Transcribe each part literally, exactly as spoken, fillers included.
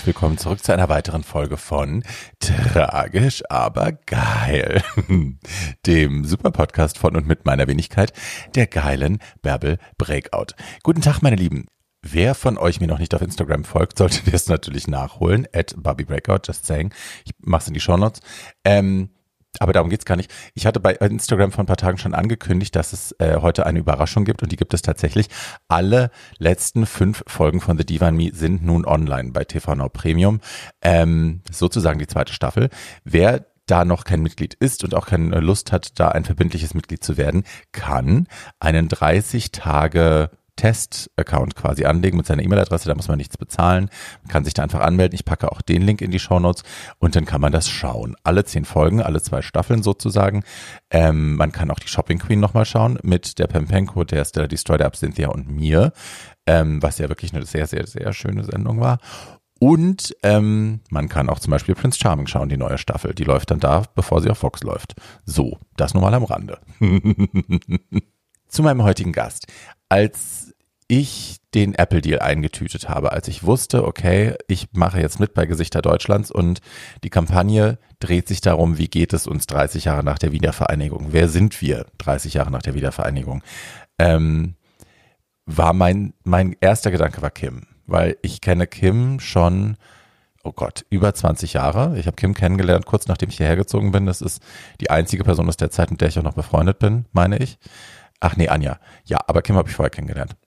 herzlich willkommen zurück zu einer weiteren Folge von Tragisch, aber geil, dem Super-Podcast von und mit meiner Wenigkeit, der geilen Bärbel Breakout. Guten Tag, meine Lieben. Wer von euch mir noch nicht auf Instagram folgt, sollte das natürlich nachholen, at Barbie Breakout, just saying. Ich mach's in die Shownotes. Ähm, Aber darum geht's gar nicht. Ich hatte bei Instagram vor ein paar Tagen schon angekündigt, dass es äh, heute eine Überraschung gibt und die gibt es tatsächlich. Alle letzten fünf Folgen von The Diva and Me sind nun online bei T V Now Premium. Ähm, sozusagen die zweite Staffel. Wer da noch kein Mitglied ist und auch keine Lust hat, da ein verbindliches Mitglied zu werden, kann einen dreißig Tage Test-Account quasi anlegen mit seiner E-Mail-Adresse, da muss man nichts bezahlen, man kann sich da einfach anmelden, ich packe auch den Link in die Shownotes und dann kann man das schauen. Alle zehn Folgen, alle zwei Staffeln sozusagen. Ähm, man kann auch die Shopping Queen nochmal schauen mit der Pempenko, der Stella Destroy, der Abcynthia und mir, ähm, was ja wirklich eine sehr, sehr, sehr schöne Sendung war. Und ähm, man kann auch zum Beispiel Prince Charming schauen, die neue Staffel. Die läuft dann da, bevor sie auf Fox läuft. So, das nur mal am Rande. Zu meinem heutigen Gast. Als ich den Apple-Deal eingetütet habe, als ich wusste, okay, ich mache jetzt mit bei Gesichter Deutschlands und die Kampagne dreht sich darum, wie geht es uns dreißig Jahre nach der Wiedervereinigung? Wer sind wir dreißig Jahre nach der Wiedervereinigung? Ähm, war mein, mein erster Gedanke war Kim, weil ich kenne Kim schon, oh Gott, über zwanzig Jahre. Ich habe Kim kennengelernt, kurz nachdem ich hierher gezogen bin. Das ist die einzige Person aus der Zeit, mit der ich auch noch befreundet bin, meine ich. Ach nee, Anja. Ja, aber Kim habe ich vorher kennengelernt.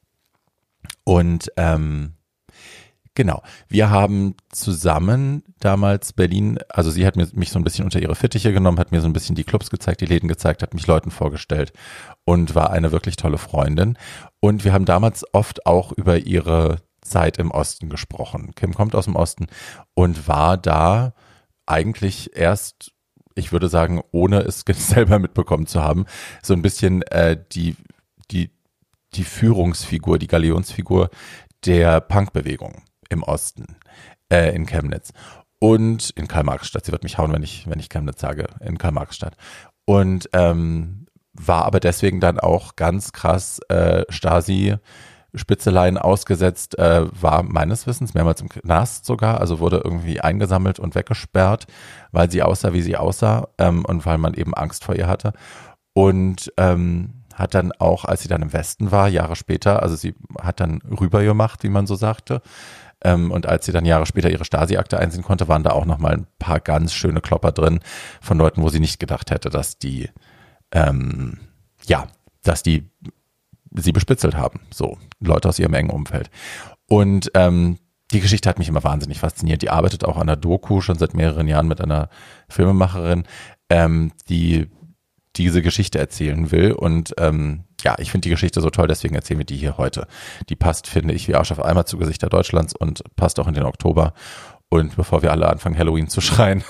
Und ähm, genau, wir haben zusammen damals Berlin, also sie hat mir, mich so ein bisschen unter ihre Fittiche genommen, hat mir so ein bisschen die Clubs gezeigt, die Läden gezeigt, hat mich Leuten vorgestellt und war eine wirklich tolle Freundin. Und wir haben damals oft auch über ihre Zeit im Osten gesprochen. Kim kommt aus dem Osten und war da eigentlich erst, ich würde sagen, ohne es selber mitbekommen zu haben, so ein bisschen äh, die, die, die Führungsfigur, die Galionsfigur der Punkbewegung im Osten, äh, in Chemnitz und in Karl-Marx-Stadt. Sie wird mich hauen, wenn ich, wenn ich Chemnitz sage, in Karl-Marx-Stadt. Und ähm, war aber deswegen dann auch ganz krass äh, Stasi Spitzeleien ausgesetzt, äh, war meines Wissens mehrmals im Knast sogar, also wurde irgendwie eingesammelt und weggesperrt, weil sie aussah, wie sie aussah, ähm, und weil man eben Angst vor ihr hatte. Und ähm, hat dann auch, als sie dann im Westen war, Jahre später, also sie hat dann rübergemacht, wie man so sagte, ähm, und als sie dann Jahre später ihre Stasi-Akte einsehen konnte, waren da auch nochmal ein paar ganz schöne Klopper drin von Leuten, wo sie nicht gedacht hätte, dass die, ähm, ja, dass die sie bespitzelt haben, so Leute aus ihrem engen Umfeld. Und ähm, die Geschichte hat mich immer wahnsinnig fasziniert. Die arbeitet auch an einer Doku schon seit mehreren Jahren mit einer Filmemacherin, ähm, die diese Geschichte erzählen will. Und ähm, ja, ich finde die Geschichte so toll, deswegen erzählen wir die hier heute. Die passt, finde ich, wie Arsch auf einmal zu Gesichter Deutschlands und passt auch in den Oktober. Und bevor wir alle anfangen, Halloween zu schreien,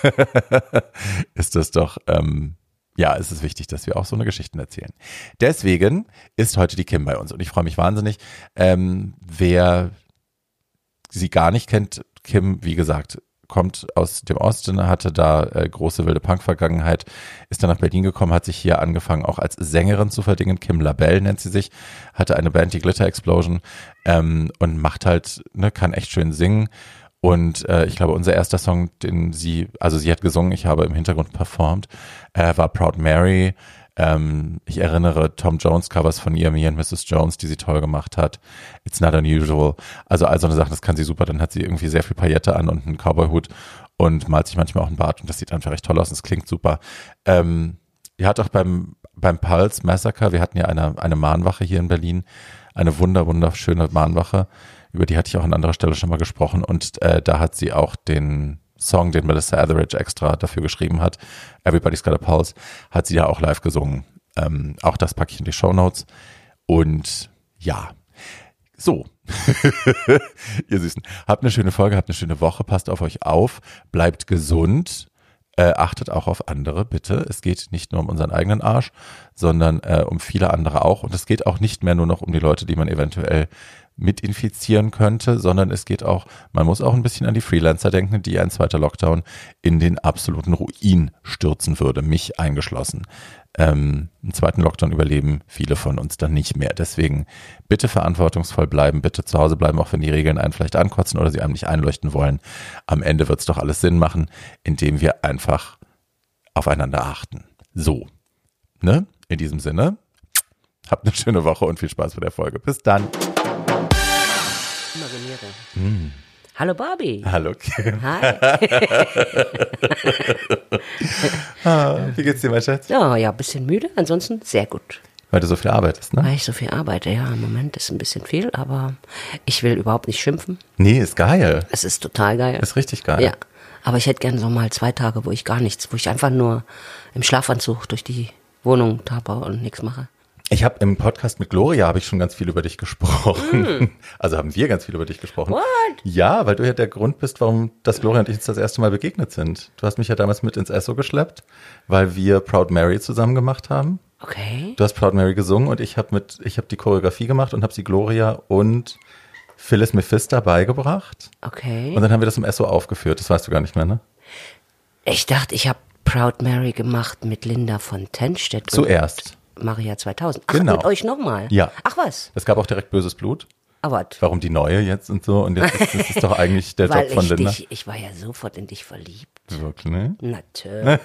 ist das doch ähm, ja, es ist wichtig, dass wir auch so eine Geschichte erzählen. Deswegen ist heute die Kim bei uns und ich freue mich wahnsinnig. Ähm, wer sie gar nicht kennt, Kim, wie gesagt, kommt aus dem Osten, hatte da äh, große wilde Punk-Vergangenheit, ist dann nach Berlin gekommen, hat sich hier angefangen auch als Sängerin zu verdingen. Kim Labelle nennt sie sich, hatte eine Band, die Glitter Explosion, ähm, und macht halt, ne, kann echt schön singen. Und äh, ich glaube, unser erster Song, den sie, also sie hat gesungen, ich habe im Hintergrund performt, äh, war Proud Mary. Ähm, ich erinnere Tom Jones Covers von ihr, Me and Missus Jones, die sie toll gemacht hat. It's Not Unusual. Also all so eine Sachen, das kann sie super. Dann hat sie irgendwie sehr viel Paillette an und einen Cowboy-Hut und malt sich manchmal auch einen Bart und das sieht einfach recht toll aus und es klingt super. Ähm, die hat auch beim beim Pulse Massacre, wir hatten ja eine eine Mahnwache hier in Berlin, eine wunder wunderschöne Mahnwache. Über die hatte ich auch an anderer Stelle schon mal gesprochen und äh, da hat sie auch den Song, den Melissa Etheridge extra dafür geschrieben hat, Everybody's Got a Pulse, hat sie ja auch live gesungen. Ähm, auch das packe ich in die Shownotes. Und ja, so, ihr Süßen, habt eine schöne Folge, habt eine schöne Woche, passt auf euch auf, bleibt gesund, äh, achtet auch auf andere, bitte. Es geht nicht nur um unseren eigenen Arsch, sondern äh, um viele andere auch. Und es geht auch nicht mehr nur noch um die Leute, die man eventuell mit infizieren könnte, sondern es geht auch, man muss auch ein bisschen an die Freelancer denken, die ein zweiter Lockdown in den absoluten Ruin stürzen würde, mich eingeschlossen. Ähm, einen zweiten Lockdown überleben viele von uns dann nicht mehr. Deswegen bitte verantwortungsvoll bleiben, bitte zu Hause bleiben, auch wenn die Regeln einen vielleicht ankotzen oder sie einem nicht einleuchten wollen. Am Ende wird es doch alles Sinn machen, indem wir einfach aufeinander achten. So, ne? In diesem Sinne, habt eine schöne Woche und viel Spaß bei der Folge. Bis dann. Mm. Hallo Barbie. Hallo Kim. Hi. ah, wie geht's dir, mein Schatz? Ja, ja, ein bisschen müde, ansonsten sehr gut. Weil du so viel arbeitest, ne? Weil ich so viel arbeite, ja, im Moment ist ein bisschen viel, aber ich will überhaupt nicht schimpfen. Nee, ist geil. Es ist total geil. Ist richtig geil. Ja, aber ich hätte gerne so mal zwei Tage, wo ich gar nichts, wo ich einfach nur im Schlafanzug durch die Wohnung tappe und nichts mache. Ich habe im Podcast mit Gloria habe ich schon ganz viel über dich gesprochen. Mm. Also haben wir ganz viel über dich gesprochen. What? Ja, weil du ja der Grund bist, warum das Gloria und ich uns das erste Mal begegnet sind. Du hast mich ja damals mit ins Esso geschleppt, weil wir Proud Mary zusammen gemacht haben. Okay. Du hast Proud Mary gesungen und ich habe mit ich habe die Choreografie gemacht und habe sie Gloria und Phyllis Mephister beigebracht. Okay. Und dann haben wir das im Esso aufgeführt. Das weißt du gar nicht mehr, ne? Ich dachte, ich habe Proud Mary gemacht mit Linda von Tenstedt. Zuerst. Maria zweitausend. Ach, Genau. mit euch nochmal? Ja. Ach was? Es gab auch direkt Böses Blut. Aber Warum die neue jetzt und so. Und jetzt ist das ist doch eigentlich der Weil Job von ich Linda. dich, ich war ja sofort in dich verliebt. Wirklich, ne? Natürlich.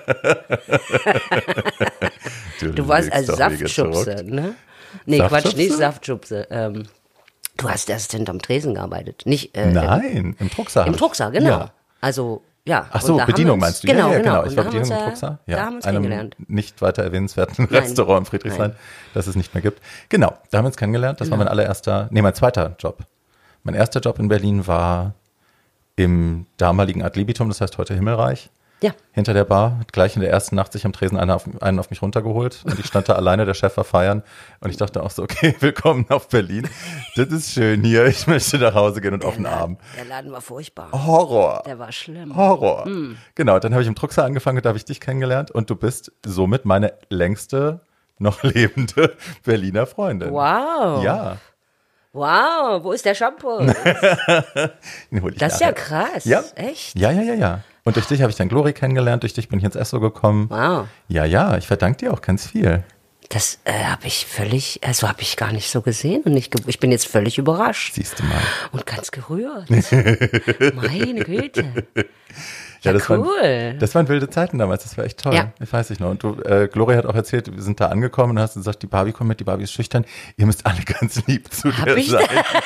Du, Du warst legst als doch wie Saftschubse, gedruckt. ne? Nee, Saftschubse? Quatsch, nicht Saftschubse. Ähm, du hast erst hinterm Tresen gearbeitet. Nicht, äh, Nein, im Drucksaal. Im, im Drucksaal, genau. Ja. Also, ja. Ach so, und da haben Bedienung wir uns- meinst du? Genau, ja, ja, genau. genau. Und Ich da war haben wir Bedienung uns, im äh, Drucksaal. Ja, Da haben wir uns einem kennengelernt. nicht weiter erwähnenswerten Nein. Restaurant im Friedrichshain, Nein. das es nicht mehr gibt. Genau, da haben wir uns kennengelernt. Das war mein allererster, nee, mein zweiter Job. Mein erster Job in Berlin war im damaligen Ad Libitum, das heißt heute Himmelreich. Ja. Hinter der Bar, hat gleich in der ersten Nacht sich am Tresen einer auf, einen auf mich runtergeholt und ich stand da alleine, der Chef war feiern und ich dachte auch so, okay, willkommen auf Berlin, das ist schön hier, ich möchte nach Hause gehen und auf den Arm. Der Laden war furchtbar. Horror. Der war schlimm. Horror. Genau, dann habe ich im Drucksaal angefangen und da habe ich dich kennengelernt und du bist somit meine längste noch lebende Berliner Freundin. Wow. Ja. Wow, wo ist der Shampoo? Den hol ich Das ist ja nachher. krass. Ja. Echt? Ja, ja, ja, ja. Und durch dich habe ich dann Glori kennengelernt, durch dich bin ich ins Esso gekommen. Wow. Ja, ja, ich verdanke dir auch ganz viel. Das äh, habe ich völlig, also habe ich gar nicht so gesehen und ich, ge- ich bin jetzt völlig überrascht Siehst du mal. und ganz gerührt. Meine Güte. Ja, das cool. Waren, das waren wilde Zeiten damals, das war echt toll. Ja. Ich weiß nicht noch. Und du, äh, Gloria hat auch erzählt, wir sind da angekommen und hast gesagt, die Barbie kommt mit, die Barbie ist schüchtern. Ihr müsst alle ganz lieb zu Hab dir ich sein.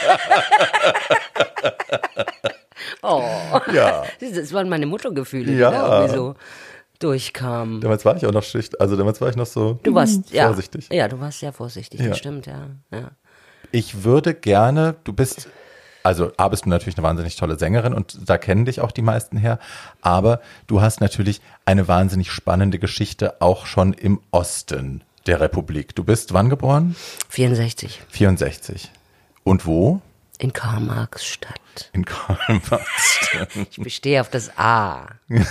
Oh. Ja. Das waren meine Muttergefühle, Ja. die da irgendwie so durchkamen. Damals war ich auch noch schüchtern, also damals war ich noch so Du warst, hm, ja. vorsichtig. Ja, du warst sehr vorsichtig, Ja. das stimmt, ja. ja. Ich würde gerne, du bist, also A, bist du natürlich eine wahnsinnig tolle Sängerin und da kennen dich auch die meisten her, aber du hast natürlich eine wahnsinnig spannende Geschichte auch schon im Osten der Republik. Du bist wann geboren? vierundsechzig. vierundsechzig. Und wo? In Karl-Marx-Stadt. In Karl-Marx-Stadt. Ich bestehe auf das A.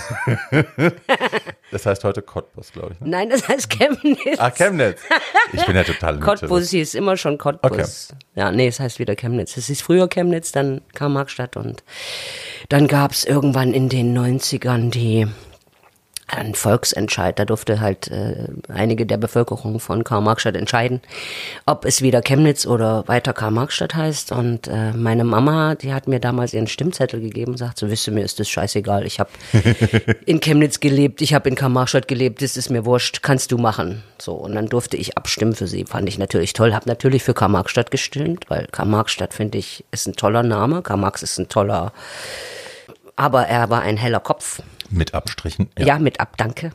Das heißt heute Cottbus, glaube ich. Ne? Nein, das heißt Chemnitz. Ah, Chemnitz. Ich bin ja total in Cottbus hieß immer schon Cottbus. Ja, nee, es heißt wieder Chemnitz. Es hieß früher Chemnitz, dann Karl-Marx-Stadt und dann gab es irgendwann in den neunzigern die ein Volksentscheid, da durfte halt äh, einige der Bevölkerung von Karl-Marx-Stadt entscheiden, ob es wieder Chemnitz oder weiter Karl-Marx-Stadt heißt. Und äh, meine Mama, die hat mir damals ihren Stimmzettel gegeben und sagt, so, wisst ihr, mir ist das scheißegal, ich habe in Chemnitz gelebt, ich habe in Karl-Marx-Stadt gelebt, das ist mir wurscht, kannst du machen. So, und dann durfte ich abstimmen für sie, fand ich natürlich toll, habe natürlich für Karl-Marx-Stadt gestimmt, weil Karl-Marx-Stadt, finde ich, ist ein toller Name, Karl-Marx ist ein toller, aber er war ein heller Kopf. Mit Abstrichen. Ja, ja mit ab, danke.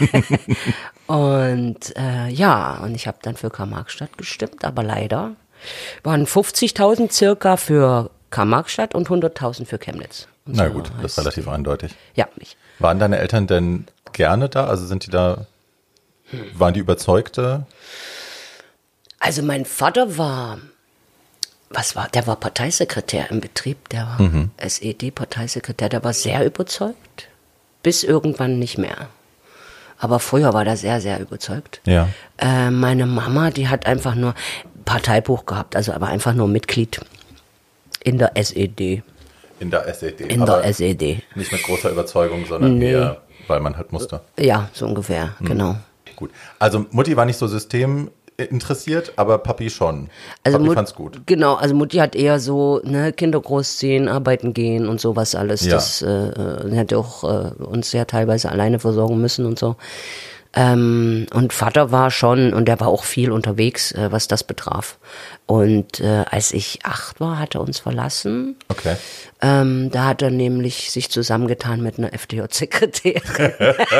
und äh, ja, und ich habe dann für Karl-Marx-Stadt gestimmt, aber leider waren fünfzigtausend circa für Karl-Marx-Stadt und hunderttausend für Chemnitz. Und Na so gut, das ist heißt relativ die- eindeutig. Ja, nicht. Waren deine Eltern denn gerne da? Also sind die da, waren die Überzeugte? Also mein Vater war, was war, der war Parteisekretär im Betrieb, der war Mhm. S E D-Parteisekretär, der war sehr überzeugt, bis irgendwann nicht mehr. Aber früher war der sehr, sehr überzeugt. Ja. Äh, meine Mama, die hat einfach nur, Parteibuch gehabt, also aber einfach nur Mitglied in der S E D. In der S E D. In der S E D. Nicht mit großer Überzeugung, sondern nee. eher, weil man halt musste. Ja, so ungefähr, hm. genau. Gut. Also Mutti war nicht so systeminteressiert, aber Papi schon. Also Papi Mut, fand's gut. Genau, also Mutti hat eher so, ne, Kinder großziehen, arbeiten gehen und sowas alles. Ja. Das äh, hat auch äh, uns ja teilweise alleine versorgen müssen und so. Ähm, und Vater war schon, und der war auch viel unterwegs, äh, was das betraf. Und äh, als ich acht war, hat er uns verlassen. Okay. Ähm, da hat er nämlich sich zusammengetan mit einer F D J-Sekretärin.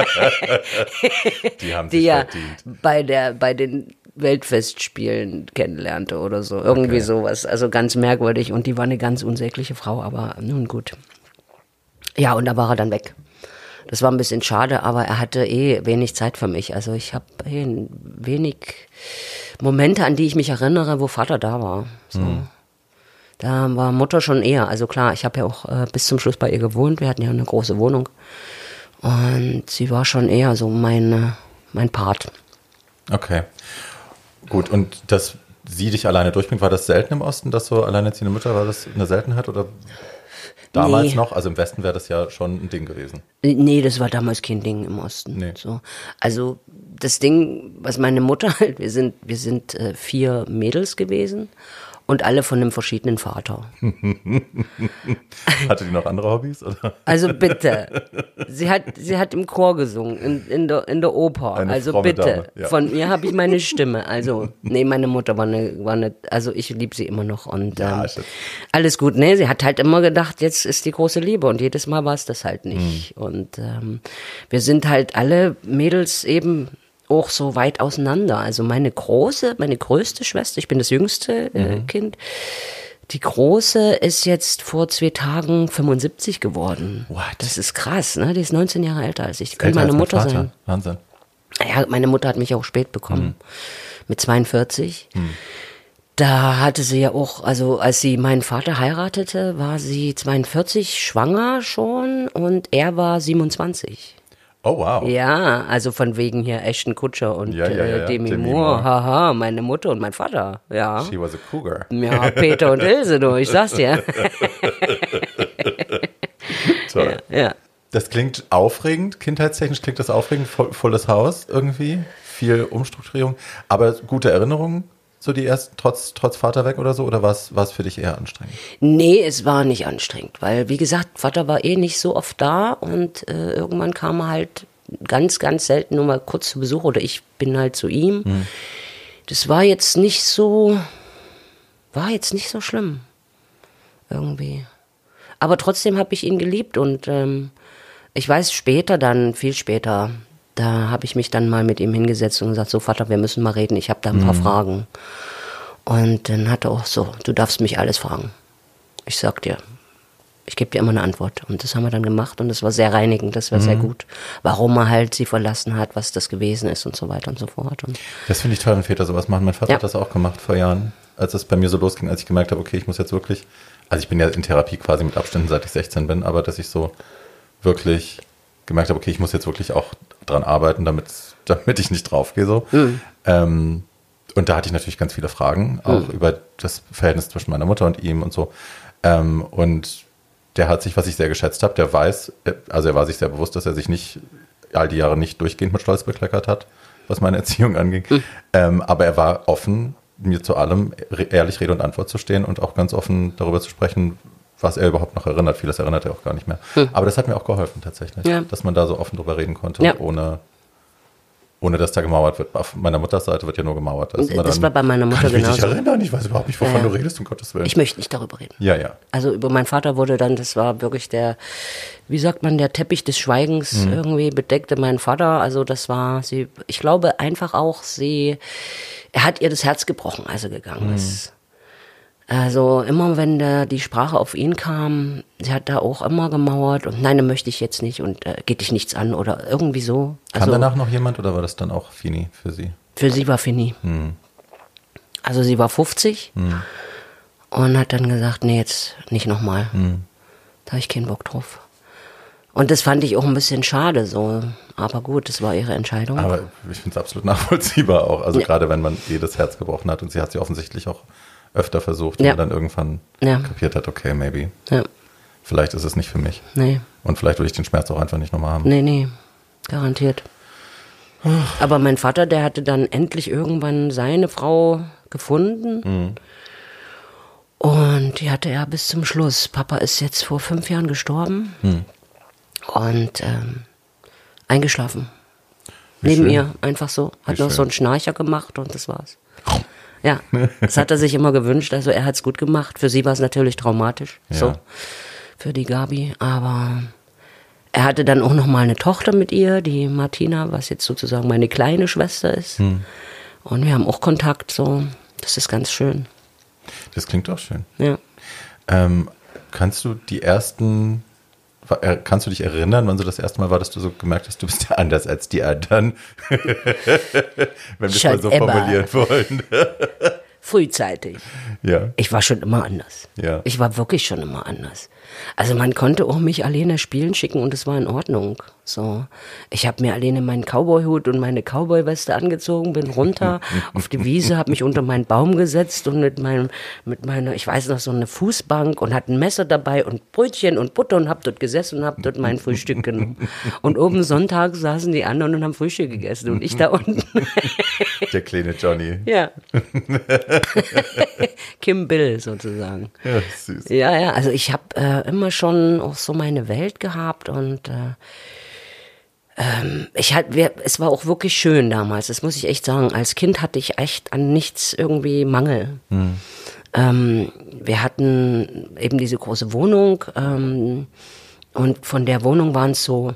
Die haben die sich ja verdient. bei der, bei den Weltfestspielen kennenlernte oder so. Irgendwie okay. sowas. Also ganz merkwürdig. Und die war eine ganz unsägliche Frau, aber nun gut. Ja, und da war er dann weg. Das war ein bisschen schade, aber er hatte eh wenig Zeit für mich. Also ich habe eh wenig Momente, an die ich mich erinnere, wo Vater da war. So. Mhm. Da war Mutter schon eher. Also klar, ich habe ja auch äh, bis zum Schluss bei ihr gewohnt. Wir hatten ja eine große Wohnung. Und sie war schon eher so mein, mein Part. Okay. Gut, und dass sie dich alleine durchbringt, war das selten im Osten, dass so alleinerziehende Mutter, war das eine Seltenheit oder damals nee. noch? Also im Westen wäre das ja schon ein Ding gewesen. Nee, das war damals kein Ding im Osten. Nee. So. Also das Ding, was meine Mutter halt, wir sind, wir sind äh, vier Mädels gewesen und alle von einem verschiedenen Vater. Hatte die noch andere Hobbys? Oder? Also bitte. Sie hat, sie hat im Chor gesungen, in, in, der, in der Oper. Eine also bitte. Dame, ja. Von ihr habe ich meine Stimme. Also, nee, meine Mutter war eine, war eine also ich liebe sie immer noch. Und ähm, ja, alles gut. Nee, sie hat halt immer gedacht, jetzt ist die große Liebe. Und jedes Mal war es das halt nicht. Mhm. Und ähm, wir sind halt alle Mädels eben auch so weit auseinander. Also meine große, meine größte Schwester, ich bin das jüngste äh, mhm. Kind, die große ist jetzt vor zwei Tagen fünfundsiebzig geworden. What? Das ist krass, ne? Die ist neunzehn Jahre älter als ich. Die könnte meine Mutter sein. Wahnsinn. Ja, meine Mutter hat mich auch spät bekommen, mhm. mit zweiundvierzig. Mhm. Da hatte sie ja auch, also als sie meinen Vater heiratete, war sie zweiundvierzig, schwanger schon und er war siebenundzwanzig. Oh, wow. Ja, also von wegen hier Ashton Kutcher und ja, ja, ja, äh, Demi, Demi Moore. Moore. Haha, meine Mutter und mein Vater, ja. She was a cougar. Ja, Peter und Ilse, du, ich sag's dir. Toll. Ja, ja. Das klingt aufregend, kindheitstechnisch klingt das aufregend, volles Haus irgendwie, viel Umstrukturierung, aber gute Erinnerungen? So die ersten, trotz, trotz Vater weg oder so? Oder war es für dich eher anstrengend? Nee, es war nicht anstrengend, weil, wie gesagt, Vater war eh nicht so oft da und äh, irgendwann kam er halt ganz, ganz selten nur mal kurz zu Besuch oder ich bin halt zu ihm. Mhm. Das war jetzt nicht so, war jetzt nicht so schlimm. Irgendwie. Aber trotzdem habe ich ihn geliebt und ähm, ich weiß später dann, viel später, da habe ich mich dann mal mit ihm hingesetzt und gesagt, so Vater, wir müssen mal reden, ich habe da ein paar mhm. Fragen. Und dann hat er auch so, du darfst mich alles fragen. Ich sag dir, ich gebe dir immer eine Antwort. Und das haben wir dann gemacht und das war sehr reinigend, das war mhm. sehr gut. Warum er halt sie verlassen hat, was das gewesen ist und so weiter und so fort. Und das finde ich toll, wenn Väter sowas machen. Mein Vater ja. hat das auch gemacht vor Jahren, als es bei mir so losging, als ich gemerkt habe, okay, ich muss jetzt wirklich, also ich bin ja in Therapie quasi mit Abständen, seit ich sechzehn bin, aber dass ich so wirklich gemerkt habe, okay, ich muss jetzt wirklich auch dran arbeiten, damit, damit ich nicht draufgehe. So. Mhm. Ähm, und da hatte ich natürlich ganz viele Fragen, auch mhm. über das Verhältnis zwischen meiner Mutter und ihm und so. Ähm, und der hat sich, was ich sehr geschätzt habe, der weiß, also er war sich sehr bewusst, dass er sich nicht all die Jahre nicht durchgehend mit Stolz bekleckert hat, was meine Erziehung anging. Mhm. Ähm, aber er war offen, mir zu allem ehrlich Rede und Antwort zu stehen und auch ganz offen darüber zu sprechen, was er überhaupt noch erinnert. Vieles erinnert er auch gar nicht mehr. Hm. Aber das hat mir auch geholfen tatsächlich, ja. dass man da so offen drüber reden konnte, ja. ohne, ohne dass da gemauert wird. Auf meiner Mutters Seite wird ja nur gemauert. Das, das war bei meiner Mutter genauso. Ich kann mich nicht erinnern, ich weiß überhaupt nicht, wovon ja. du redest, um Gottes Willen. Ich möchte nicht darüber reden. Ja, ja. Also über meinen Vater wurde dann, das war wirklich der, wie sagt man, der Teppich des Schweigens mhm. irgendwie bedeckte meinen Vater. Also das war, sie, ich glaube einfach auch, sie, er hat ihr das Herz gebrochen, als er gegangen mhm. ist. Also immer, wenn der, die Sprache auf ihn kam, sie hat da auch immer gemauert und nein, das möchte ich jetzt nicht und äh, geht dich nichts an oder irgendwie so. Kam also, danach noch jemand oder war das dann auch Fini für sie? Für sie war Fini. Hm. Also sie war fünfzig hm. und hat dann gesagt, nee, jetzt nicht nochmal. Hm. Da habe ich keinen Bock drauf. Und das fand ich auch ein bisschen schade so. Aber gut, das war ihre Entscheidung. Aber ich finde es absolut nachvollziehbar auch. Also ja. gerade wenn man jedes Herz gebrochen hat und sie hat sie offensichtlich auch öfter versucht und ja. dann irgendwann ja. kapiert hat, okay, maybe. Ja. Vielleicht ist es nicht für mich. Nee. Und vielleicht will ich den Schmerz auch einfach nicht nochmal haben. Nee, nee, garantiert. Aber mein Vater, der hatte dann endlich irgendwann seine Frau gefunden. Mhm. Und die hatte er bis zum Schluss. Papa ist jetzt vor fünf Jahren gestorben. Mhm. Und ähm, eingeschlafen. Wie Neben schön. ihr, einfach so. Hat Wie noch schön. so einen Schnarcher gemacht und das war's. Ja, das hat er sich immer gewünscht. Also er hat's gut gemacht. Für sie war es natürlich traumatisch. Ja. So, für die Gabi. Aber er hatte dann auch noch mal eine Tochter mit ihr, die Martina, was jetzt sozusagen meine kleine Schwester ist. Hm. Und wir haben auch Kontakt. So, das ist ganz schön. Das klingt auch schön. Ja. Ähm, kannst du die ersten... Kannst du dich erinnern, wann so das erste Mal war, dass du so gemerkt hast, du bist ja anders als die anderen? Wenn wir es mal so immer. formulieren wollen. Frühzeitig. Ja. Ich war schon immer anders. Ja. Ich war wirklich schon immer anders. Also man konnte auch mich alleine spielen schicken und es war in Ordnung. So, ich habe mir alleine meinen Cowboy-Hut und meine Cowboy-Weste angezogen, bin runter auf die Wiese, habe mich unter meinen Baum gesetzt und mit meinem, mit meiner, ich weiß noch, so eine Fußbank und hatte ein Messer dabei und Brötchen und Butter und habe dort gesessen und habe dort mein Frühstück genommen. Und oben Sonntag saßen die anderen und haben Frühstück gegessen und ich da unten. Der kleine Johnny. Ja. Kim Bill sozusagen. Ja, süß. Ja, ja, also ich habe äh, immer schon auch so meine Welt gehabt und äh, ähm, ich halt, wir, es war auch wirklich schön damals, das muss ich echt sagen. Als Kind hatte ich echt an nichts irgendwie Mangel. Hm. Ähm, wir hatten eben diese große Wohnung ähm, und von der Wohnung waren es so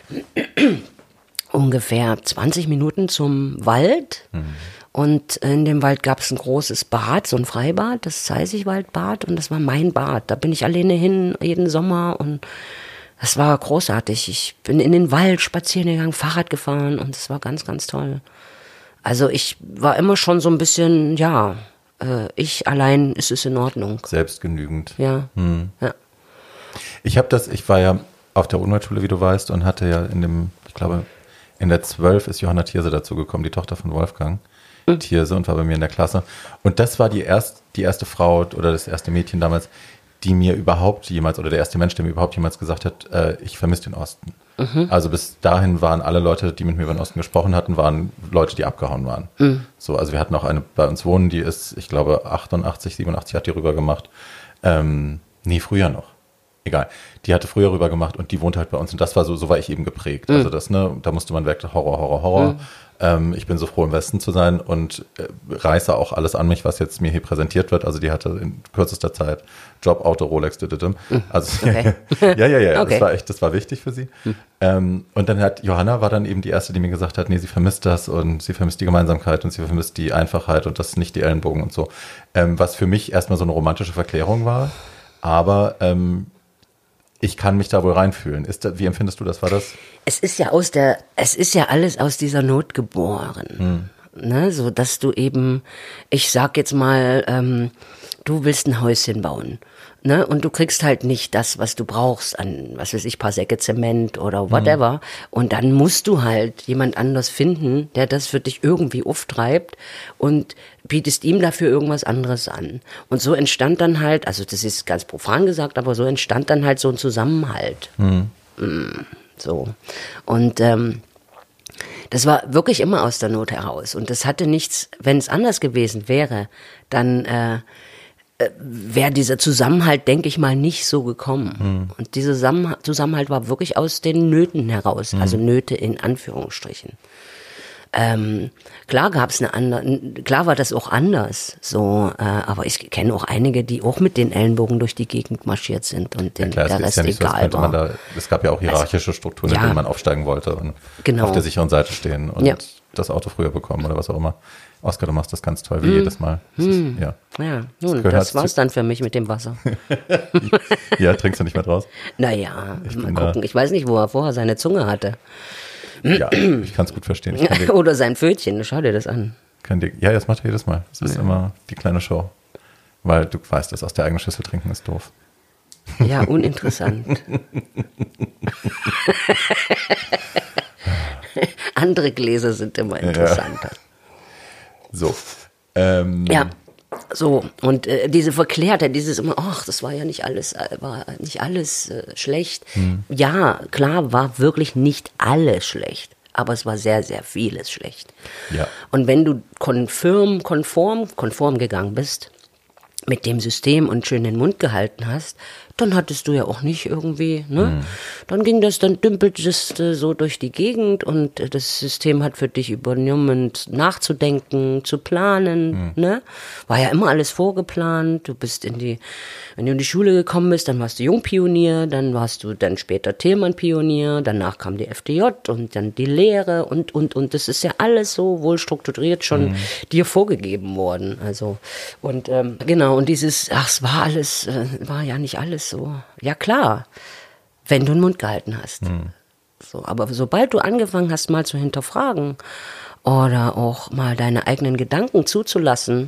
ungefähr zwanzig Minuten zum Wald. Hm. Und in dem Wald gab es ein großes Bad, so ein Freibad, das Zeisigwaldbad, und das war mein Bad. Da bin ich alleine hin jeden Sommer und das war großartig. Ich bin in den Wald spazieren gegangen, Fahrrad gefahren und das war ganz, ganz toll. Also ich war immer schon so ein bisschen, ja, äh, ich allein ist es in Ordnung. Selbstgenügend. Ja, hm. ja. Ich habe das, ich war ja auf der Unwaldschule, wie du weißt, und hatte ja in dem, ich glaube, in der zwölf ist Johanna Thierse dazugekommen, die Tochter von Wolfgang Thierse, und war bei mir in der Klasse. Und das war die, erst, die erste Frau oder das erste Mädchen damals, die mir überhaupt jemals, oder der erste Mensch, der mir überhaupt jemals gesagt hat, äh, ich vermisse den Osten. Mhm. Also bis dahin waren alle Leute, die mit mir über den Osten gesprochen hatten, waren Leute, die abgehauen waren. Mhm. So, also wir hatten auch eine bei uns wohnen, die ist, ich glaube, achtundachtzig, siebenundachtzig hat die rüber gemacht. Ähm, nee, früher noch. Egal. Die hatte früher rüber gemacht und die wohnt halt bei uns. Und das war so, so war ich eben geprägt. Mhm. Also das, ne, da musste man weg, Horror, Horror, Horror. Mhm. Ähm, ich bin so froh, im Westen zu sein und äh, reiße auch alles an mich, was jetzt mir hier präsentiert wird. Also die hatte in kürzester Zeit Job, Auto, Rolex, dididim. Mhm. Also okay. ja, ja, ja, okay. Das war echt, das war wichtig für sie. Mhm. Ähm, und dann hat Johanna war dann eben die erste, die mir gesagt hat, nee, sie vermisst das und sie vermisst die Gemeinsamkeit und sie vermisst die Einfachheit und das nicht die Ellenbogen und so. Ähm, was für mich erstmal so eine romantische Verklärung war. Aber ähm, ich kann mich da wohl reinfühlen. Ist da, wie empfindest du das? War das? Es ist ja aus der, es ist ja alles aus dieser Not geboren. Hm. Ne, so dass du eben, ich sag jetzt mal, ähm, du willst ein Häuschen bauen. Ne, und du kriegst halt nicht das, was du brauchst an, was weiß ich, paar Säcke Zement oder whatever. Mhm. Und dann musst du halt jemand anders finden, der das für dich irgendwie auftreibt und bietest ihm dafür irgendwas anderes an. Und so entstand dann halt, also das ist ganz profan gesagt, aber so entstand dann halt so ein Zusammenhalt. Mhm. So. Und ähm, das war wirklich immer aus der Not heraus. Und das hatte nichts, wenn es anders gewesen wäre, dann äh, wäre dieser Zusammenhalt, denke ich mal, nicht so gekommen. Hm. Und dieser Zusammenhalt war wirklich aus den Nöten heraus, hm. also Nöte in Anführungsstrichen. Ähm, klar gab es eine andere, klar war das auch anders, so, äh, aber ich kenne auch einige, die auch mit den Ellenbogen durch die Gegend marschiert sind und den, ja, klar, der Rest ja nicht egal so, war. Man da, es gab ja auch hierarchische Strukturen, also, in denen man aufsteigen wollte und genau. auf der sicheren Seite stehen und ja. das Auto früher bekommen oder was auch immer. Oskar, du machst das ganz toll, wie mm. jedes Mal. Das mm. ist, ja, ja nun, das, das war's dann für mich mit dem Wasser. Ja, trinkst du nicht mehr draus? Naja, ich mal gucken. Ich weiß nicht, wo er vorher seine Zunge hatte. Ja, ich kann es gut verstehen. Ich kann dir, oder sein Pfötchen, schau dir das an. Kann dir, ja, das macht er jedes Mal. Das ist ja. immer die kleine Show. Weil du weißt, das aus der eigenen Schüssel trinken ist doof. Ja, uninteressant. Andere Gläser sind immer interessanter. Ja. So. Ähm. Ja. So, und äh, diese Verklärtheit, dieses immer, ach, das war ja nicht alles, äh, war nicht alles äh, schlecht. Hm. Ja, klar, war wirklich nicht alles schlecht, aber es war sehr, sehr vieles schlecht. Ja. Und wenn du konform, konform, konform gegangen bist mit dem System und schön den Mund gehalten hast, dann hattest du ja auch nicht irgendwie, ne? Mhm. Dann ging das, dann dümpelte das äh, so durch die Gegend und äh, das System hat für dich übernommen, nachzudenken, zu planen, mhm. ne? War ja immer alles vorgeplant. Du bist in die, wenn du in die Schule gekommen bist, dann warst du Jungpionier, dann warst du dann später Thälmann-Pionier, danach kam die F D J und dann die Lehre und, und, und. Das ist ja alles so wohl strukturiert schon mhm. dir vorgegeben worden. Also, und, ähm, genau, und dieses, ach, es war alles, äh, war ja nicht alles so. Ja, klar, wenn du den Mund gehalten hast. Mhm. So, aber sobald du angefangen hast, mal zu hinterfragen oder auch mal deine eigenen Gedanken zuzulassen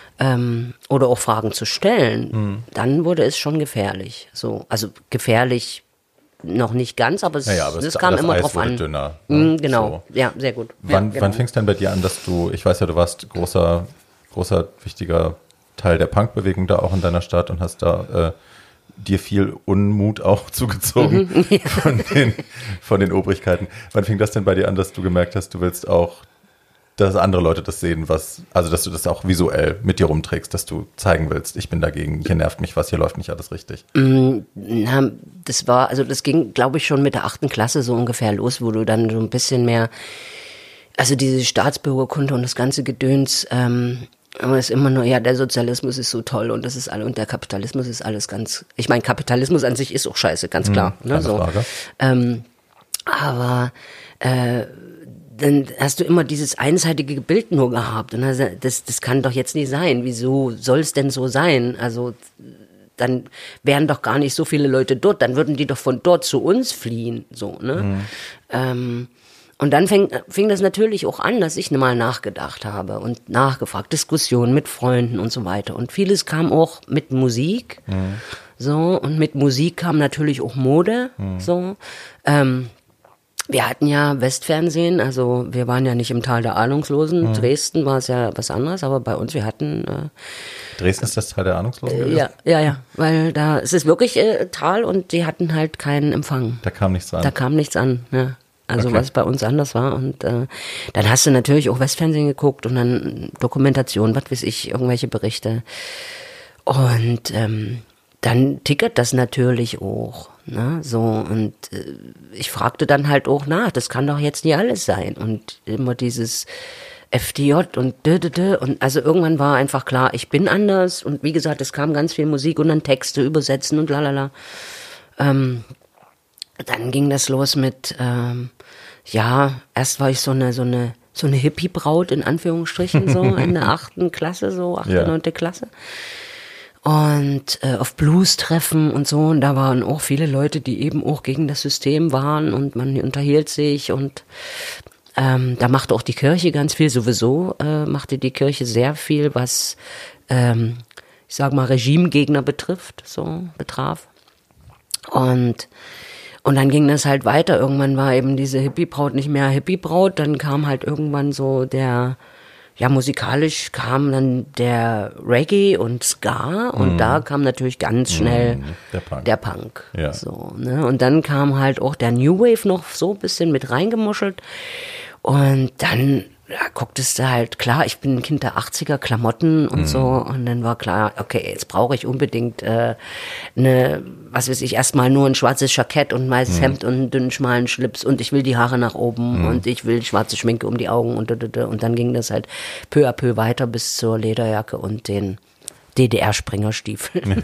ähm, oder auch Fragen zu stellen, mhm. dann wurde es schon gefährlich. So, also gefährlich noch nicht ganz, aber es, naja, aber es kam das immer Eis drauf wurde an. Dünner, ne? mhm, genau, so. Ja, sehr gut. Wann, ja, genau. wann fing es denn bei dir an, dass du, ich weiß ja, du warst großer, großer, wichtiger Teil der Punkbewegung da auch in deiner Stadt und hast da äh, dir viel Unmut auch zugezogen Mhm, ja. von, den, von den Obrigkeiten. Wann fing das denn bei dir an, dass du gemerkt hast, du willst auch, dass andere Leute das sehen, was, also dass du das auch visuell mit dir rumträgst, dass du zeigen willst, ich bin dagegen, hier nervt mich was, hier läuft nicht alles richtig? Na, das war, also das ging, glaube ich, schon mit der achten Klasse so ungefähr los, wo du dann so ein bisschen mehr, also diese Staatsbürgerkunde und das ganze Gedöns, ähm, aber es ist immer nur, ja, der Sozialismus ist so toll und das ist alle und der Kapitalismus ist alles ganz, ich meine, Kapitalismus an sich ist auch scheiße, ganz klar. Hm, keine ne, so. Frage. Ähm, aber äh, dann hast du immer dieses einseitige Bild nur gehabt und also, das, das kann doch jetzt nicht sein. Wieso soll es denn so sein? Also dann wären doch gar nicht so viele Leute dort, dann würden die doch von dort zu uns fliehen, so, ne? Hm. Ähm, Und dann fing, fing das natürlich auch an, dass ich mal nachgedacht habe und nachgefragt, Diskussionen mit Freunden und so weiter. Und vieles kam auch mit Musik, mhm. so, und mit Musik kam natürlich auch Mode, mhm. so. Ähm, wir hatten ja Westfernsehen, also wir waren ja nicht im Tal der Ahnungslosen. Mhm. Dresden war es ja was anderes, aber bei uns, wir hatten... Äh, Dresden ist das Tal der Ahnungslosen gewesen? Ja, ja, ja, weil da, es ist wirklich äh, Tal und die hatten halt keinen Empfang. Da kam nichts an? Da kam nichts an, ja. Also okay. Was bei uns anders war und äh, dann hast du natürlich auch Westfernsehen geguckt und dann Dokumentation, was weiß ich, irgendwelche Berichte und ähm, dann tickert das natürlich auch, ne, so und äh, ich fragte dann halt auch nach, das kann doch jetzt nicht alles sein und immer dieses F D J und dö, dö, dö. Und also irgendwann war einfach klar, ich bin anders und wie gesagt, es kam ganz viel Musik und dann Texte übersetzen und lalala. Ähm, Dann ging das los mit, ähm, ja, erst war ich so eine, so eine, so eine Hippie-Braut in Anführungsstrichen, so in der achten Klasse, so achte, ja. neunte Klasse. Und äh, auf Blues-Treffen und so, und da waren auch viele Leute, die eben auch gegen das System waren und man unterhielt sich und ähm, da machte auch die Kirche ganz viel, sowieso äh, machte die Kirche sehr viel, was, ähm, ich sag mal, Regimegegner betrifft, so, betraf. Und Und dann ging das halt weiter. Irgendwann war eben diese Hippie-Braut nicht mehr Hippie-Braut. Dann kam halt irgendwann so der, ja, musikalisch kam dann der Reggae und Ska. Und mm. da kam natürlich ganz schnell mm, der Punk. Der Punk ja. so, ne? Und dann kam halt auch der New Wave noch so ein bisschen mit reingemuschelt. Und dann ja, gucktest du halt, klar, ich bin ein Kind der achtziger, Klamotten und mm. so. Und dann war klar, okay, jetzt brauche ich unbedingt äh, eine, was weiß ich, erstmal nur ein schwarzes Jackett und ein weißes mm. Hemd und einen dünnen, schmalen Schlips und ich will die Haare nach oben mm. und ich will schwarze Schminke um die Augen und und dann ging das halt peu à peu weiter bis zur Lederjacke und den D D R-Springerstiefeln.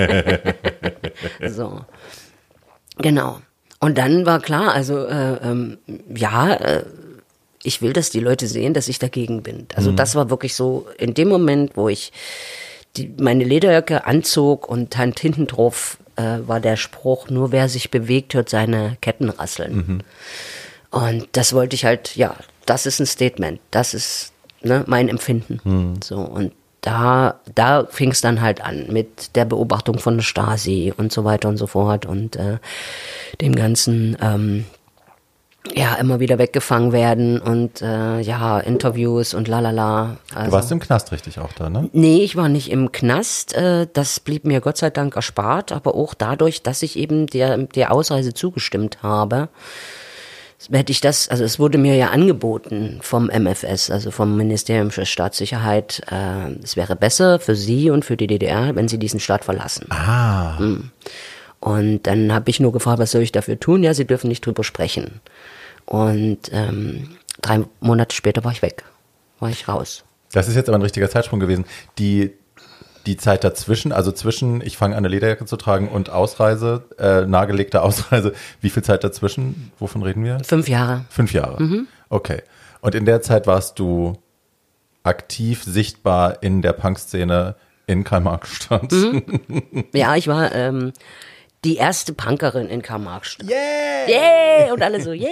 So, genau. Und dann war klar, also äh, ähm, ja, äh, ich will, dass die Leute sehen, dass ich dagegen bin. Also mhm. das war wirklich so, in dem Moment, wo ich die, meine Lederjacke anzog und halt hinten drauf äh, war der Spruch, nur wer sich bewegt, hört seine Ketten rasseln. Mhm. Und das wollte ich halt, ja, das ist ein Statement, das ist ne, mein Empfinden. Mhm. So, und da, da fing es dann halt an mit der Beobachtung von der Stasi und so weiter und so fort und äh, dem ganzen, ähm, ja, immer wieder weggefangen werden und äh, ja, Interviews und lalala. Also, du warst im Knast richtig auch da, ne? Nee, ich war nicht im Knast. Äh, das blieb mir Gott sei Dank erspart, aber auch dadurch, dass ich eben der, der Ausreise zugestimmt habe, hätte ich das, also es wurde mir ja angeboten vom M F S, also vom Ministerium für Staatssicherheit, äh, es wäre besser für Sie und für die D D R, wenn Sie diesen Staat verlassen. Ah. Hm. Und dann habe ich nur gefragt, was soll ich dafür tun? Ja, Sie dürfen nicht drüber sprechen. Und ähm, drei Monate später war ich weg, war ich raus. Das ist jetzt aber ein richtiger Zeitsprung gewesen. Die, die Zeit dazwischen, also zwischen ich fange an, eine Lederjacke zu tragen und Ausreise, äh, nahegelegte Ausreise, wie viel Zeit dazwischen? Wovon reden wir? Fünf Jahre. Fünf Jahre, mhm. Okay. Und in der Zeit warst du aktiv sichtbar in der Punkszene in Karl-Marx-Stadt. Mhm. Ja, ich war ähm, die erste Punkerin in Karl-Marx-Stadt. Yeah! Yeah! Und alle so, yeah!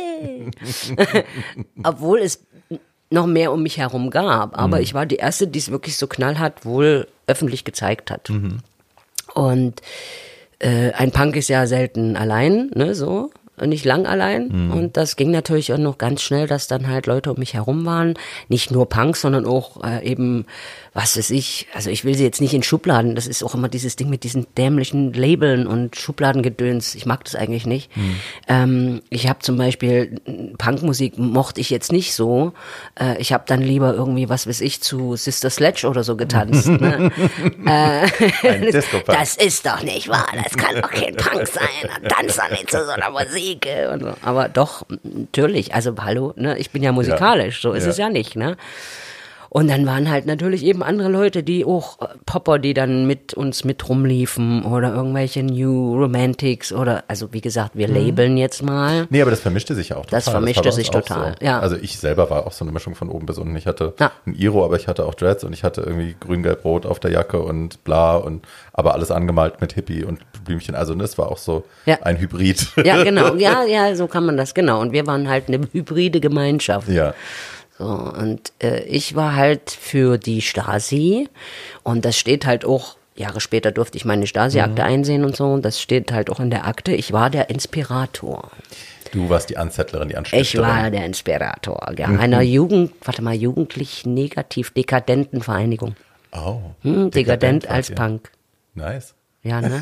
Obwohl es noch mehr um mich herum gab. Aber mhm. ich war die erste, die es wirklich so knallhart wohl öffentlich gezeigt hat. Mhm. Und äh, ein Punk ist ja selten allein, ne, so. Nicht lang allein. Mhm. Und das ging natürlich auch noch ganz schnell, dass dann halt Leute um mich herum waren. Nicht nur Punks, sondern auch äh, eben, was weiß ich, also ich will sie jetzt nicht in Schubladen, das ist auch immer dieses Ding mit diesen dämlichen Labeln und Schubladengedöns. Ich mag das eigentlich nicht. Mhm. Ähm, ich habe zum Beispiel, Punkmusik mochte ich jetzt nicht so. Äh, ich habe dann lieber irgendwie, was weiß ich, zu Sister Sledge oder so getanzt. Ne? äh, Ein Disco-Punk. Das ist doch nicht wahr, das kann doch kein Punk sein. Tanz doch nicht zu so einer Musik. Und so. Aber doch, natürlich, also hallo, ne, ich bin ja musikalisch, so ist ja. es ja nicht, ne. Und dann waren halt natürlich eben andere Leute, die auch äh, Popper, die dann mit uns mit rumliefen oder irgendwelche New Romantics oder, also wie gesagt, wir mhm. labeln jetzt mal. Nee, aber das vermischte sich ja auch total. Das vermischte das sich total, so. Ja. Also ich selber war auch so eine Mischung von oben bis unten. Ich hatte ja. ein Iro, aber ich hatte auch Dreads und ich hatte irgendwie grün, gelb, rot auf der Jacke und bla und aber alles angemalt mit Hippie und Blümchen. Also das war auch so ja. ein Hybrid. Ja, genau. Ja, ja, so kann man das, genau. Und wir waren halt eine hybride Gemeinschaft. Ja. So, und äh, ich war halt für die Stasi und das steht halt auch, Jahre später durfte ich meine Stasi-Akte mhm. einsehen und so, und das steht halt auch in der Akte, ich war der Inspirator. Du warst die Anzettlerin, die Anstifterin. Ich war der Inspirator, ja, mhm. einer Jugend, warte mal, jugendlich negativ dekadenten Vereinigung. Oh. Hm, dekadent, dekadent als Punk. Nice. Ja, ne?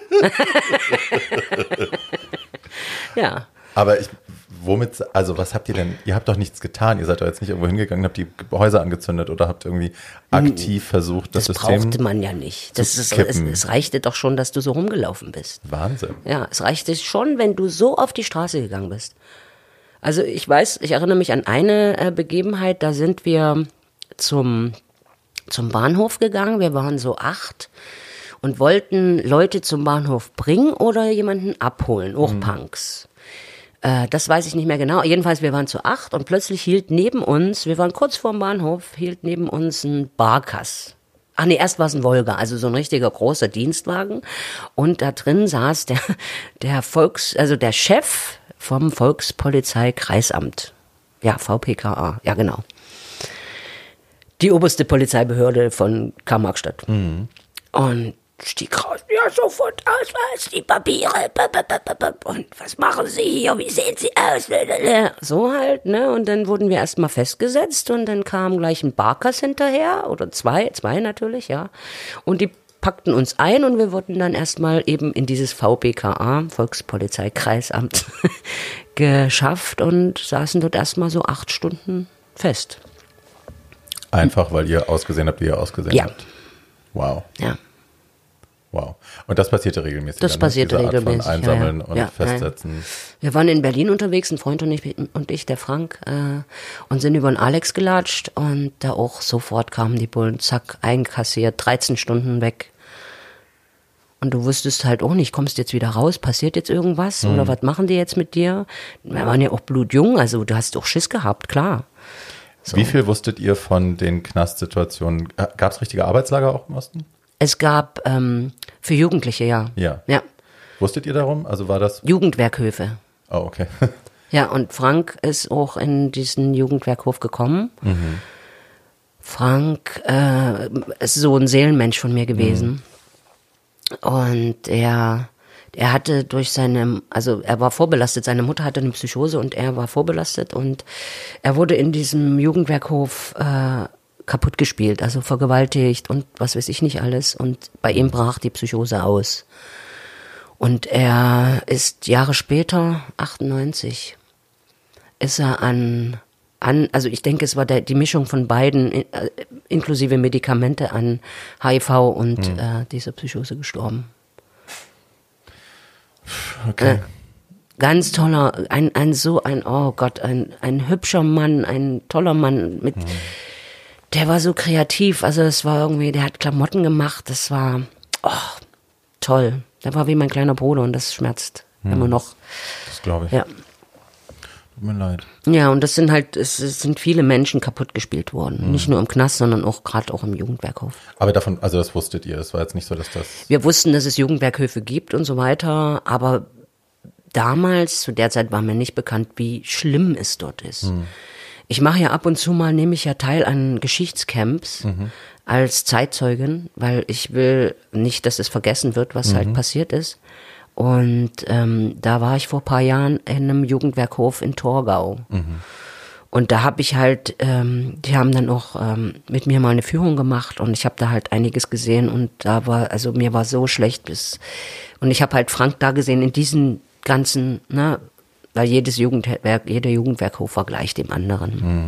Ja. Aber ich, womit, also was habt ihr denn, ihr habt doch nichts getan, ihr seid doch jetzt nicht irgendwo hingegangen, habt die Häuser angezündet oder habt irgendwie aktiv versucht, das, das System brauchte man ja nicht. Das ist, es, es reichte doch schon, dass du so rumgelaufen bist. Wahnsinn. Ja, es reichte schon, wenn du so auf die Straße gegangen bist. Also ich weiß, ich erinnere mich an eine äh, Begebenheit, da sind wir zum, zum Bahnhof gegangen, wir waren so acht und wollten Leute zum Bahnhof bringen oder jemanden abholen, auch mhm. Punks. Das weiß ich nicht mehr genau. Jedenfalls, wir waren zu acht und plötzlich hielt neben uns, wir waren kurz vorm Bahnhof, hielt neben uns ein Barkas. Ach nee, erst war es ein Volga, also so ein richtiger großer Dienstwagen. Und da drin saß der, der Volks, also der Chef vom Volkspolizeikreisamt. Ja, V P K A, ja genau. Die oberste Polizeibehörde von Karl-Marx-Stadt. Mhm. Und stieg raus, ja, sofort Ausweis, die Papiere, und was machen Sie hier, wie sehen Sie aus, so halt, ne, und dann wurden wir erstmal festgesetzt und dann kam gleich ein Barkas hinterher, oder zwei, zwei natürlich, ja, und die packten uns ein und wir wurden dann erstmal eben in dieses V P K A, Volkspolizeikreisamt, geschafft und saßen dort erstmal so acht Stunden fest. Einfach, weil ihr ausgesehen habt, wie ihr ausgesehen ja. habt? Wow. Ja. Wow. Und das passierte regelmäßig? Das dann, passierte diese regelmäßig. Art von Einsammeln ja, ja. und ja, Festsetzen. Ja. Wir waren in Berlin unterwegs, ein Freund und ich, und ich der Frank, äh, und sind über den Alex gelatscht und da auch sofort kamen die Bullen, zack, einkassiert, dreizehn Stunden weg. Und du wusstest halt auch nicht, kommst jetzt wieder raus, passiert jetzt irgendwas mhm. oder was machen die jetzt mit dir? Wir waren ja auch blutjung, also du hast auch Schiss gehabt, klar. So. Wie viel wusstet ihr von den Knastsituationen? Gab es richtige Arbeitslager auch im Osten? Es gab ähm, für Jugendliche, ja. ja. Ja. Wusstet ihr darum? Also war das? Jugendwerkhöfe. Oh, okay. Ja, und Frank ist auch in diesen Jugendwerkhof gekommen. Mhm. Frank äh, ist so ein Seelenmensch von mir gewesen. Mhm. Und er, er hatte durch seine, also er war vorbelastet, seine Mutter hatte eine Psychose und er war vorbelastet und er wurde in diesem Jugendwerkhof äh, kaputt gespielt, also vergewaltigt und was weiß ich nicht alles. Und bei ihm brach die Psychose aus. Und er ist Jahre später, achtundneunzig, ist er an... An, also ich denke, es war der, die Mischung von beiden, in, äh, inklusive Medikamente, an H I V und hm. äh, dieser Psychose gestorben. Okay. Äh, ganz toller, ein, ein so ein, oh Gott, ein, ein hübscher Mann, ein toller Mann, mit, hm. der war so kreativ, also es war irgendwie, der hat Klamotten gemacht, das war oh, toll. Der war wie mein kleiner Bruder und das schmerzt hm. immer noch. Das glaube ich. Ja. Tut mir leid. Ja, und das sind halt, es, es sind viele Menschen kaputt gespielt worden. Mhm. Nicht nur im Knast, sondern auch gerade auch im Jugendwerkhof. Aber davon, also das wusstet ihr, es war jetzt nicht so, dass das... Wir wussten, dass es Jugendwerkhöfe gibt und so weiter, aber damals, zu der Zeit war mir nicht bekannt, wie schlimm es dort ist. Mhm. Ich mache ja ab und zu mal, nehme ich ja teil an Geschichtscamps mhm. als Zeitzeugin, weil ich will nicht, dass es vergessen wird, was mhm. halt passiert ist. Und ähm, da war ich vor ein paar Jahren in einem Jugendwerkhof in Torgau. Mhm. Und da habe ich halt, ähm, die haben dann auch ähm, mit mir mal eine Führung gemacht und ich habe da halt einiges gesehen und da war, also mir war so schlecht bis, und ich habe halt Frank da gesehen in diesen ganzen, ne, weil jedes Jugendwerk, jeder Jugendwerkhof war gleich dem anderen. Mhm.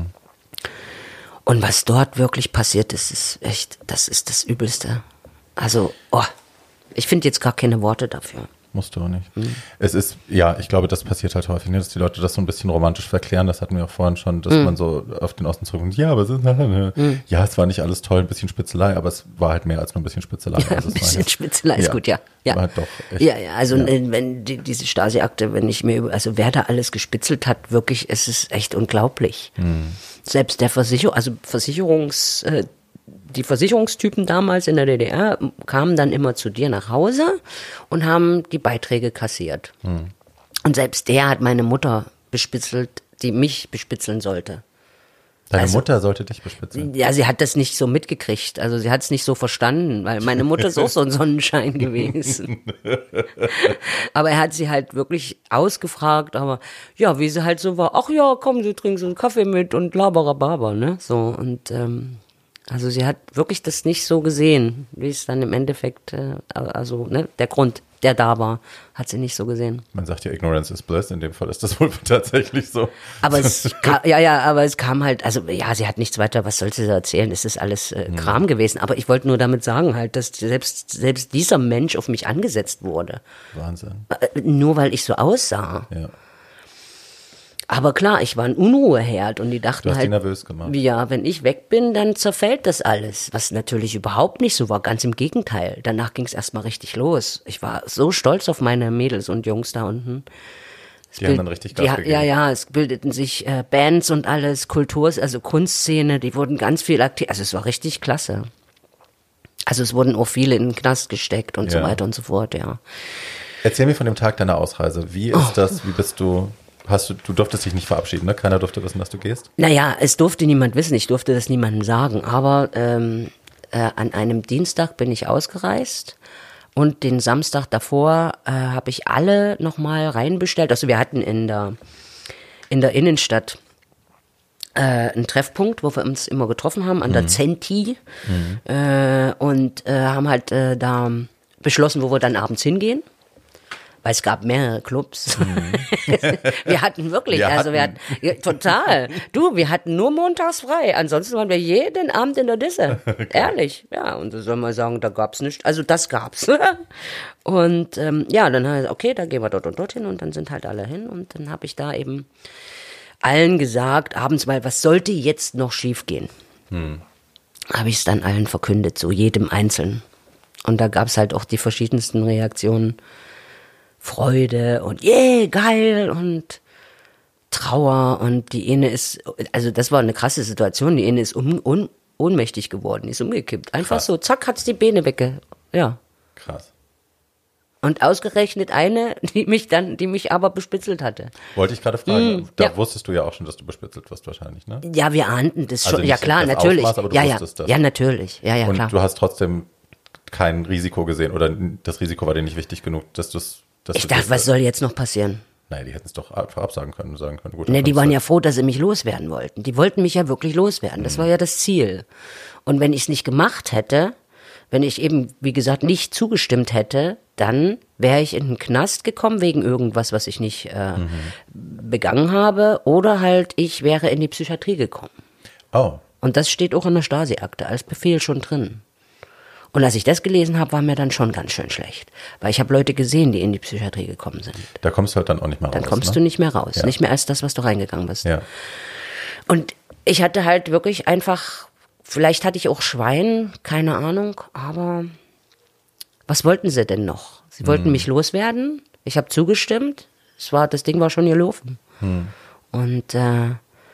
Und was dort wirklich passiert ist, ist echt, das ist das Übelste. Also, oh, ich finde jetzt gar keine Worte dafür. Musst du auch nicht. Mhm. Es ist, ja, ich glaube, das passiert halt häufig, ne, dass die Leute das so ein bisschen romantisch verklären. Das hatten wir auch vorhin schon, dass mhm. man so auf den Osten zurückkommt. Ja, aber es ist, mhm. ja, es war nicht alles toll, ein bisschen Spitzelei, aber es war halt mehr als nur ein bisschen Spitzelei. Ja, also ein bisschen jetzt, Spitzelei ist ja, gut, ja. Ja, war halt doch echt, ja, ja, also ja. wenn die, diese Stasi-Akte, wenn ich mir über, also wer da alles gespitzelt hat, wirklich, es ist echt unglaublich. Mhm. Selbst der Versicherung, also Versicherungs, äh, die Versicherungstypen damals in der D D R kamen dann immer zu dir nach Hause und haben die Beiträge kassiert. Hm. Und selbst der hat meine Mutter bespitzelt, die mich bespitzeln sollte. Deine also, Mutter sollte dich bespitzeln? Ja, sie hat das nicht so mitgekriegt. Also sie hat es nicht so verstanden, weil meine Mutter ist auch so ein Sonnenschein gewesen. Aber er hat sie halt wirklich ausgefragt, aber ja, wie sie halt so war, ach ja, komm, du trinkst einen Kaffee mit und laberababa, ne? So, und ähm, also sie hat wirklich das nicht so gesehen, wie es dann im Endeffekt, äh, also ne, der Grund, der da war, hat sie nicht so gesehen. Man sagt ja, Ignorance is bliss, in dem Fall ist das wohl tatsächlich so. Aber es kam, ja, ja, aber es kam halt, also ja, sie hat nichts weiter, was sollte sie erzählen, es ist alles äh, Kram ja. gewesen. Aber ich wollte nur damit sagen halt, dass selbst, selbst dieser Mensch auf mich angesetzt wurde. Wahnsinn. Äh, nur weil ich so aussah. Ja. Aber klar, ich war ein Unruheherd und die dachten du hast halt, die nervös gemacht. Ja, wenn ich weg bin, dann zerfällt das alles. Was natürlich überhaupt nicht so war, ganz im Gegenteil. Danach ging es erstmal richtig los. Ich war so stolz auf meine Mädels und Jungs da unten. Es die bild, haben dann richtig Gas die, gegeben. Ja, ja, es bildeten sich äh, Bands und alles, Kultur, also Kunstszene, die wurden ganz viel aktiv. Also es war richtig klasse. Also es wurden auch viele in den Knast gesteckt und ja. so weiter und so fort, ja. Erzähl mir von dem Tag deiner Ausreise. Wie ist oh. das, wie bist du... Hast du, du durftest dich nicht verabschieden, ne? Keiner durfte wissen, dass du gehst? Naja, es durfte niemand wissen, ich durfte das niemandem sagen, aber ähm, äh, an einem Dienstag bin ich ausgereist und den Samstag davor äh, habe ich alle nochmal reinbestellt. Also wir hatten in der, in der Innenstadt äh, einen Treffpunkt, wo wir uns immer getroffen haben, an der mhm. Zenti mhm. Äh, und äh, haben halt äh, da beschlossen, wo wir dann abends hingehen. Weil es gab mehrere Clubs. Mhm. wir hatten wirklich, wir also hatten. wir hatten, ja, total. Du, wir hatten nur montags frei. Ansonsten waren wir jeden Abend in der Disse. Okay. Ehrlich, ja. Und so soll man sagen, da gab's nichts. Also das gab's. Und ähm, ja, dann heißt okay, da gehen wir dort und dorthin und dann sind halt alle hin. Und dann habe ich da eben allen gesagt, abends mal, was sollte jetzt noch schief gehen? Mhm. Habe ich es dann allen verkündet, so jedem Einzelnen. Und da gab's halt auch die verschiedensten Reaktionen. Freude und yeah, geil und Trauer und die eine ist, also das war eine krasse Situation, die eine ist un, un, ohnmächtig geworden, die ist umgekippt. Einfach Krass. so, zack, hat's die Beine wegge, ja. Krass. Und ausgerechnet eine, die mich dann, die mich aber bespitzelt hatte. Wollte ich gerade fragen. Mm, da ja. wusstest du ja auch schon, dass du bespitzelt wirst wahrscheinlich, ne? Ja, wir ahnten das schon. Also nicht ja klar, das natürlich. Ausmaß, aber du ja, ja. wusstest das. Ja, natürlich. Ja, ja, Und klar. du hast trotzdem kein Risiko gesehen oder das Risiko war dir nicht wichtig genug, dass du es. Ich dachte, was soll jetzt noch passieren? Nein, die hätten es doch einfach absagen können und sagen können. Gut, Ne, die waren ja froh, dass sie mich loswerden wollten. Die wollten mich ja wirklich loswerden. Das mhm. war ja das Ziel. Und wenn ich es nicht gemacht hätte, wenn ich eben, wie gesagt, nicht zugestimmt hätte, dann wäre ich in den Knast gekommen wegen irgendwas, was ich nicht äh, mhm. begangen habe. Oder halt, ich wäre in die Psychiatrie gekommen. Oh. Und das steht auch in der Stasi-Akte als Befehl schon drin. Und als ich das gelesen habe, war mir dann schon ganz schön schlecht. Weil ich habe Leute gesehen, die in die Psychiatrie gekommen sind. Da kommst du halt dann auch nicht mehr raus. Dann kommst ne? du nicht mehr raus. Ja. Nicht mehr als das, was du reingegangen bist. Ja. Und ich hatte halt wirklich einfach, vielleicht hatte ich auch Schwein, keine Ahnung, aber was wollten sie denn noch? Sie wollten hm. mich loswerden. Ich habe zugestimmt. Es war, das Ding war schon gelaufen. Hm. Und äh,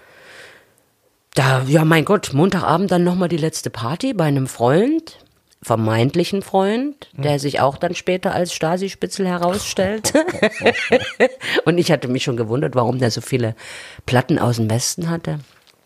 da, ja mein Gott, Montagabend dann nochmal die letzte Party bei einem Freund, vermeintlichen Freund, der sich auch dann später als Stasi-Spitzel herausstellte. Und ich hatte mich schon gewundert, warum der so viele Platten aus dem Westen hatte.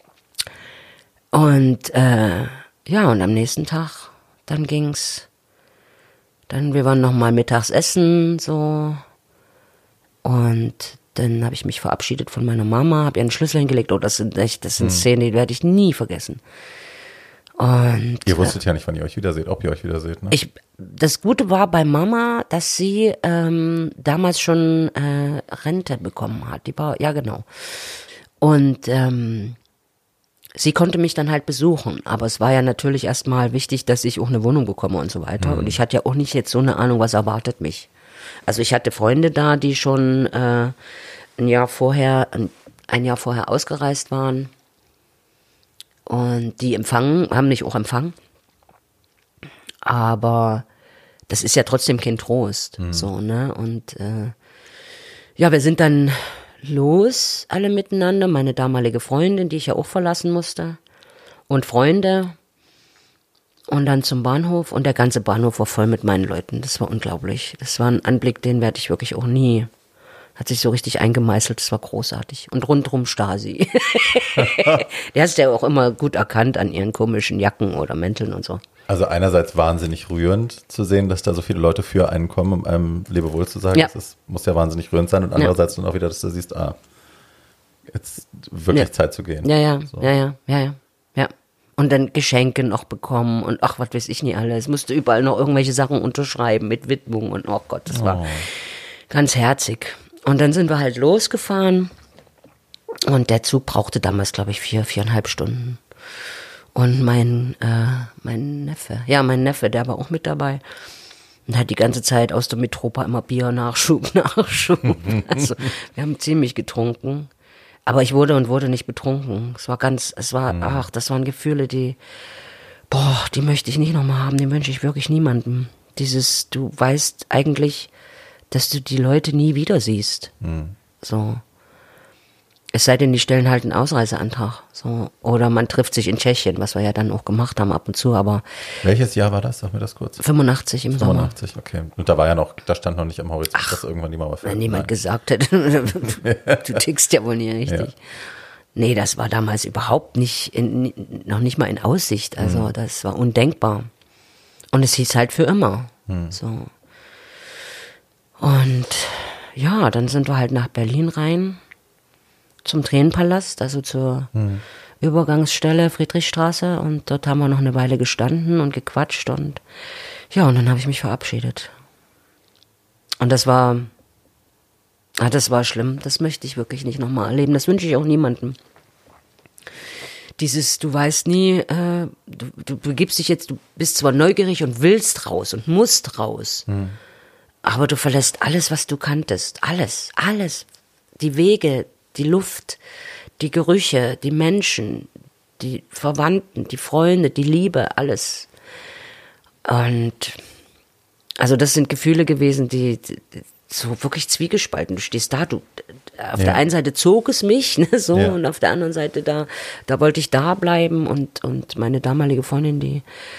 Und äh, ja, und am nächsten Tag, dann ging's, dann, wir waren nochmal mittags essen, so, und dann habe ich mich verabschiedet von meiner Mama, habe ihr einen Schlüssel hingelegt, oh, das sind echt, das sind hm. Szenen, die werde ich nie vergessen. Und, ihr wusstet ja nicht, wann ihr euch wiederseht, ob ihr euch wiederseht, ne? Ich, das Gute war bei Mama, dass sie ähm, damals schon äh, Rente bekommen hat. Die war, ja genau. Und ähm, sie konnte mich dann halt besuchen. Aber es war ja natürlich erstmal wichtig, dass ich auch eine Wohnung bekomme und so weiter. Mhm. Und ich hatte ja auch nicht jetzt so eine Ahnung, was erwartet mich. Also ich hatte Freunde da, die schon äh, ein Jahr vorher, ein, ein Jahr vorher ausgereist waren. Und die empfangen, haben mich auch empfangen. Aber das ist ja trotzdem kein Trost. Mhm. So, ne? Und äh, ja, wir sind dann los, alle miteinander. Meine damalige Freundin, die ich ja auch verlassen musste. Und Freunde. Und dann zum Bahnhof. Und der ganze Bahnhof war voll mit meinen Leuten. Das war unglaublich. Das war ein Anblick, den werde ich wirklich auch nie. Hat sich so richtig eingemeißelt, das war großartig. Und rundrum Stasi. Der hast ja auch immer gut erkannt an ihren komischen Jacken oder Mänteln und so. Also einerseits wahnsinnig rührend zu sehen, dass da so viele Leute für einen kommen, um einem Lebewohl zu sagen. Ja. Das ist, muss ja wahnsinnig rührend sein. Und andererseits ja. dann auch wieder, dass du siehst, ah, jetzt wirklich ja. Zeit zu gehen. Ja, ja, so. ja, ja, ja, ja, ja. Und dann Geschenke noch bekommen und ach, was weiß ich nicht alles. Musste überall noch irgendwelche Sachen unterschreiben mit Widmung und oh Gott, das war oh. ganz herzig. Und dann sind wir halt losgefahren und der Zug brauchte damals, glaube ich, vier, viereinhalb Stunden. Und mein, äh, mein Neffe, ja, mein Neffe, der war auch mit dabei und hat die ganze Zeit aus der Metropa immer Bier, Nachschub, Nachschub. Also wir haben ziemlich getrunken, aber ich wurde und wurde nicht betrunken. Es war ganz, es war, mhm. ach, das waren Gefühle, die, boah, die möchte ich nicht nochmal haben, die wünsche ich wirklich niemandem. Dieses, du weißt eigentlich, dass du die Leute nie wieder siehst. Mhm. So. Es sei denn, die stellen halt einen Ausreiseantrag. So. Oder man trifft sich in Tschechien, was wir ja dann auch gemacht haben ab und zu, aber. Welches Jahr war das? Sag mir das kurz. fünfundachtzig im Sommer. fünfundachtzig, okay. Und da war ja noch, da stand noch nicht am Horizont, Ach, dass irgendwann die Mauer fällt. Wenn niemand Nein. gesagt hätte, du tickst ja wohl nie richtig. Ja. Nee, das war damals überhaupt nicht, in, noch nicht mal in Aussicht. Also, mhm. das war undenkbar. Und es hieß halt für immer. Mhm. So. Und ja, dann sind wir halt nach Berlin rein, zum Tränenpalast, also zur hm. Übergangsstelle Friedrichstraße. Und dort haben wir noch eine Weile gestanden und gequatscht. Und ja, und dann habe ich mich verabschiedet. Und das war, ah, das war schlimm. Das möchte ich wirklich nicht nochmal erleben. Das wünsche ich auch niemandem. Dieses, du weißt nie, äh, du, du begibst dich jetzt, du bist zwar neugierig und willst raus und musst raus. Hm. Aber du verlässt alles, was du kanntest. Alles, alles. Die Wege, die Luft, die Gerüche, die Menschen, die Verwandten, die Freunde, die Liebe, alles. Und also das sind Gefühle gewesen, die, die so wirklich zwiegespalten. Du stehst da, du auf ja. der einen Seite zog es mich, ne, so, ja. und auf der anderen Seite da, da wollte ich da bleiben und und meine damalige Freundin, die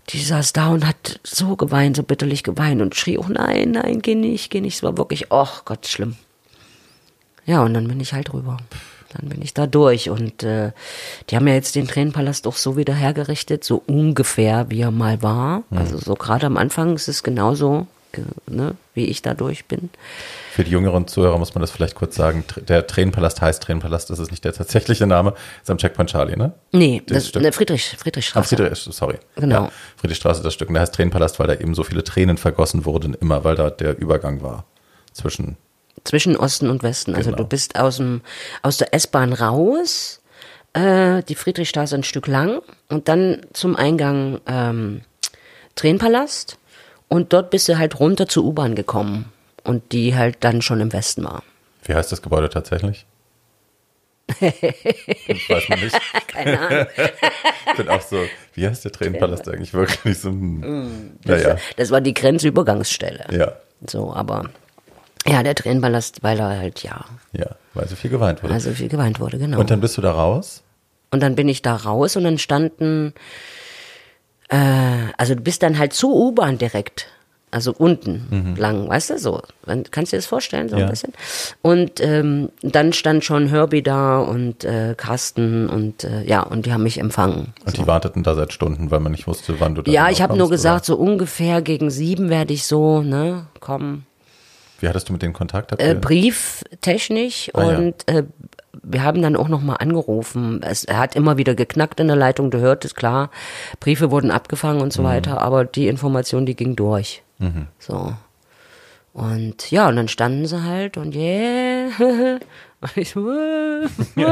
die saß da und hat so geweint, so bitterlich geweint und schrie, oh nein, nein, geh nicht, geh nicht. Es war wirklich, oh Gott, schlimm. Ja, und dann bin ich halt rüber. Dann bin ich da durch und äh, die haben ja jetzt den Tränenpalast auch so wieder hergerichtet, so ungefähr, wie er mal war. Mhm. Also so gerade am Anfang ist es genauso, ne, wie ich da durch bin. Für die jüngeren Zuhörer muss man das vielleicht kurz sagen. Der Tränenpalast heißt Tränenpalast, das ist nicht der tatsächliche Name, ist am Checkpoint Charlie, ne? Nee, das, das ne, Friedrich, Friedrichstraße. Ah, Friedrich, sorry. Genau. Ja, Friedrichstraße, das Stück. Und der heißt Tränenpalast, weil da eben so viele Tränen vergossen wurden, immer, weil da der Übergang war zwischen... Zwischen Osten und Westen. Also genau. Du bist aus, dem, aus der S-Bahn raus, äh, die Friedrichstraße ein Stück lang und dann zum Eingang ähm, Tränenpalast und dort bist du halt runter zur U-Bahn gekommen und die halt dann schon im Westen war. Wie heißt das Gebäude tatsächlich? Das weiß man nicht. Keine Ahnung. Ich bin auch so, wie heißt der Tränenpalast eigentlich wirklich? So, hm, das, naja. das war die Grenzübergangsstelle. Ja. So, aber... Ja, der Tränenpalast, weil er halt, ja. Ja, weil so viel geweint wurde. Weil so viel geweint wurde, genau. Und dann bist du da raus? Und dann bin ich da raus und dann standen, äh, also du bist dann halt zur U-Bahn direkt, also unten mhm. lang, weißt du, so. Kannst du dir das vorstellen, so ja. ein bisschen? Und ähm, dann stand schon Herbie da und äh, Carsten und äh, ja, und die haben mich empfangen. Und so. Die warteten da seit Stunden, weil man nicht wusste, wann du da Ja, ich habe nur gesagt, oder? So ungefähr gegen sieben werde ich so, ne, kommen. Wie hattest du mit denen Kontakt? Äh, brieftechnisch ah, und ja. äh, wir haben dann auch nochmal angerufen. Es er hat immer wieder geknackt in der Leitung, du hörtest, klar, Briefe wurden abgefangen und so mhm. weiter, aber die Information, die ging durch. Mhm. So. Und ja, und dann standen sie halt und yeah. Und ich so, oh,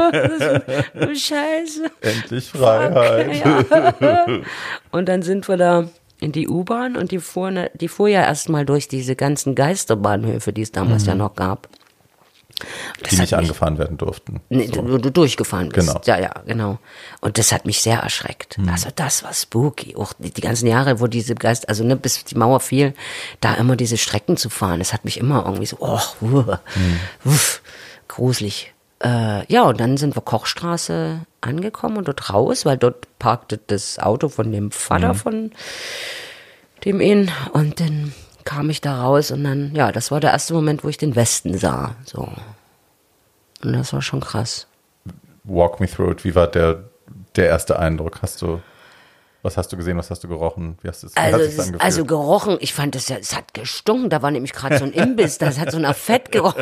Scheiße. Endlich Freiheit. Fuck, ja. Und dann sind wir da in die U-Bahn und die fuhr, die fuhr ja erstmal durch diese ganzen Geisterbahnhöfe, die es damals mhm. ja noch gab. Das die nicht mich, angefahren werden durften. Nee, so. du, du durchgefahren bist. Genau. Ja, ja, genau. Und das hat mich sehr erschreckt. Mhm. Also das war spooky. Auch die, die ganzen Jahre, wo diese Geist, also ne, bis die Mauer fiel, da immer diese Strecken zu fahren, das hat mich immer irgendwie so, oh, uh, mhm. uff, gruselig. Äh, ja, und dann sind wir Kochstraße angekommen und dort raus, weil dort parkte das Auto von dem Vater mhm. von dem ihn und dann kam ich da raus und dann, ja, das war der erste Moment, wo ich den Westen sah, so. Und das war schon krass. Walk me through it. Wie war der, der erste Eindruck? Hast du, was hast du gesehen, was hast du gerochen? Wie hast du es also, angefühlt? Also gerochen, ich fand das ja, es hat gestunken, da war nämlich gerade so ein Imbiss, das hat so nach Fett gerochen.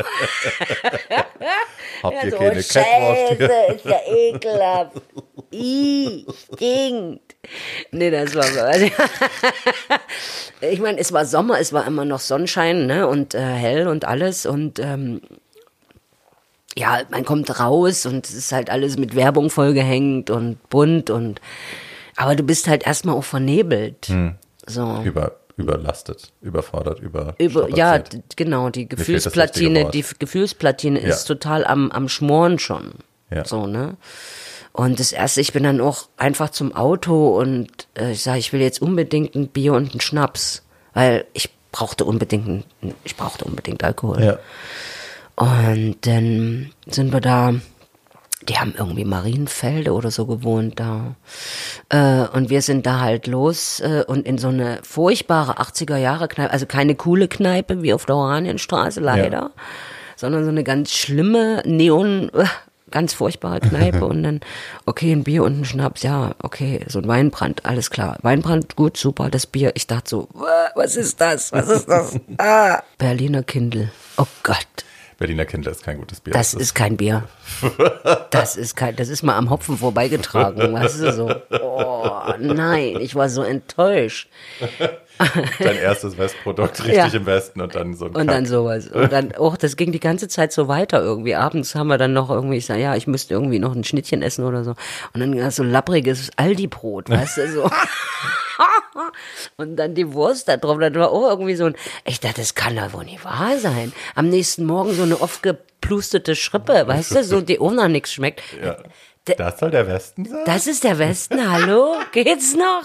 Habt ja, ihr so, keine Scheiße, Catwurst? ist ja ekelhaft. Ih, stinkt. Nee, das war also, ich meine, es war Sommer, es war immer noch Sonnenschein, ne, und äh, hell und alles und ähm, ja, man kommt raus und es ist halt alles mit Werbung vollgehängt und bunt und aber du bist halt erstmal auch vernebelt. Hm. So. Über, überlastet, überfordert, über, über Ja, d- genau, die Gefühlsplatine, die Gefühlsplatine ja. ist total am, am Schmoren schon. Ja. So, ne? Und das erste, ich bin dann auch einfach zum Auto und äh, ich sage, ich will jetzt unbedingt ein Bier und einen Schnaps, weil ich brauchte unbedingt, ein, ich brauchte unbedingt Alkohol. Ja. Und dann sind wir da, die haben irgendwie Marienfelde oder so gewohnt da. Äh, und wir sind da halt los äh, und in so eine furchtbare achtziger-Jahre-Kneipe, also keine coole Kneipe wie auf der Oranienstraße leider, ja. sondern so eine ganz schlimme Neon, äh, ganz furchtbare Kneipe und dann, okay, ein Bier und ein Schnaps, ja, okay, so ein Weinbrand, alles klar. Weinbrand, gut, super, das Bier. Ich dachte so, was ist das, was ist das? Ah, Berliner Kindl, oh Gott. Berliner Kindl ist kein gutes Bier. Das, das ist, ist kein Bier. Das ist kein, das ist mal am Hopfen vorbeigetragen, weißt du, so. Oh, nein, ich war so enttäuscht. Dein erstes Westprodukt richtig ja. im Westen und dann so ein Und Kack. dann sowas. Und dann, oh, das ging die ganze Zeit so weiter irgendwie. Abends haben wir dann noch irgendwie, ich sag, ja, ich müsste irgendwie noch ein Schnittchen essen oder so. Und dann so lappriges Aldi-Brot, weißt du, so. Und dann die Wurst da drauf. Das war auch irgendwie so ein, ich dachte, das kann doch wohl nicht wahr sein. Am nächsten Morgen so eine oft geplustete Schrippe, weißt du, so, die auch noch nichts schmeckt. Ja. Das soll der Westen sein? Das ist der Westen, hallo? Geht's noch?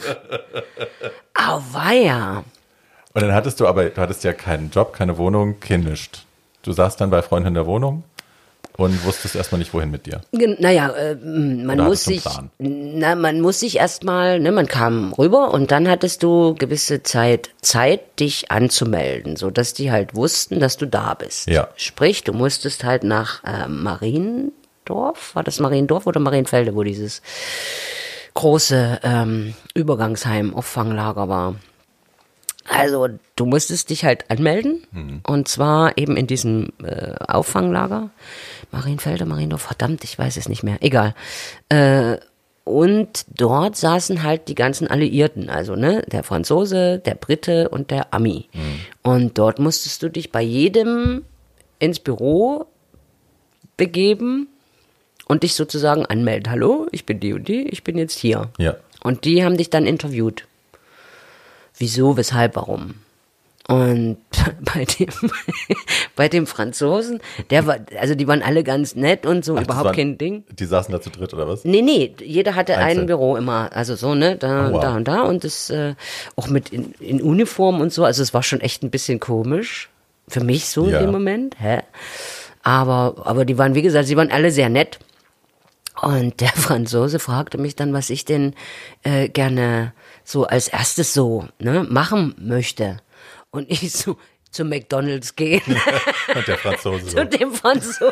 Auweia. Und dann hattest du aber, du hattest ja keinen Job, keine Wohnung, kein nichts. Du saßt dann bei Freunden in der Wohnung? Und wusstest erstmal nicht, wohin mit dir? Naja, äh, man muss sich, na, man muss sich erstmal, ne, man kam rüber und dann hattest du gewisse Zeit, Zeit, dich anzumelden, so dass die halt wussten, dass du da bist. Ja. Sprich, du musstest halt nach äh, Mariendorf, war das Mariendorf oder Marienfelde, wo dieses große ähm, Übergangsheim, Auffanglager war. Also du musstest dich halt anmelden mhm. und zwar eben in diesem äh, Auffanglager. Marienfelde, Mariendorf, verdammt, ich weiß es nicht mehr, egal. Äh, und dort saßen halt die ganzen Alliierten, also ne, der Franzose, der Brite und der Ami. Mhm. Und dort musstest du dich bei jedem ins Büro begeben und dich sozusagen anmelden. Hallo, ich bin die und die, ich bin jetzt hier. Ja. Und die haben dich dann interviewt. Wieso, weshalb, warum? Und bei dem, bei dem Franzosen, der war, also die waren alle ganz nett und so, Ach, überhaupt waren, kein Ding. Die saßen da zu dritt oder was? Nee, nee, jeder hatte Einzel. ein Büro immer, also so, ne, da, oh, wow. da und da und das äh, auch mit in, in Uniform und so, also es war schon echt ein bisschen komisch, für mich so ja. in dem Moment, hä? Aber, aber die waren, wie gesagt, sie waren alle sehr nett. Und der Franzose fragte mich dann, was ich denn äh, gerne so als erstes so ne, machen möchte. Und ich so, zu McDonald's gehen. Und der Franzose so. Zu dem Franzosen.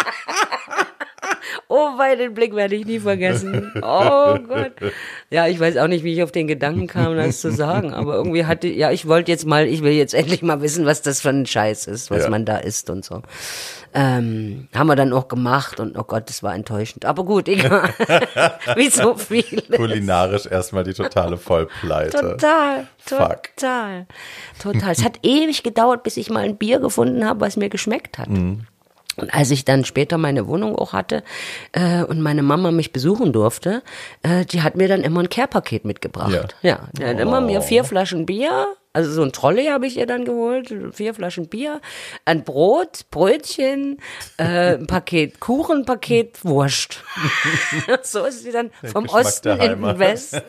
Oh, bei den Blick werde ich nie vergessen. Oh Gott. Ja, ich weiß auch nicht, wie ich auf den Gedanken kam, das zu sagen. Aber irgendwie hatte, ja, ich wollte jetzt mal, ich will jetzt endlich mal wissen, was das für ein Scheiß ist, was ja. man da isst und so. Ähm, haben wir dann auch gemacht und oh Gott, das war enttäuschend. Aber gut, egal. Wie so viel. Kulinarisch erstmal die totale Vollpleite. Total, Fuck. total, total. Es hat ewig gedauert, bis ich mal ein Bier gefunden habe, was mir geschmeckt hat. Mhm. Und als ich dann später meine Wohnung auch hatte äh, und meine Mama mich besuchen durfte, äh, die hat mir dann immer ein Care-Paket mitgebracht. Ja, ja die hat oh. immer mir vier Flaschen Bier, also so ein Trolley habe ich ihr dann geholt, vier Flaschen Bier, ein Brot, Brötchen, äh, ein Paket Kuchen, ein Paket Wurst. So ist sie dann vom Osten in den Westen.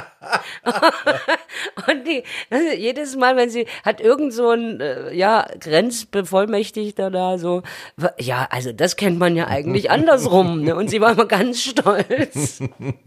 Und die, also jedes Mal, wenn sie, hat irgend so ein, äh, ja, Grenzbevollmächtigter da so, ja, also das kennt man ja eigentlich andersrum, ne? Und sie war immer ganz stolz.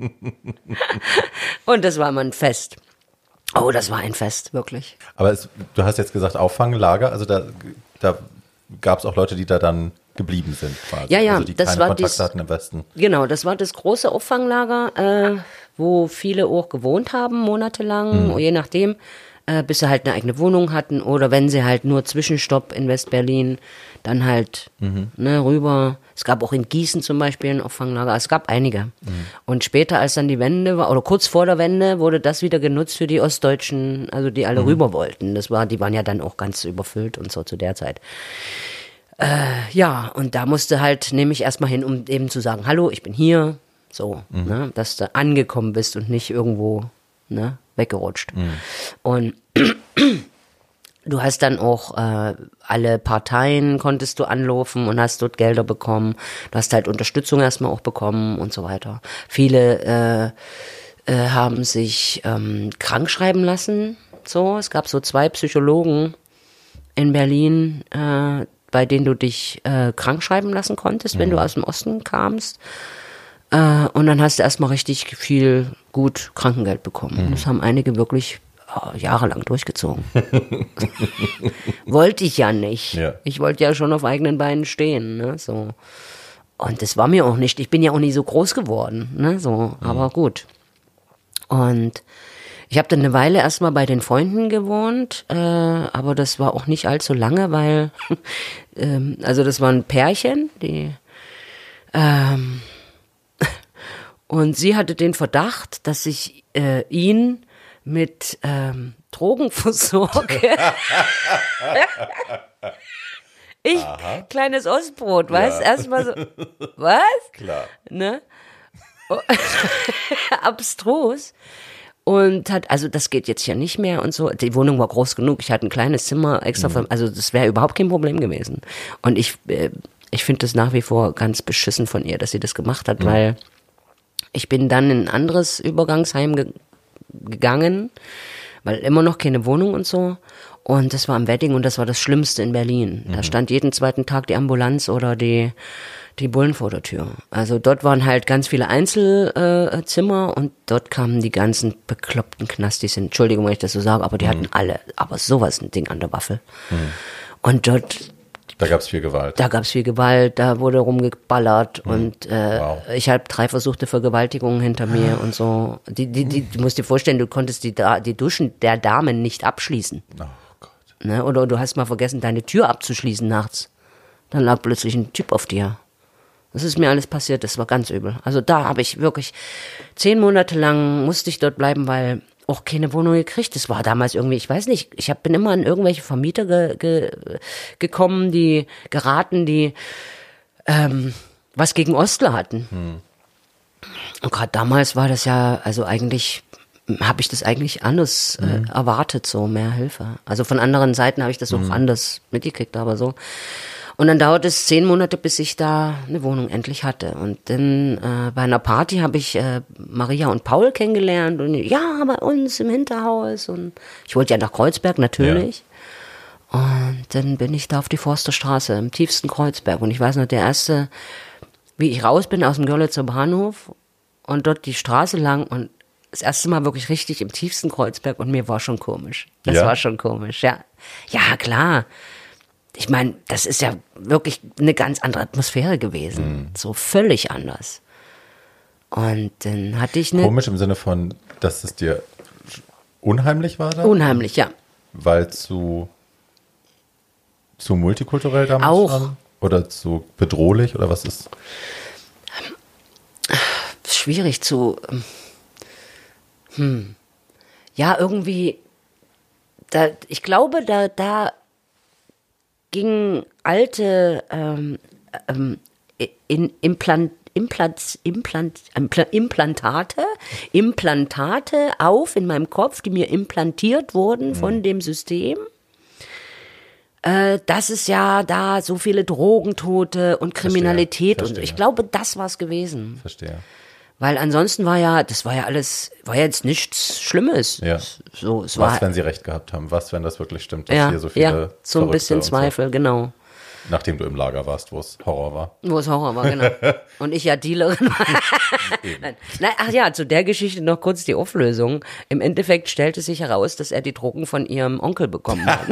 Und das war immer ein Fest. Oh, das war ein Fest, wirklich. Aber es, du hast jetzt gesagt Auffanglager, also da, da gab es auch Leute, die da dann geblieben sind quasi. Ja, ja, also die das keine war Kontakte dies, hatten im Westen. Genau, das war das große Auffanglager, äh, wo viele auch gewohnt haben, monatelang, mhm. je nachdem, äh, bis sie halt eine eigene Wohnung hatten oder wenn sie halt nur Zwischenstopp in West-Berlin, dann halt mhm. ne, rüber. Es gab auch in Gießen zum Beispiel ein Auffanglager, es gab einige. Mhm. Und später, als dann die Wende war, oder kurz vor der Wende, wurde das wieder genutzt für die Ostdeutschen, also die alle mhm. rüber wollten. Das war, die waren ja dann auch ganz überfüllt und so zu der Zeit. Äh, ja, und da musste halt, nehme ich erstmal hin, um eben zu sagen, hallo, ich bin hier, so, mhm. ne, dass du angekommen bist und nicht irgendwo ne, weggerutscht. Mhm. Und du hast dann auch äh, alle Parteien konntest du anrufen und hast dort Gelder bekommen. Du hast halt Unterstützung erstmal auch bekommen und so weiter. Viele äh, äh, haben sich ähm, krank schreiben lassen. So, es gab so zwei Psychologen in Berlin, äh, bei denen du dich äh, krank schreiben lassen konntest, mhm. wenn du aus dem Osten kamst. Äh, und dann hast du erstmal richtig viel gut Krankengeld bekommen. Mhm. Das haben einige wirklich oh, jahrelang durchgezogen. Wollte ich ja nicht. Ja. Ich wollte ja schon auf eigenen Beinen stehen. Ne? So. Und das war mir auch nicht. Ich bin ja auch nie so groß geworden. Ne? So. Mhm. Aber gut. Und ich habe dann eine Weile erstmal bei den Freunden gewohnt, äh, aber das war auch nicht allzu lange, weil, ähm, also das waren Pärchen, die, ähm, und sie hatte den Verdacht, dass ich äh, ihn mit ähm, Drogen versorge. Ich, Aha. kleines Ostbrot, weißt du, ja. erstmal so, was? Klar. Ne? Abstrus. Und hat, also das geht jetzt hier nicht mehr und so. Die Wohnung war groß genug. Ich hatte ein kleines Zimmer extra, mhm. für, also das wäre überhaupt kein Problem gewesen. Und ich, äh, ich finde das nach wie vor ganz beschissen von ihr, dass sie das gemacht hat, mhm. weil ich bin dann in ein anderes Übergangsheim ge- gegangen, weil immer noch keine Wohnung und so. Und das war am Wedding und das war das Schlimmste in Berlin. Mhm. Da stand jeden zweiten Tag die Ambulanz oder die Die Bullen vor der Tür. Also dort waren halt ganz viele Einzelzimmer äh, und dort kamen die ganzen bekloppten Knastis hin. Entschuldigung, wenn ich das so sage, aber die mhm. hatten alle, aber sowas ein Ding an der Waffel. Mhm. Und dort... Da gab es viel Gewalt. Da gab es viel Gewalt, da wurde rumgeballert mhm. und äh, wow. ich habe drei versuchte Vergewaltigungen hinter mir und so. Die, die, die, du musst dir vorstellen, du konntest die, die Duschen der Damen nicht abschließen. Oh Gott. Ne? Oder du hast mal vergessen, deine Tür abzuschließen nachts. Dann lag plötzlich ein Typ auf dir. Das ist mir alles passiert, das war ganz übel. Also da habe ich wirklich zehn Monate lang musste ich dort bleiben, weil auch keine Wohnung gekriegt. Das war damals irgendwie, ich weiß nicht, ich hab, bin immer an irgendwelche Vermieter ge, ge, gekommen, die geraten, die ähm, was gegen Ostler hatten. Hm. Und gerade damals war das ja, also eigentlich habe ich das eigentlich anders hm. äh, erwartet, so mehr Hilfe. Also von anderen Seiten habe ich das auch hm. anders mitgekriegt, aber so. Und dann dauerte es zehn Monate, bis ich da eine Wohnung endlich hatte. Und dann äh, bei einer Party habe ich äh, Maria und Paul kennengelernt. Und ja, bei uns im Hinterhaus. Und ich wollte ja nach Kreuzberg, natürlich. Ja. Und dann bin ich da auf die Forsterstraße, im tiefsten Kreuzberg. Und ich weiß noch, der erste, wie ich raus bin aus dem Görlitzer Bahnhof und dort die Straße lang und das erste Mal wirklich richtig im tiefsten Kreuzberg. Und mir war schon komisch. Das ja. war schon komisch, ja. Ja, klar. Ich meine, das ist ja wirklich eine ganz andere Atmosphäre gewesen. Mhm. So völlig anders. Und dann hatte ich eine... Komisch im Sinne von, dass es dir unheimlich war da? Unheimlich, ja. Weil zu, zu multikulturell damals auch schon? Oder zu bedrohlich? Oder was ist? Schwierig zu... Hm. Ja, irgendwie... Da, ich glaube, da... da gingen alte ähm, ähm, in, Implant, Implant, Implant, Implantate, Implantate auf in meinem Kopf, die mir implantiert wurden mhm. von dem System. Äh, dass es ja da so viele Drogentote und Kriminalität Verstehe. Verstehe. Und ich glaube, das war es gewesen. Verstehe. Weil ansonsten war ja, das war ja alles, war ja jetzt nichts Schlimmes. Ja. So, es was, war, wenn sie recht gehabt haben? Was, wenn das wirklich stimmt, dass ja, hier so viele ja, so ein bisschen Zweifel, so. Genau. Nachdem du im Lager warst, wo es Horror war. Wo es Horror war, genau. Und ich ja Dealerin war. Nein. Nein, ach ja, zu der Geschichte noch kurz die Auflösung. Im Endeffekt stellte sich heraus, dass er die Drogen von ihrem Onkel bekommen hat.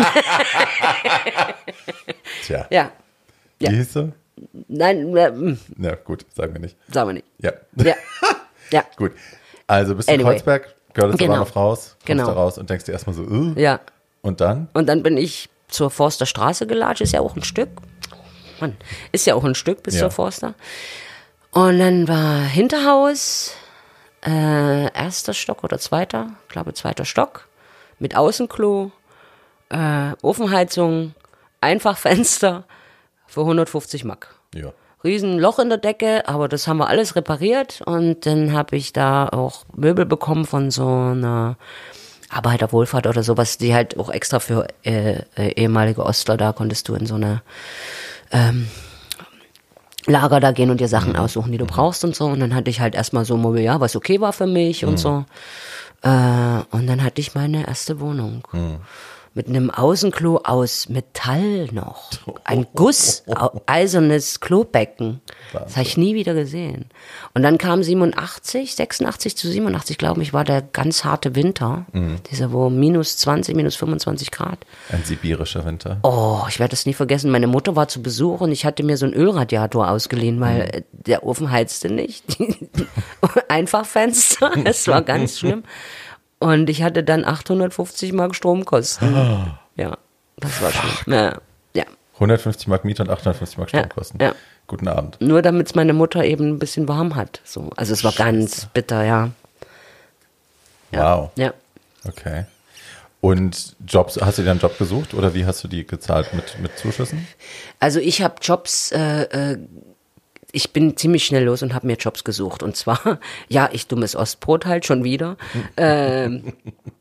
Tja. Ja. Wie ja. hieß er? Nein, äh, ja, gut, sagen wir nicht. Sagen wir nicht. Ja. Ja. Ja. Gut. Also bist du in anyway. Kreuzberg, Görlitzer genau. Bahnhof raus, kommst genau. da raus und denkst dir erstmal so, uh. ja. Und dann? Und dann bin ich zur Forster Straße gelatscht, ist ja auch ein Stück. Mann, ist ja auch ein Stück bis ja. zur Forster. Und dann war Hinterhaus, äh, erster Stock oder zweiter, ich glaube zweiter Stock, mit Außenklo, äh, Ofenheizung, Einfachfenster für hundertfünfzig Mark. Ja. Riesenloch in der Decke, aber das haben wir alles repariert und dann habe ich da auch Möbel bekommen von so einer Arbeiterwohlfahrt oder sowas, die halt auch extra für äh, äh, ehemalige Ostler, da konntest du in so eine ähm, Lager da gehen und dir Sachen mhm. aussuchen, die du brauchst und so. Und dann hatte ich halt erstmal so Mobiliar, was okay war für mich mhm. und so. Äh, und dann hatte ich meine erste Wohnung. Mhm. Mit einem Außenklo aus Metall noch. Ein Guss, eisernes Klobecken. Das habe ich nie wieder gesehen. Und dann kam siebenundachtzig, sechsundachtzig zu siebenundachtzig, glaube ich, war der ganz harte Winter. Mhm. Dieser, wo minus zwanzig, minus fünfundzwanzig Grad. Ein sibirischer Winter. Oh, ich werde das nie vergessen. Meine Mutter war zu Besuch und ich hatte mir so einen Ölradiator ausgeliehen, weil mhm. der Ofen heizte nicht. Einfachfenster, es war ganz schlimm. Und ich hatte dann achthundertfünfzig Mark Stromkosten. Ah. Ja, das war schlimm. Ja, ja. hundertfünfzig Mark Miete und achthundertfünfzig Mark Stromkosten. Ja, ja. Guten Abend. Nur damit es meine Mutter eben ein bisschen warm hat. So. Also es war Scheiße. Ganz bitter, ja. ja. Wow. Ja. Okay. Und Jobs, hast du dir einen Job gesucht oder wie hast du die gezahlt? Mit, mit Zuschüssen? Also ich habe Jobs äh, äh, ich bin ziemlich schnell los und habe mir Jobs gesucht. Und zwar, ja, ich dummes Ostbrot halt schon wieder. ähm.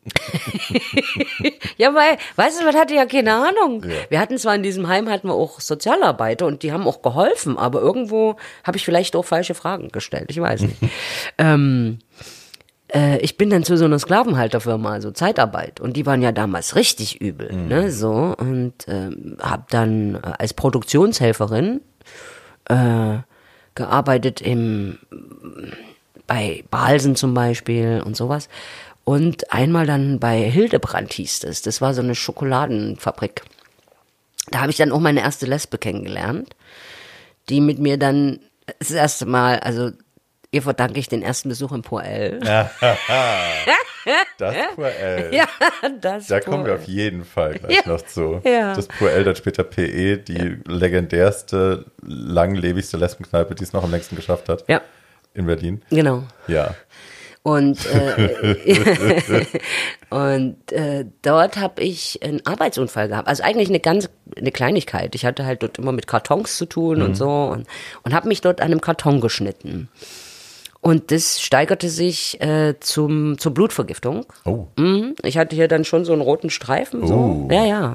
Ja, weil, weißt du, man hatte ja keine Ahnung. Ja. Wir hatten zwar in diesem Heim, hatten wir auch Sozialarbeiter und die haben auch geholfen, aber irgendwo habe ich vielleicht auch falsche Fragen gestellt. Ich weiß nicht. ähm, äh, ich bin dann zu so einer Sklavenhalterfirma, also Zeitarbeit. Und die waren ja damals richtig übel. Mhm. Ne, so. Und ähm, habe dann als Produktionshelferin äh, gearbeitet im, bei Balsen zum Beispiel und sowas. Und einmal dann bei Hildebrand hieß es. Das war so eine Schokoladenfabrik. Da habe ich dann auch meine erste Lesbe kennengelernt, die mit mir dann das erste Mal, also ihr verdanke ich den ersten Besuch im Poel. Das Poel. Ja, das Da Poel. kommen wir auf jeden Fall gleich Ja. noch zu. Ja. Das Poel, dann später P E, die legendärste, langlebigste Lesbenkneipe, die es noch am längsten geschafft hat. Ja. In Berlin. Genau. Ja. Und, äh, und äh, dort habe ich einen Arbeitsunfall gehabt. Also eigentlich eine ganz eine Kleinigkeit. Ich hatte halt dort immer mit Kartons zu tun mhm. und so und, und habe mich dort an einem Karton geschnitten. Und das steigerte sich äh, zum, zur Blutvergiftung. Oh. Mhm. Ich hatte hier dann schon so einen roten Streifen. So. Oh. Ja, ja.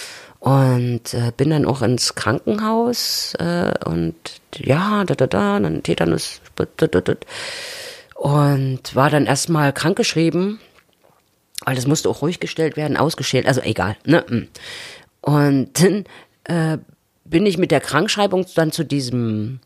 Und äh, bin dann auch ins Krankenhaus äh, und ja, da, da, da, dann Tetanus. Da, da, da. Und war dann erstmal krankgeschrieben, weil das musste auch ruhig gestellt werden, ausgeschält, also egal. Ne? Und dann äh, bin ich mit der Krankschreibung dann zu diesem,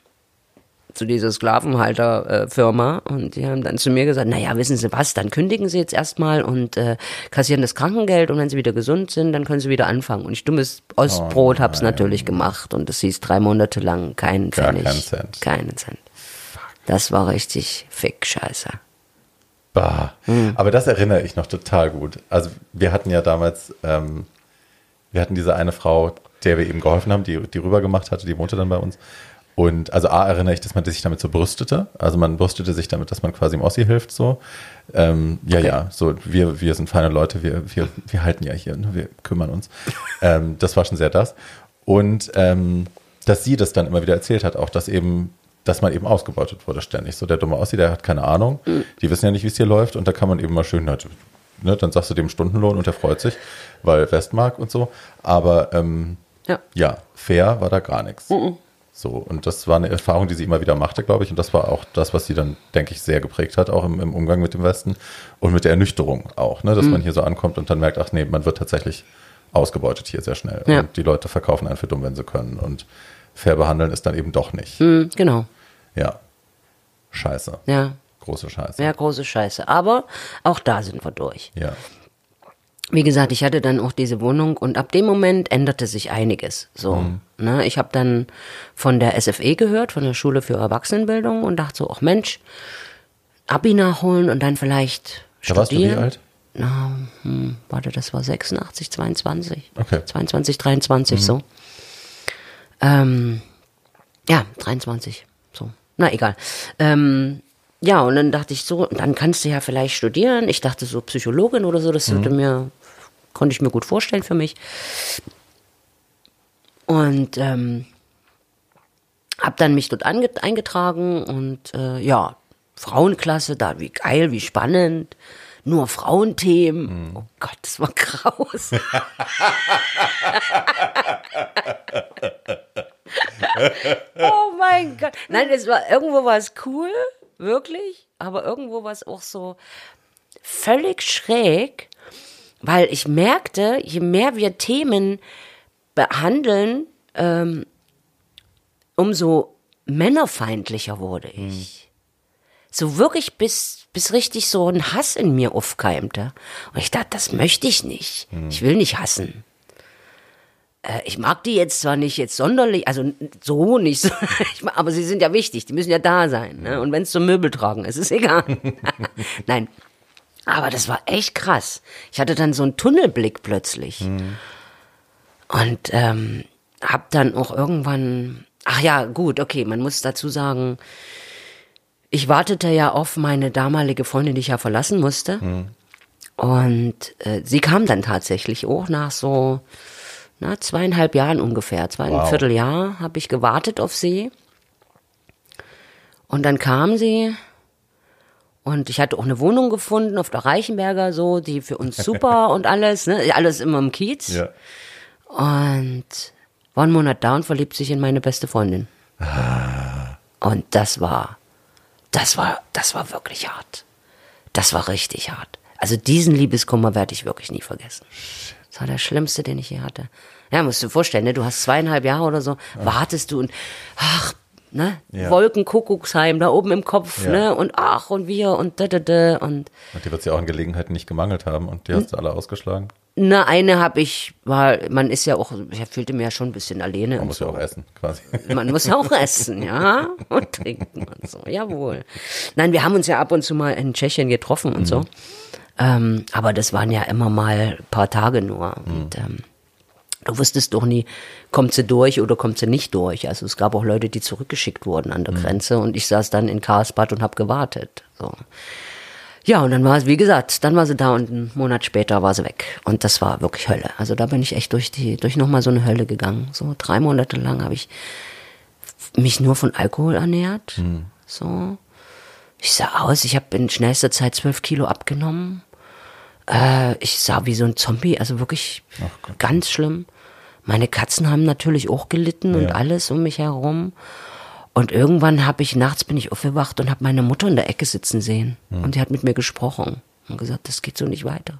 zu dieser Sklavenhalterfirma äh, und die haben dann zu mir gesagt, naja, wissen Sie was, dann kündigen Sie jetzt erstmal und äh, kassieren das Krankengeld und wenn Sie wieder gesund sind, dann können Sie wieder anfangen. Und ich dummes Ostbrot oh hab's natürlich gemacht und das hieß drei Monate lang keinen Gar Pfennig. keinen Cent. Keinen Cent. Das war richtig Fick-Scheiße. Bah. Hm. Aber das erinnere ich noch total gut. Also wir hatten ja damals, ähm, wir hatten diese eine Frau, der wir eben geholfen haben, die, die rübergemacht hatte, die wohnte dann bei uns. Und also A, erinnere ich, dass man sich damit so brüstete. Also man brüstete sich damit, dass man quasi im Ossi hilft, so. Ähm, ja, Okay. ja, so wir, wir sind feine Leute, wir, wir, wir halten ja hier, ne? Wir kümmern uns. ähm, das war schon sehr das. Und ähm, dass sie das dann immer wieder erzählt hat, auch dass eben dass man eben ausgebeutet wurde ständig. So der dumme Ossi, der hat keine Ahnung. Mhm. Die wissen ja nicht, wie es hier läuft. Und da kann man eben mal schön, halt, ne, dann sagst du dem Stundenlohn und der freut sich, weil Westmark und so. Aber ähm, Ja. ja, fair war da gar nichts. Mhm. So, und das war eine Erfahrung, die sie immer wieder machte, glaube ich. Und das war auch das, was sie dann, denke ich, sehr geprägt hat, auch im, im Umgang mit dem Westen. Und mit der Ernüchterung auch, ne, dass mhm. man hier so ankommt und dann merkt, ach nee, man wird tatsächlich ausgebeutet hier sehr schnell. Ja. Und die Leute verkaufen einen für dumm, wenn sie können. Und fair behandeln ist dann eben doch nicht. Mhm, genau. Ja. Scheiße. Ja. Große Scheiße. Ja, große Scheiße. Aber auch da sind wir durch. Ja. Wie gesagt, ich hatte dann auch diese Wohnung und ab dem Moment änderte sich einiges. So, mhm. ne, ich habe dann von der S F E gehört, von der Schule für Erwachsenenbildung und dachte so, ach Mensch, Abi nachholen und dann vielleicht da warst du wie studieren. alt? Na, hm, warte, das war sechsundachtzig, zweiundzwanzig. Okay. zweiundzwanzig, dreiundzwanzig, mhm. so. Ähm, ja, dreiundzwanzig, so. Na, egal. Ähm, ja, und dann dachte ich so, dann kannst du ja vielleicht studieren. Ich dachte so Psychologin oder so, das würde mhm. mir, konnte ich mir gut vorstellen für mich. Und ähm, habe dann mich dort ange- eingetragen und äh, ja, Frauenklasse, da wie geil, wie spannend. Nur Frauenthemen. Mhm. Oh Gott, das war graus. Oh mein Gott. Nein, es war, irgendwo war es cool, wirklich, aber irgendwo war es auch so völlig schräg, weil ich merkte, je mehr wir Themen behandeln, ähm, umso männerfeindlicher wurde ich. Mhm. So wirklich bis, bis richtig so ein Hass in mir aufkeimte. Und ich dachte, das möchte ich nicht. Mhm. Ich will nicht hassen. Äh, ich mag die jetzt zwar nicht jetzt sonderlich, also so nicht, so, aber sie sind ja wichtig, die müssen ja da sein. Ne? Und wenn es zum Möbel tragen ist, ist egal. Nein, aber das war echt krass. Ich hatte dann so einen Tunnelblick plötzlich. Mhm. Und ähm, hab dann auch irgendwann, ach ja, gut, okay, man muss dazu sagen, ich wartete ja auf meine damalige Freundin, die ich ja verlassen musste. Mhm. Und äh, sie kam dann tatsächlich auch nach so na, zweieinhalb Jahren ungefähr, zweieinviertel wow. Jahr habe ich gewartet auf sie. Und dann kam sie und ich hatte auch eine Wohnung gefunden auf der Reichenberger, so, die für uns super und alles, ne, alles immer im Kiez. Ja. Und war einen Monat da und verliebt sich in meine beste Freundin. Ah. Und das war Das war, das war wirklich hart. Das war richtig hart. Also diesen Liebeskummer werde ich wirklich nie vergessen. Das war der schlimmste, den ich je hatte. Ja, musst du dir vorstellen, ne? Du hast zweieinhalb Jahre oder so, ja. wartest du und ach, ne, ja. Wolkenkuckucksheim da oben im Kopf, ja. ne, und ach und wir und da, da, da und. Und die wird es ja auch in Gelegenheiten nicht gemangelt haben und die hast du alle ausgeschlagen? Na, eine habe ich, war, man ist ja auch, ich fühlte mich ja schon ein bisschen alleine. Man muss so. ja auch essen, quasi. Man muss ja auch essen, ja, und trinken und so, jawohl. Nein, wir haben uns ja ab und zu mal in Tschechien getroffen und mhm. so, ähm, aber das waren ja immer mal ein paar Tage nur mhm. und ähm, du wusstest doch nie, kommt sie durch oder kommt sie nicht durch. Also es gab auch Leute, die zurückgeschickt wurden an der mhm. Grenze und ich saß dann in Karlsbad und habe gewartet, so. Ja, und dann war es, wie gesagt, dann war sie da und einen Monat später war sie weg. Und das war wirklich Hölle. Also da bin ich echt durch die, durch nochmal so eine Hölle gegangen. So drei Monate lang habe ich mich nur von Alkohol ernährt. Hm. So. Ich sah aus, ich habe in schnellster Zeit zwölf Kilo abgenommen. Äh, ich sah wie so ein Zombie, also wirklich ganz schlimm. Meine Katzen haben natürlich auch gelitten ja. und alles um mich herum. Und irgendwann habe ich, nachts bin ich aufgewacht und habe meine Mutter in der Ecke sitzen sehen. Hm. Und die hat mit mir gesprochen und gesagt, das geht so nicht weiter.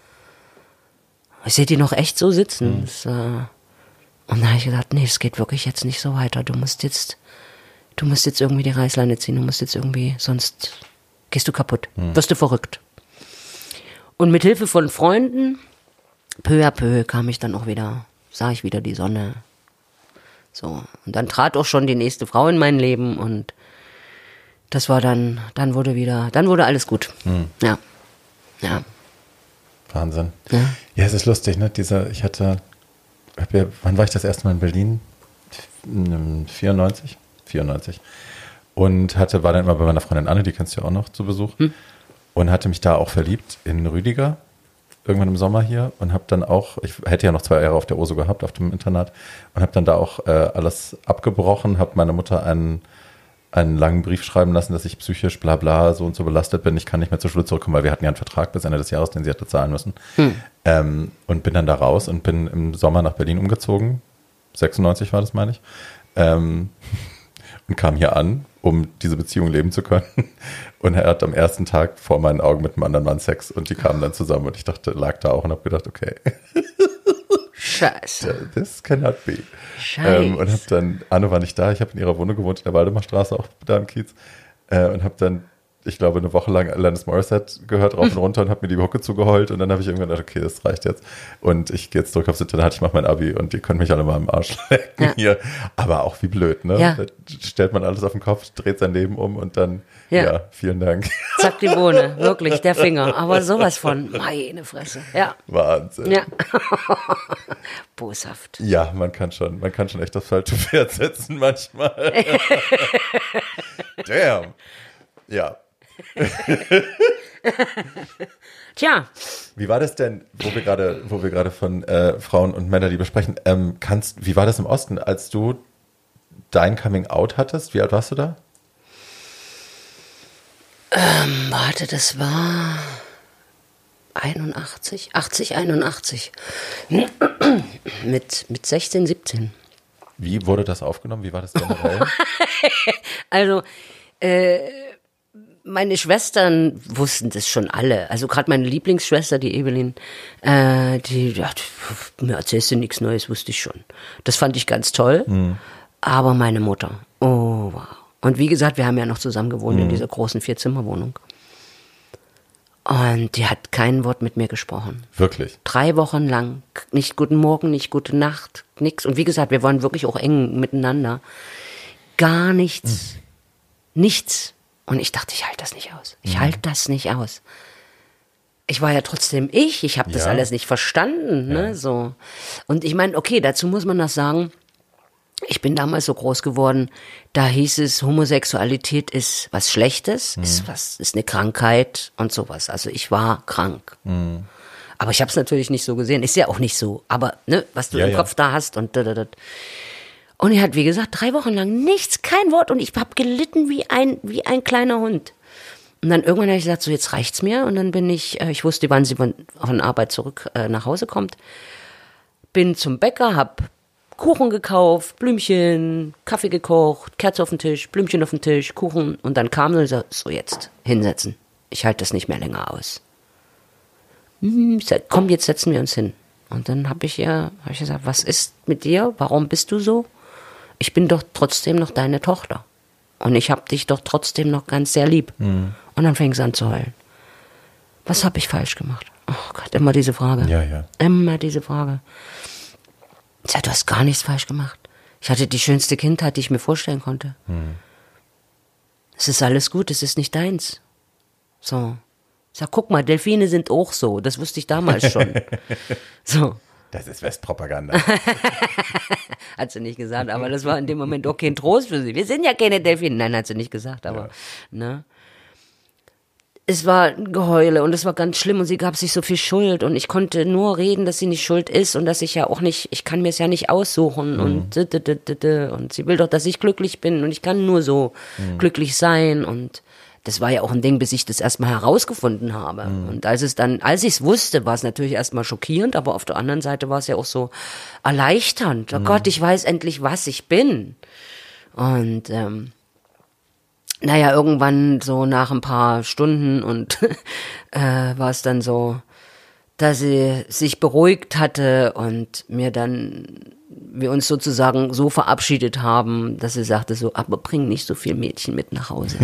Ich sehe die noch echt so sitzen. Hm. Das, äh, und dann habe ich gesagt, nee, es geht wirklich jetzt nicht so weiter. Du musst jetzt, du musst jetzt irgendwie die Reißleine ziehen. Du musst jetzt irgendwie, sonst gehst du kaputt. Hm. Wirst du verrückt. Und mit Hilfe von Freunden, peu à peu kam ich dann auch wieder, sah ich wieder die Sonne. So, und dann trat auch schon die nächste Frau in mein Leben und das war dann, dann wurde wieder, dann wurde alles gut. Hm. Ja. Ja. Wahnsinn. Ja. ja, es ist lustig, ne? Dieser, ich hatte, hab ja, wann war ich das erste Mal in Berlin? vierundneunzig? vierundneunzig. Und hatte, war dann immer bei meiner Freundin Anne, die kennst du ja auch noch, zu Besuch. Hm. Und hatte mich da auch verliebt in Rüdiger. Irgendwann im Sommer hier und habe dann auch, ich hätte ja noch zwei Jahre auf der Oso gehabt, auf dem Internat und habe dann da auch äh, alles abgebrochen, habe meiner Mutter einen, einen langen Brief schreiben lassen, dass ich psychisch bla bla so und so belastet bin, ich kann nicht mehr zur Schule zurückkommen, weil wir hatten ja einen Vertrag bis Ende des Jahres, den sie hätte zahlen müssen. Hm. Ähm, und bin dann da raus und bin im Sommer nach Berlin umgezogen, sechsundneunzig war das, meine ich, ähm, und kam hier an, um diese Beziehung leben zu können. Und er hat am ersten Tag vor meinen Augen mit einem anderen Mann Sex und die kamen dann zusammen und ich dachte, lag da auch und habe gedacht, okay. Scheiße. This cannot be. Scheiße. Ähm, und habe dann, Anne war nicht da, ich habe in ihrer Wohnung gewohnt, in der Waldemarstraße, auch da im Kiez. Äh, und habe dann, ich glaube, eine Woche lang Alanis Morissette gehört, rauf und runter und habe mir die Hucke zugeheult und dann habe ich irgendwann gedacht, okay, das reicht jetzt. Und ich gehe jetzt zurück aufs Internat, ich mache mein Abi und ihr könnt mich alle mal im Arsch lecken ja. hier. Aber auch wie blöd, ne? Ja. Da stellt man alles auf den Kopf, dreht sein Leben um und dann, ja, ja vielen Dank. Zack, die Bohne, wirklich, der Finger. Aber sowas von, meine Fresse. Ja. Wahnsinn. Ja. Boshaft. Ja, man kann schon, man kann schon echt das falsche Pferd setzen manchmal. Damn. Ja. Tja. Wie war das denn, wo wir gerade, wo wir gerade von äh, Frauen und Männerliebe sprechen, ähm, kannst, wie war das im Osten, als du dein Coming Out hattest? Wie alt warst du da? Ähm, warte, das war einundachtzig, achtzig, einundachtzig. mit, mit sechzehn, siebzehn. Wie wurde das aufgenommen? Wie war das generell? Also, äh, meine Schwestern wussten das schon alle. Also gerade meine Lieblingsschwester, die Evelyn, äh, die dachte, mir erzählst du nichts Neues, wusste ich schon. Das fand ich ganz toll. Mhm. Aber meine Mutter, oh wow. Und wie gesagt, wir haben ja noch zusammen gewohnt mhm. in dieser großen Vierzimmerwohnung. Und die hat kein Wort mit mir gesprochen. Wirklich? Drei Wochen lang. Nicht guten Morgen, nicht gute Nacht, nix. Und wie gesagt, wir waren wirklich auch eng miteinander. Gar nichts. Mhm. Nichts. Und ich dachte, ich halte das nicht aus. Ich mhm. halte das nicht aus. Ich war ja trotzdem ich. Ich habe das ja. alles nicht verstanden. Ne? Ja. So. Und ich meine, okay, dazu muss man das sagen. Ich bin damals so groß geworden, da hieß es, Homosexualität ist was Schlechtes, mhm. ist was, ist eine Krankheit und sowas. Also ich war krank. Mhm. Aber ich habe es natürlich nicht so gesehen. Ist ja auch nicht so. Aber ne, was du ja, im ja. Kopf da hast und da, da, da. Und er hat, wie gesagt, drei Wochen lang nichts, kein Wort. Und ich habe gelitten wie ein, wie ein kleiner Hund. Und dann irgendwann habe ich gesagt, so jetzt reicht's mir. Und dann bin ich, ich wusste, wann sie von, von Arbeit zurück äh, nach Hause kommt. Bin zum Bäcker, hab Kuchen gekauft, Blümchen, Kaffee gekocht, Kerze auf den Tisch, Blümchen auf den Tisch, Kuchen. Und dann kam er so, so jetzt, hinsetzen. Ich halte das nicht mehr länger aus. Ich sag, komm, jetzt setzen wir uns hin. Und dann habe ich ihr hab ich gesagt, was ist mit dir? Warum bist du so? ich bin doch trotzdem noch deine Tochter. Und ich habe dich doch trotzdem noch ganz sehr lieb. Mhm. Und dann fing sie an zu heulen. Was habe ich falsch gemacht? Oh Gott, immer diese Frage. Ja, ja. Immer diese Frage. Ich sag, du hast gar nichts falsch gemacht. Ich hatte die schönste Kindheit, die ich mir vorstellen konnte. Mhm. Es ist alles gut, es ist nicht deins. So. Ich sag, guck mal, Delfine sind auch so. Das wusste ich damals schon. So. Das ist Westpropaganda. Hat sie nicht gesagt, aber das war in dem Moment auch kein Trost für sie. Wir sind ja keine Delfine. Nein, hat sie nicht gesagt, aber, ja. ne. Es war ein Geheule und es war ganz schlimm und sie gab sich so viel Schuld und ich konnte nur reden, dass sie nicht schuld ist und dass ich ja auch nicht, ich kann mir es ja nicht aussuchen mhm. und und sie will doch, dass ich glücklich bin und ich kann nur so mhm. glücklich sein und das war ja auch ein Ding, bis ich das erstmal herausgefunden habe. Mhm. Und als es dann, als ich es wusste, war es natürlich erstmal schockierend, aber auf der anderen Seite war es ja auch so erleichternd. Oh mhm. Gott, ich weiß endlich, was ich bin. Und ähm, naja, irgendwann so nach ein paar Stunden und äh, war es dann so, dass sie sich beruhigt hatte und mir dann, wir uns sozusagen so verabschiedet haben, dass sie sagte so, aber bring nicht so viel Mädchen mit nach Hause.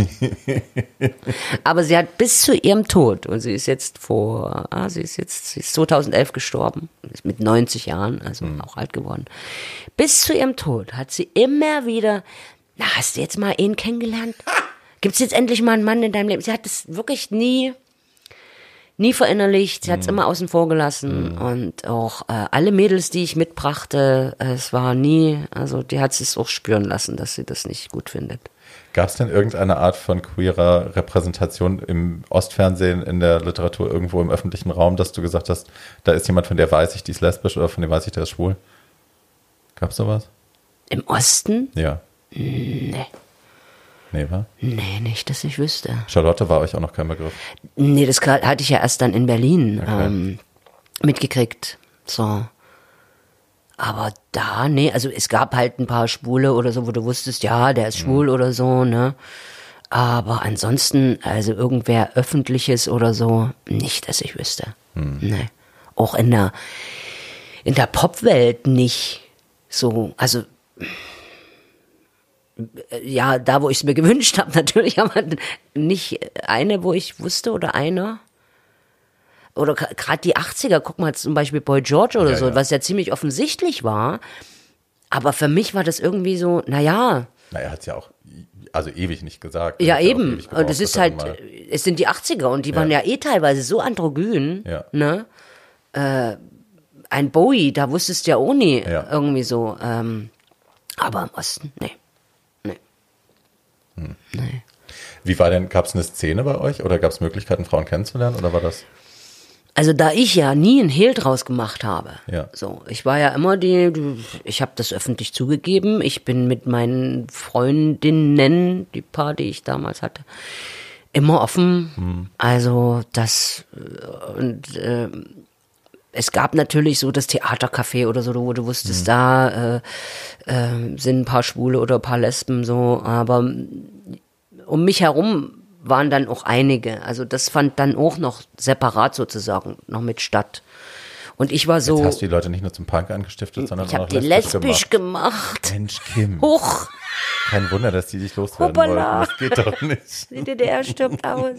Aber sie hat bis zu ihrem Tod, und sie ist jetzt vor, ah, sie ist jetzt, sie ist zweitausendelf gestorben, ist mit neunzig Jahren, also mhm. auch alt geworden. Bis zu ihrem Tod hat sie immer wieder, na, hast du jetzt mal ihn kennengelernt? Gibt es jetzt endlich mal einen Mann in deinem Leben? Sie hat das wirklich nie, nie verinnerlicht. Sie hat es mm. immer außen vor gelassen. Mm. Und auch äh, alle Mädels, die ich mitbrachte, äh, es war nie, also die hat es auch spüren lassen, dass sie das nicht gut findet. Gab es denn irgendeine Art von queerer Repräsentation im Ostfernsehen, in der Literatur, irgendwo im öffentlichen Raum, dass du gesagt hast, da ist jemand, von der weiß ich, die ist lesbisch oder von dem weiß ich, der ist schwul? Gab es sowas? Im Osten? Ja. Nee. Nee, wa? Nee, nicht, dass ich wüsste. Charlotte war euch auch noch kein Begriff? Nee, das hatte ich ja erst dann in Berlin okay. ähm, mitgekriegt. So. Aber da, nee, also es gab halt ein paar Schwule oder so, wo du wusstest, ja, der ist schwul mhm. oder so, ne? Aber ansonsten, also irgendwer Öffentliches oder so, nicht, dass ich wüsste. Mhm. Nee. Auch in der, in der Popwelt nicht so, also ja, da, wo ich es mir gewünscht habe, natürlich, aber nicht eine, wo ich wusste oder einer. Oder gerade die achtziger, guck mal zum Beispiel Boy George oder ja, so, ja. was ja ziemlich offensichtlich war. Aber für mich war das irgendwie so, naja. Na, er hat es ja auch also ewig nicht gesagt. Ja, eben. Ja und es ist halt, es sind die achtziger und die ja. waren ja eh teilweise so androgyn. Ja. Ne? Äh, ein Bowie, da wusstest du ja auch nie ja. irgendwie so. Ähm, aber im Osten, nee. Hm. Nee. Wie war denn, gab es eine Szene bei euch oder gab es Möglichkeiten, Frauen kennenzulernen oder war das? Also da ich ja nie einen Hehl draus gemacht habe, ja. so, ich war ja immer die, ich habe das öffentlich zugegeben, ich bin mit meinen Freundinnen, die paar, die ich damals hatte, immer offen, hm. also das und äh, es gab natürlich so das Theatercafé oder so, wo du wusstest, mhm. da äh, äh, sind ein paar Schwule oder ein paar Lesben so, aber um mich herum waren dann auch einige. Also das fand dann auch noch separat sozusagen noch mit statt. Und ich war so... Jetzt hast du die Leute nicht nur zum Punk angestiftet, sondern ich auch noch lesbisch, lesbisch gemacht. gemacht. Mensch, Kim. Hoch. Kein Wunder, dass die dich loswerden Hoppala. wollten. Das geht doch nicht. Die D D R stirbt aus.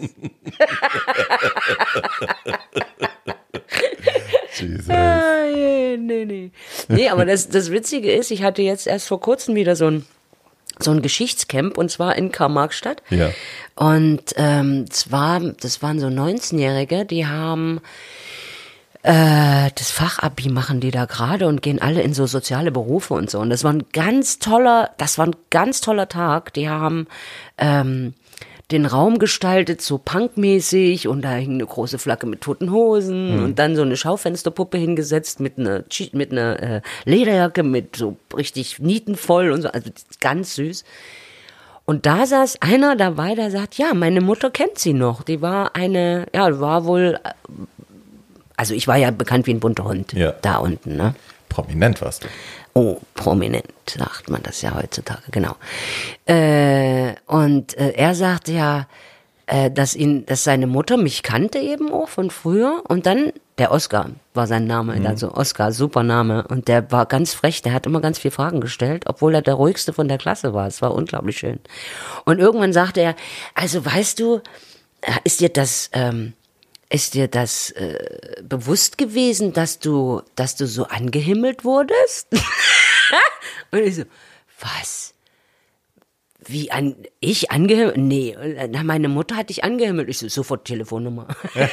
Jesus. Ah, yeah, nee, nee. Nee, aber das, das Witzige ist, ich hatte jetzt erst vor kurzem wieder so ein, so ein Geschichtscamp und zwar in Karl-Marx-Stadt. Ja. Und ähm, zwar, das waren so neunzehnjährige, die haben äh, das Fachabi machen die da gerade und gehen alle in so soziale Berufe und so. Und das war ein ganz toller, das war ein ganz toller Tag. Die haben ähm, den Raum gestaltet, so punkmäßig, und da hing eine große Flagge mit toten Hosen mhm. und dann so eine Schaufensterpuppe hingesetzt mit einer, mit einer äh, Lederjacke mit so richtig nietenvoll und so, also ganz süß. Und da saß einer dabei, der sagt, ja, meine Mutter kennt sie noch, die war eine, ja, war wohl, also ich war ja bekannt wie ein bunter Hund, ja. da unten, ne? Prominent warst du. Oh, prominent, sagt man das ja heutzutage, genau. Äh, und äh, er sagte ja, äh, dass ihn, dass seine Mutter mich kannte eben auch von früher und dann der Oskar war sein Name, mhm. also Oskar, super Name und der war ganz frech, der hat immer ganz viele Fragen gestellt, obwohl er der ruhigste von der Klasse war, es war unglaublich schön. Und irgendwann sagte er, also weißt du, ist dir das, ähm, ist dir das äh, bewusst gewesen, dass du, dass du so angehimmelt wurdest? Und ich so, was? Wie an, ich angehimmelt? Nee, na, meine Mutter hat dich angehimmelt. Ich so, sofort Telefonnummer.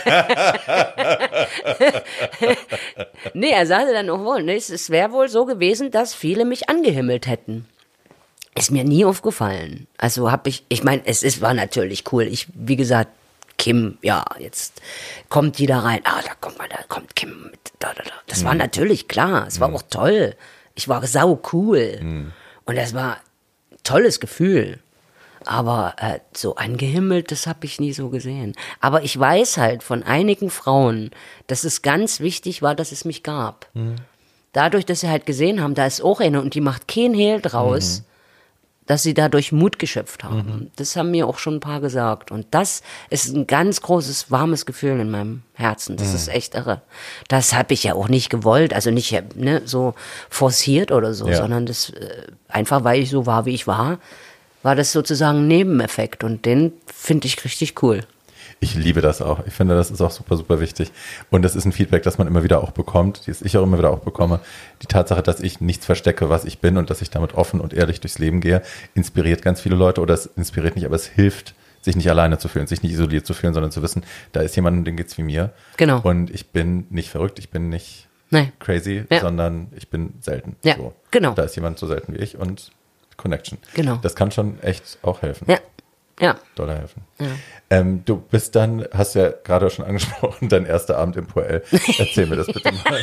Nee, er sagte dann auch wohl, nee, es wäre wohl so gewesen, dass viele mich angehimmelt hätten. Ist mir nie aufgefallen. Also hab ich, ich meine, es ist, war natürlich cool. Ich, wie gesagt, Kim, ja, jetzt kommt die da rein. Ah, da kommt mal, da kommt Kim mit, da, da, da. Das mhm. war natürlich klar. Es war mhm. auch toll. Ich war sau cool. Mhm. Und das war tolles Gefühl, aber äh, so angehimmelt, das habe ich nie so gesehen. Aber ich weiß halt von einigen Frauen, dass es ganz wichtig war, dass es mich gab. Mhm. Dadurch, dass sie halt gesehen haben, da ist auch eine und die macht kein Hehl draus, mhm. dass sie dadurch Mut geschöpft haben. Mhm. Das haben mir auch schon ein paar gesagt. Und das ist ein ganz großes, warmes Gefühl in meinem Herzen. Das mhm. ist echt irre. Das habe ich ja auch nicht gewollt, also nicht ne, so forciert oder so, ja. sondern das äh, einfach, weil ich so war, wie ich war, war das sozusagen ein Nebeneffekt. Und den finde ich richtig cool. Ich liebe das auch. Ich finde, das ist auch super, super wichtig. Und das ist ein Feedback, das man immer wieder auch bekommt, das ich auch immer wieder auch bekomme. Die Tatsache, dass ich nichts verstecke, was ich bin und dass ich damit offen und ehrlich durchs Leben gehe, inspiriert ganz viele Leute. Oder es inspiriert nicht, aber es hilft, sich nicht alleine zu fühlen, sich nicht isoliert zu fühlen, sondern zu wissen, da ist jemand, dem geht's wie mir. Genau. Und ich bin nicht verrückt, ich bin nicht nee. crazy, ja. sondern ich bin selten. Ja, so. genau. Da ist jemand so selten wie ich und Connection. Genau. Das kann schon echt auch helfen. Ja. Ja. Doll helfen. Ja. Ähm, du bist dann, hast ja gerade schon angesprochen, dein erster Abend im Poel. Erzähl mir das bitte mal.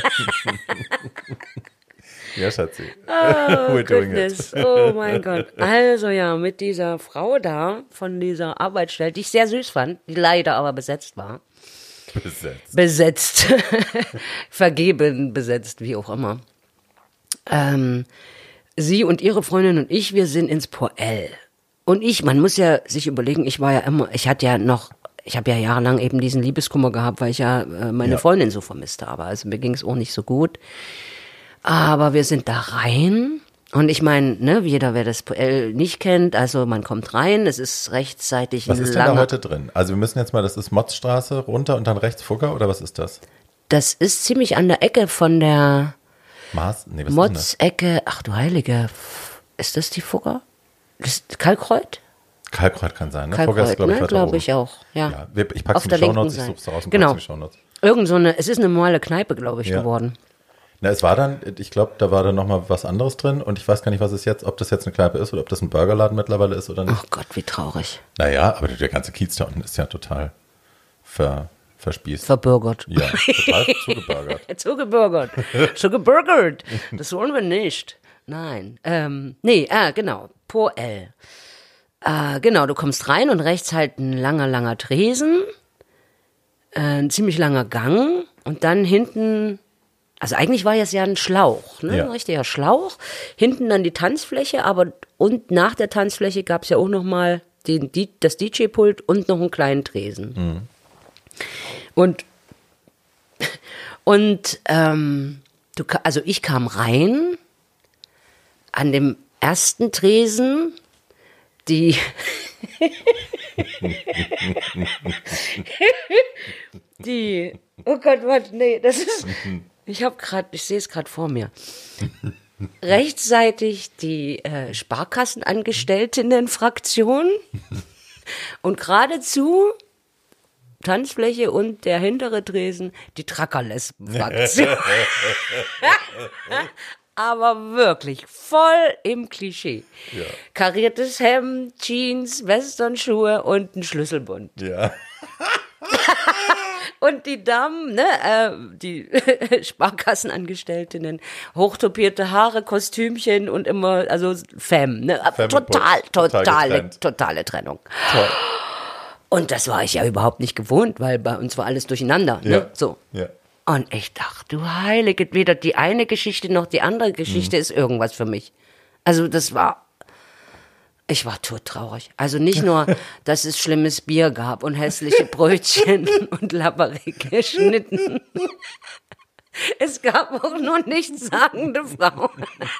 Ja, Schatzi. Oh, We're doing it. Oh mein Gott. Also ja, mit dieser Frau da, von dieser Arbeitsstelle, die ich sehr süß fand, die leider aber besetzt war. Besetzt. Besetzt. Vergeben besetzt, wie auch immer. Ähm, sie und ihre Freundin und ich, wir sind ins Poel. Und ich, man muss ja sich überlegen, ich war ja immer, ich hatte ja noch, ich habe ja jahrelang eben diesen Liebeskummer gehabt, weil ich ja äh, meine ja. Freundin so vermisst habe. Also mir ging es auch nicht so gut. Aber wir sind da rein und ich meine, ne, jeder, wer das P L nicht kennt, also man kommt rein, es ist rechtzeitig Was ein ist langer, denn da heute drin? Also wir müssen jetzt mal, das ist Motzstraße runter und dann rechts Fugger oder was ist das? Das ist ziemlich an der Ecke von der Maß? Nee, was Motz-Ecke, ach du Heilige, ist das die Fugger? Das ist Kalkreuth? Kalkreuth kann sein, ne? Kalkreuth, ist, glaube ich, ne? Glaube ich auch, ja. ja wir, ich packe es in die Shownotes, ich suche es raus und genau. packe es in die Shownotes. Irgend so eine, es ist eine normale Kneipe, glaube ich, ja. geworden. Na, es war dann, ich glaube, da war dann nochmal was anderes drin und ich weiß gar nicht, was es jetzt, ob das jetzt eine Kneipe ist oder ob das ein Burgerladen mittlerweile ist oder nicht. Oh Gott, wie traurig. Naja, aber der ganze Kiez da unten ist ja total ver, verspießt. Verbürgert. Ja, total zugebürgert. zugebürgert. Zugebürgert. Das wollen wir nicht. Nein. Ähm, nee, ah, genau. Poel. Äh, genau, du kommst rein und rechts halt ein langer, langer Tresen, äh, ein ziemlich langer Gang und dann hinten, also eigentlich war es ja ein Schlauch, ne? Ja. Ein richtiger Schlauch. Hinten dann die Tanzfläche, aber und nach der Tanzfläche gab es ja auch nochmal den, die, das D J-Pult und noch einen kleinen Tresen. Mhm. Und, und ähm, du, also ich kam rein, an dem ersten Tresen, die die, oh Gott, was, nee, das ist, ich habe gerade, ich sehe es gerade vor mir. Rechtsseitig die äh, Sparkassenangestelltinnen-Fraktion und geradezu Tanzfläche und der hintere Tresen die Trackerlesben-Fraktion. Aber wirklich voll im Klischee. Ja. Kariertes Hemd, Jeans, Westernschuhe und ein Schlüsselbund. Ja. Und die Damen, ne, äh, die Sparkassenangestellten, hochtopierte Haare, Kostümchen und immer, also Femme, ne, Femme total, total totale, getrennt. totale Trennung. Toll. Und das war ich ja überhaupt nicht gewohnt, weil bei uns war alles durcheinander, ne, Ja. so. Ja. Und ich dachte, du Heilige, weder die eine Geschichte noch die andere Geschichte mhm. ist irgendwas für mich. Also das war, Ich war todtraurig. Also nicht nur, dass es schlimmes Bier gab und hässliche Brötchen und labberige Schnitten. Es gab auch nur nichtssagende Frauen.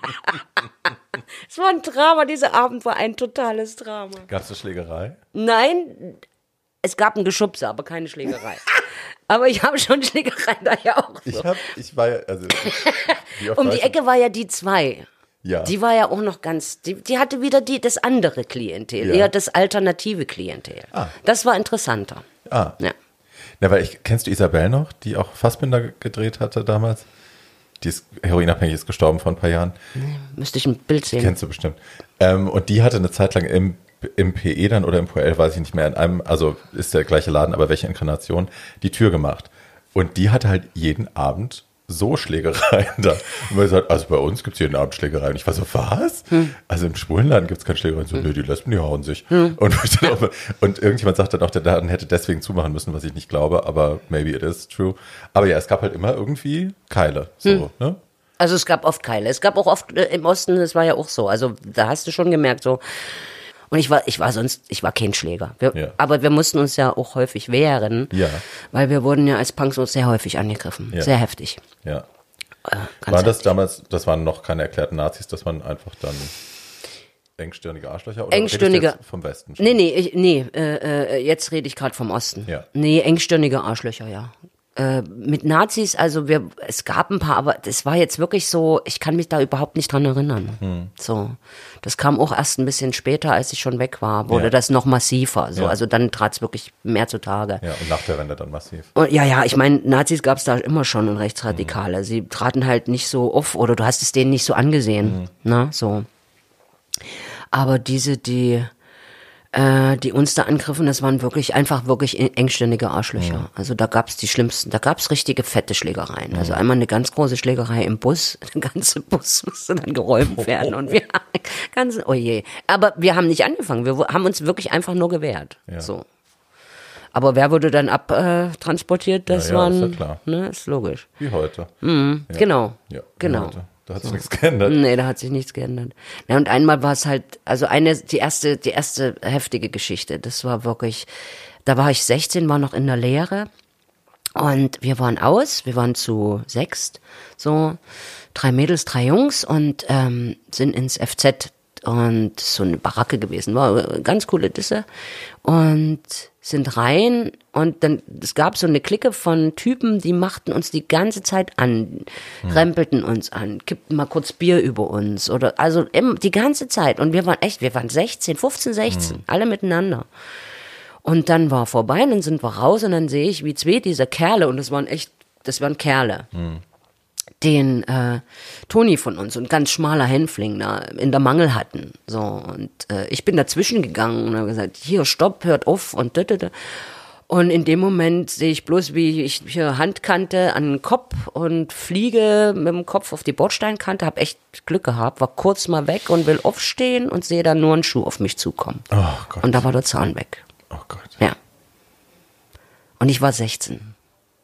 Es war ein Drama, dieser Abend war ein totales Drama. Gab es eine Schlägerei? Nein, es gab ein Geschubse, aber keine Schlägerei. Aber ich habe schon Schlägerei da ja auch so. Ich, hab, ich war ja, also... Wie oft Um war die ich- Ecke war ja die zwei. Ja. Die war ja auch noch ganz, die, die hatte wieder die, das andere Klientel, Ja. eher das alternative Klientel. Ah. Das war interessanter. Ah. Ja. Na, weil ich, kennst du Isabel noch, die auch Fassbinder gedreht hatte damals? Die ist heroinabhängig, ist gestorben vor ein paar Jahren. Müsste ich ein Bild sehen. Kennst du bestimmt. Ähm, und die hatte eine Zeit lang im, im P E dann oder im P L, weiß ich nicht mehr, in einem, also ist der gleiche Laden, aber welche Inkarnation, die Tür gemacht. Und die hatte halt jeden Abend so Schlägereien da. Und man sagt, also bei uns gibt es jeden Abend Schlägereien. Und ich war so, was? Hm. Also im Schwulenladen gibt es keine Schlägereien. So, hm. nö, die Lesben, die hauen sich. Hm. Und, ich dann auch, und irgendjemand sagt dann auch, der Laden hätte deswegen zumachen müssen, was ich nicht glaube, aber maybe it is true. Aber ja, es gab halt immer irgendwie Keile. So, hm. ne? Also es gab oft Keile. Es gab auch oft äh, im Osten, das war ja auch so. Also da hast du schon gemerkt, so. Und ich war, ich war sonst, ich war kein Schläger. Wir, Ja. Aber wir mussten uns ja auch häufig wehren, Ja. weil wir wurden ja als Punks auch sehr häufig angegriffen. Ja. Sehr heftig. Ja. Äh, ganz War das heftig. damals, das waren noch keine erklärten Nazis, dass man einfach dann engstirnige Arschlöcher? Oder Engstirnige- redest du jetzt vom Westen? schon? Nee, nee, ich, nee, äh, äh, jetzt rede ich gerade vom Osten. Ja. Nee, engstirnige Arschlöcher, ja. Äh, mit Nazis, also wir, es gab ein paar, aber das war jetzt wirklich so, ich kann mich da überhaupt nicht dran erinnern. Hm. So, das kam auch erst ein bisschen später, als ich schon weg war, wurde Ja. das noch massiver. So, Ja. also dann trat es wirklich mehr zutage. Ja, und nach der Wende dann massiv. Und ja, ja, ich meine, Nazis gab es da immer schon und Rechtsradikale. Sie traten halt nicht so auf oder du hast es denen nicht so angesehen. Ne, so. Aber diese, die, äh, die uns da angriffen, das waren wirklich einfach wirklich engstirnige Arschlöcher. Also da gab's die schlimmsten, da gab's richtige fette Schlägereien. Also einmal eine ganz große Schlägerei im Bus, der ganze Bus musste dann geräumt werden und wir ganz, oh je. Aber wir haben nicht angefangen, wir haben uns wirklich einfach nur gewehrt. Ja. So. Aber wer wurde dann abtransportiert? Das Ja, ja, waren, ist ja klar. ne, ist logisch. Wie heute. Mhm, Ja. Genau, Ja, wie genau. heute. Da hat sich nichts geändert. Nee, da hat sich nichts geändert. Ja, und einmal war es halt, also eine, die erste, die erste heftige Geschichte, das war wirklich, da war ich sechzehn, war noch in der Lehre und wir waren aus, wir waren zu sechst, so, drei Mädels, drei Jungs und ähm, sind ins F Z und so eine Baracke gewesen, war eine ganz coole Disse und sind rein und dann, es gab so eine Clique von Typen, die machten uns die ganze Zeit an, hm. rempelten uns an, kippten mal kurz Bier über uns oder, also im, die ganze Zeit und wir waren echt, wir waren sechzehn, fünfzehn, sechzehn, hm. alle miteinander. Und dann war vorbei und dann sind wir raus und dann sehe ich, wie zwei dieser Kerle, und das waren echt, das waren Kerle, hm. den äh, Toni von uns, und ganz schmaler Hänfling da in der Mangel hatten. So, und äh, ich bin dazwischen gegangen und habe gesagt, hier, stopp, hört auf und da, da, da. Und in dem Moment sehe ich bloß, wie ich hier Handkante an den Kopf und fliege mit dem Kopf auf die Bordsteinkante, habe echt Glück gehabt, war kurz mal weg und will aufstehen und sehe dann nur einen Schuh auf mich zukommen. Oh Gott. Und da war der Zahn weg. Oh Gott. Ja. Und ich war sechzehn.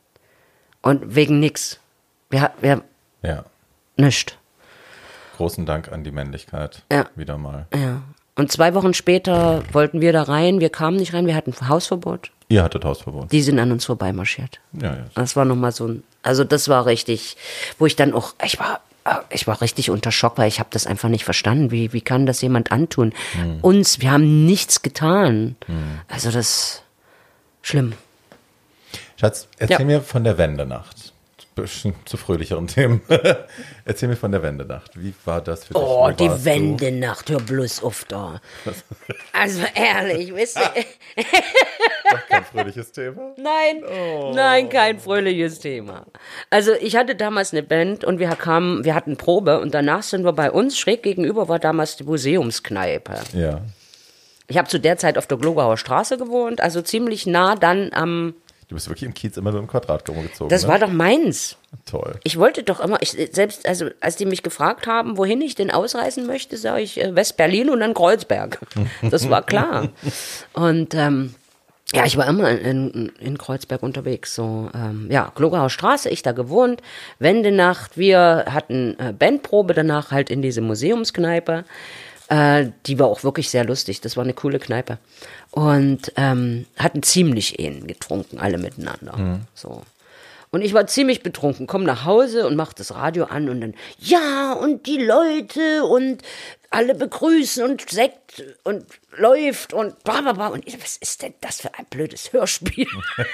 Und wegen nix. Wir, wir, Ja. nischt. Großen Dank an die Männlichkeit. Ja. Wieder mal. Ja. Und zwei Wochen später wollten wir da rein, wir kamen nicht rein, wir hatten Hausverbot. Ihr hattet Hausverbot. Die sind an uns vorbeimarschiert. Ja, ja. Das war nochmal so ein, also das war richtig, wo ich dann auch, ich war, ich war richtig unter Schock, weil ich habe das einfach nicht verstanden. Wie, wie kann das jemand antun? Hm. Uns, wir haben nichts getan. Hm. Also das, schlimm. Schatz, erzähl Ja. mir von der Wendenacht. Bisschen zu fröhlicheren Themen. Erzähl mir von der Wendenacht. Wie war das für dich? Oh, Wo die warst Wendenacht, hör bloß auf da. Also ehrlich, wisst ihr, du? Doch kein fröhliches Thema? nein, nein, kein fröhliches Thema. Also ich hatte damals eine Band und wir kamen, wir hatten Probe und danach sind wir bei uns, schräg gegenüber war damals die Museumskneipe. Ja. Ich habe zu der Zeit auf der Glogauer Straße gewohnt, also ziemlich nah dann am, Du bist wirklich im Kiez immer so im Quadrat rumgezogen. das ne? war doch meins. Toll. Ich wollte doch immer, ich, selbst, also als die mich gefragt haben, wohin ich denn ausreisen möchte, sage ich äh, West-Berlin und dann Kreuzberg. Das war klar. Und ähm, ja, ich war immer in, in Kreuzberg unterwegs. So, ähm, ja, Glogauer Straße, ich da gewohnt, Wendenacht, wir hatten äh, Bandprobe danach halt in diese Museumskneipe. Äh, die war auch wirklich sehr lustig. Das war eine coole Kneipe. Und ähm, hatten ziemlich Ehen getrunken, alle miteinander. Mhm. So. Und ich war ziemlich betrunken, komm nach Hause und mach das Radio an und dann, ja, und die Leute und alle begrüßen und Sekt und läuft und bla bla bla. Und ich, was ist denn das für ein blödes Hörspiel?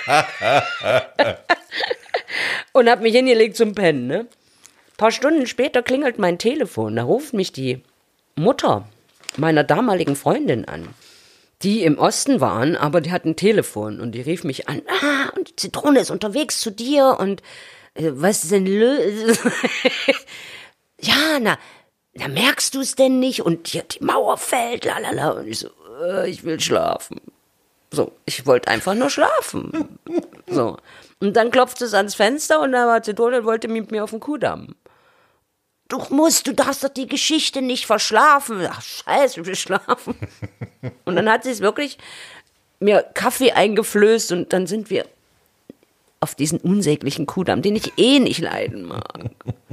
Und hab mich hingelegt zum Pennen, ne? Ein paar Stunden später klingelt mein Telefon, da ruft mich die Mutter meiner damaligen Freundin an. Die im Osten waren, aber die hatten ein Telefon und die rief mich an, ah, und die Zitrone ist unterwegs zu dir und äh, was ist denn los? Ja, na, na merkst du es denn nicht? Und die, die Mauer fällt, lalala. Und ich so, äh, ich will schlafen. So, ich wollte einfach nur schlafen. So. Und dann klopfte es ans Fenster und da war Zitrone und wollte mit mir auf den Kuhdamm. Du musst, du darfst doch die Geschichte nicht verschlafen. Ach, scheiße, ich will schlafen. Und dann hat sie es wirklich mir Kaffee eingeflößt und dann sind wir auf diesen unsäglichen Kuhdamm, den ich eh nicht leiden mag.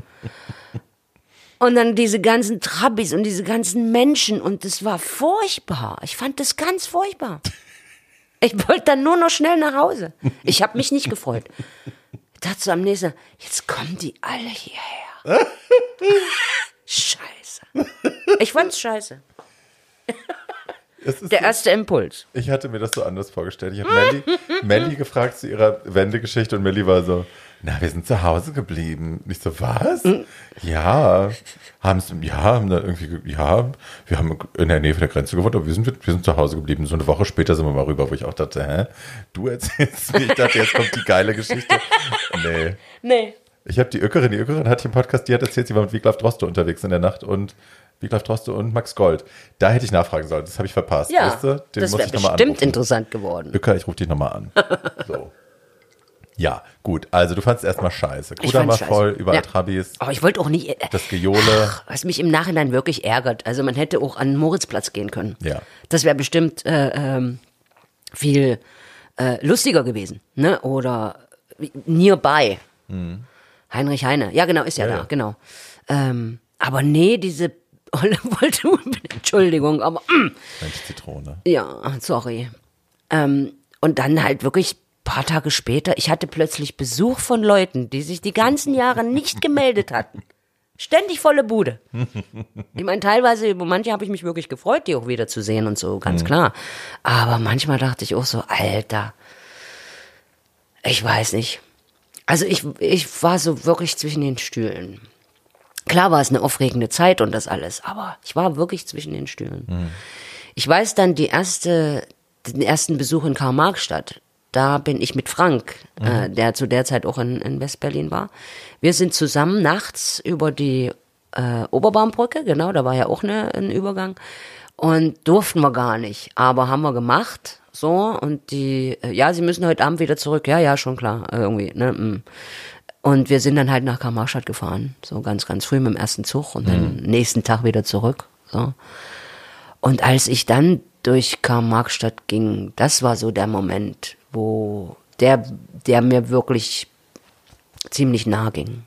Und dann diese ganzen Trabbis und diese ganzen Menschen und das war furchtbar. Ich fand das ganz furchtbar. Ich wollte dann nur noch schnell nach Hause. Ich habe mich nicht gefreut. Ich dachte so am nächsten Tag, jetzt kommen die alle hierher. Scheiße. Ich fand's scheiße. Der erste so, Impuls. Ich hatte mir das so anders vorgestellt. Ich habe Melli, Melli gefragt zu ihrer Wendegeschichte und Melli war so, na, wir sind zu Hause geblieben. Nicht so, was? Mhm. Ja, haben ja, haben dann irgendwie, ja, wir haben in der Nähe von der Grenze gewohnt, aber wir sind, wir sind zu Hause geblieben. So eine Woche später sind wir mal rüber, wo ich auch dachte, hä, du erzählst mir, ich dachte, jetzt kommt die geile Geschichte. Nee. Nee. Ich habe die Öckerin, die Öckerin hatte im Podcast, die hat erzählt, sie war mit Wiglaf Droste unterwegs in der Nacht und Wiglaf Droste und Max Gold. Da hätte ich nachfragen sollen, das habe ich verpasst. Ja, weißt du? Den das wäre bestimmt interessant geworden. Öcker, ich rufe dich nochmal an. So. Ja, gut, also du fandst erstmal scheiße. Kudamm war voll, überall ja. Trabis. Aber ich wollte auch nicht... Äh, das Gejohle. Ach, was mich im Nachhinein wirklich ärgert. Also man hätte auch an den Moritzplatz gehen können. Ja. Das wäre bestimmt äh, ähm, viel äh, lustiger gewesen. Ne? Oder nearby. Mhm. Heinrich Heine. Ja, genau, ist ja, ja da, ja. genau. Ähm, aber nee, diese Olle wollte, Entschuldigung, aber mm. Mensch, Zitrone. Ja, sorry. Ähm, und dann halt wirklich ein paar Tage später, ich hatte plötzlich Besuch von Leuten, die sich die ganzen Jahre nicht gemeldet hatten. Ständig volle Bude. Ich meine, teilweise, über manche habe ich mich wirklich gefreut, die auch wieder zu sehen und so, ganz mhm. klar. Aber manchmal dachte ich auch so, Alter, ich weiß nicht. Also ich, ich war so wirklich zwischen den Stühlen. Klar war es eine aufregende Zeit und das alles, aber ich war wirklich zwischen den Stühlen. Mhm. Ich weiß dann, die erste, den ersten Besuch in Karl-Marx-Stadt, da bin ich mit Frank, mhm. äh, der zu der Zeit auch in, in West-Berlin war. Wir sind zusammen nachts über die äh, Oberbaumbrücke, genau, da war ja auch eine, ein Übergang, und durften wir gar nicht, aber haben wir gemacht. So, und die, ja, sie müssen heute Abend wieder zurück. Ja, ja, schon klar, irgendwie, ne. Und wir sind dann halt nach Karl-Marx-Stadt gefahren. So ganz, ganz früh mit dem ersten Zug und dann mhm. nächsten Tag wieder zurück. So. Und als ich dann durch Karl-Marx-Stadt ging, das war so der Moment, wo der, der mir wirklich ziemlich nah ging.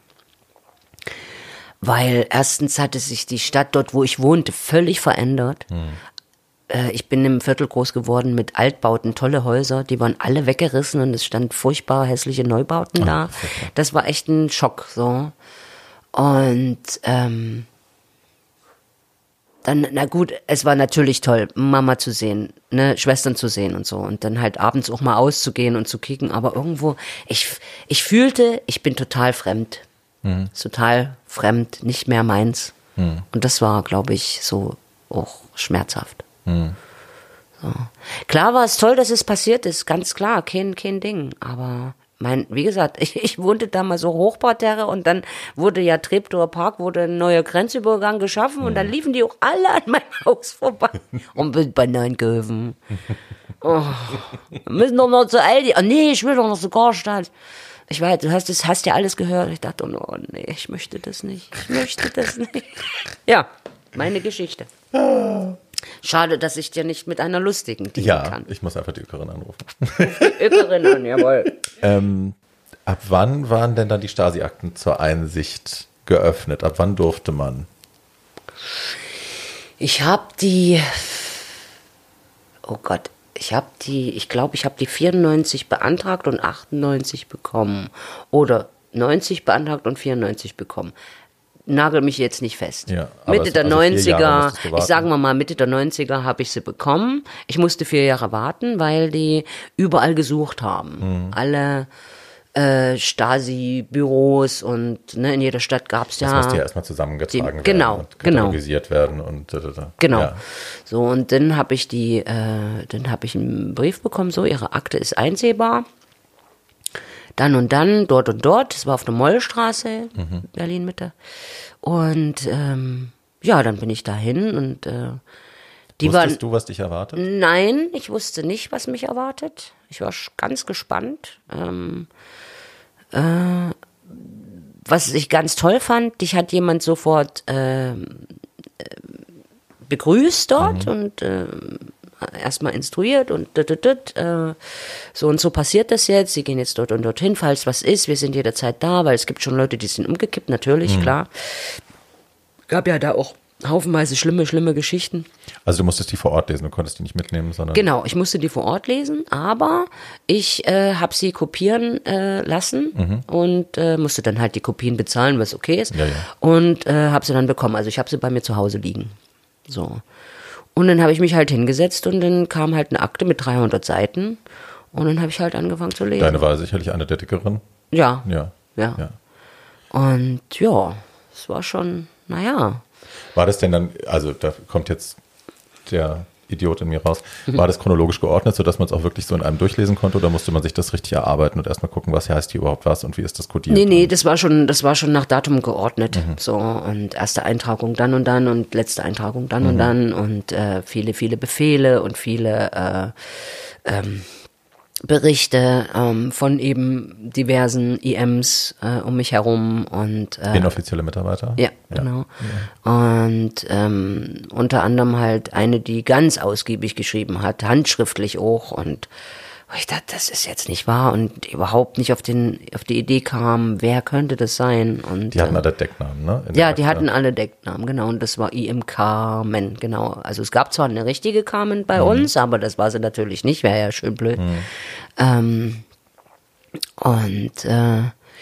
Weil erstens hatte sich die Stadt dort, wo ich wohnte, völlig verändert. Mhm. Ich bin im Viertel groß geworden mit Altbauten, tolle Häuser, die waren alle weggerissen und es stand furchtbar hässliche Neubauten da. Das war echt ein Schock, so. Und ähm, dann, na gut, es war natürlich toll, Mama zu sehen, ne, Schwestern zu sehen und so und dann halt abends auch mal auszugehen und zu kicken, aber irgendwo, ich, ich fühlte, ich bin total fremd, mhm. total fremd, nicht mehr meins. Mhm. Und das war, glaube ich, so auch schmerzhaft. Hm. So. Klar war es toll, dass es passiert ist, ganz klar, kein, kein Ding, aber mein, wie gesagt, ich, ich wohnte da mal so Hochparterre und dann wurde ja Treptower Park, wurde ein neuer Grenzübergang geschaffen hm. und dann liefen die auch alle an meinem Haus vorbei und bin bei Neunkirchen. Oh, wir müssen doch noch zu Aldi, oh nee, ich will doch noch zu Karstadt. Ich weiß, du hast, das hast ja alles gehört, ich dachte, oh nee, ich möchte das nicht, ich möchte das nicht. Ja, meine Geschichte. Schade, dass ich dir nicht mit einer lustigen dienen ja, kann. Ja, ich muss einfach die Öckerin anrufen. Die Öckerin an, jawohl. Ähm, ab wann waren denn dann die Stasi-Akten zur Einsicht geöffnet? Ab wann durfte man? Ich habe die, oh Gott, ich habe die, ich glaube, ich habe die vierundneunzig beantragt und achtundneunzig bekommen. Oder neunzig beantragt und vierundneunzig bekommen. Nagel mich jetzt nicht fest. Ja, Mitte es, der also neunziger, ich sage mal, Mitte der neunziger habe ich sie bekommen. Ich musste vier Jahre warten, weil die überall gesucht haben. Mhm. Alle äh, Stasi-Büros und ne, in jeder Stadt gab es ja. Das musste ja erstmal zusammengetragen die, genau, werden und katalogisiert genau. werden. Und, da, da, da. Genau. Ja. So, und dann habe ich die, äh, dann habe ich einen Brief bekommen, so, ihre Akte ist einsehbar. Dann und dann, dort und dort, das war auf der Mollstraße, mhm. Berlin-Mitte. Und ähm, ja, dann bin ich dahin und äh, die Wusstest waren, du, was dich erwartet? Nein, ich wusste nicht, was mich erwartet. Ich war ganz gespannt. Ähm, äh, was ich ganz toll fand, dich hat jemand sofort äh, begrüßt dort mhm. und äh, erstmal instruiert und dit, dit, dit, äh, so und so passiert das jetzt, sie gehen jetzt dort und dorthin, falls was ist, wir sind jederzeit da, weil es gibt schon Leute, die sind umgekippt, natürlich, mhm. klar. Gab ja da auch haufenweise schlimme, schlimme Geschichten. Also du musstest die vor Ort lesen, du konntest die nicht mitnehmen, sondern... Genau, ich musste die vor Ort lesen, aber ich äh, habe sie kopieren äh, lassen mhm. und äh, musste dann halt die Kopien bezahlen, was okay ist, ja, ja. und äh, habe sie dann bekommen. Also ich habe sie bei mir zu Hause liegen. So. Und dann habe ich mich halt hingesetzt und dann kam halt eine Akte mit dreihundert Seiten und dann habe ich halt angefangen zu lesen. Deine war sicherlich eine der dickeren? Ja. Ja. Ja. ja. Und ja, es war schon, naja. War das denn dann, also da kommt jetzt der Idiot in mir raus, mhm. war das chronologisch geordnet, sodass man es auch wirklich so in einem durchlesen konnte oder musste man sich das richtig erarbeiten und erstmal gucken, was heißt hier überhaupt was und wie ist das kodiert? Nee, nee, das war schon, das war schon nach Datum geordnet. Mhm. So, und erste Eintragung dann und dann und letzte Eintragung dann mhm. und dann und äh, viele, viele Befehle und viele äh, ähm, Berichte ähm, von eben diversen I Ms äh, um mich herum und äh, inoffizielle Mitarbeiter? Ja, ja. genau. Ja. Und ähm, unter anderem halt eine, die ganz ausgiebig geschrieben hat, handschriftlich auch und ich dachte, das ist jetzt nicht wahr und überhaupt nicht auf den auf die Idee kam, wer könnte das sein? Und die hatten äh, alle Decknamen, ne? In ja, die hatten alle Decknamen, genau. Und das war I M Carmen, genau. Also es gab zwar eine richtige Carmen bei mhm. uns, aber das war sie natürlich nicht, wäre ja schön blöd. Mhm. Ähm, und äh,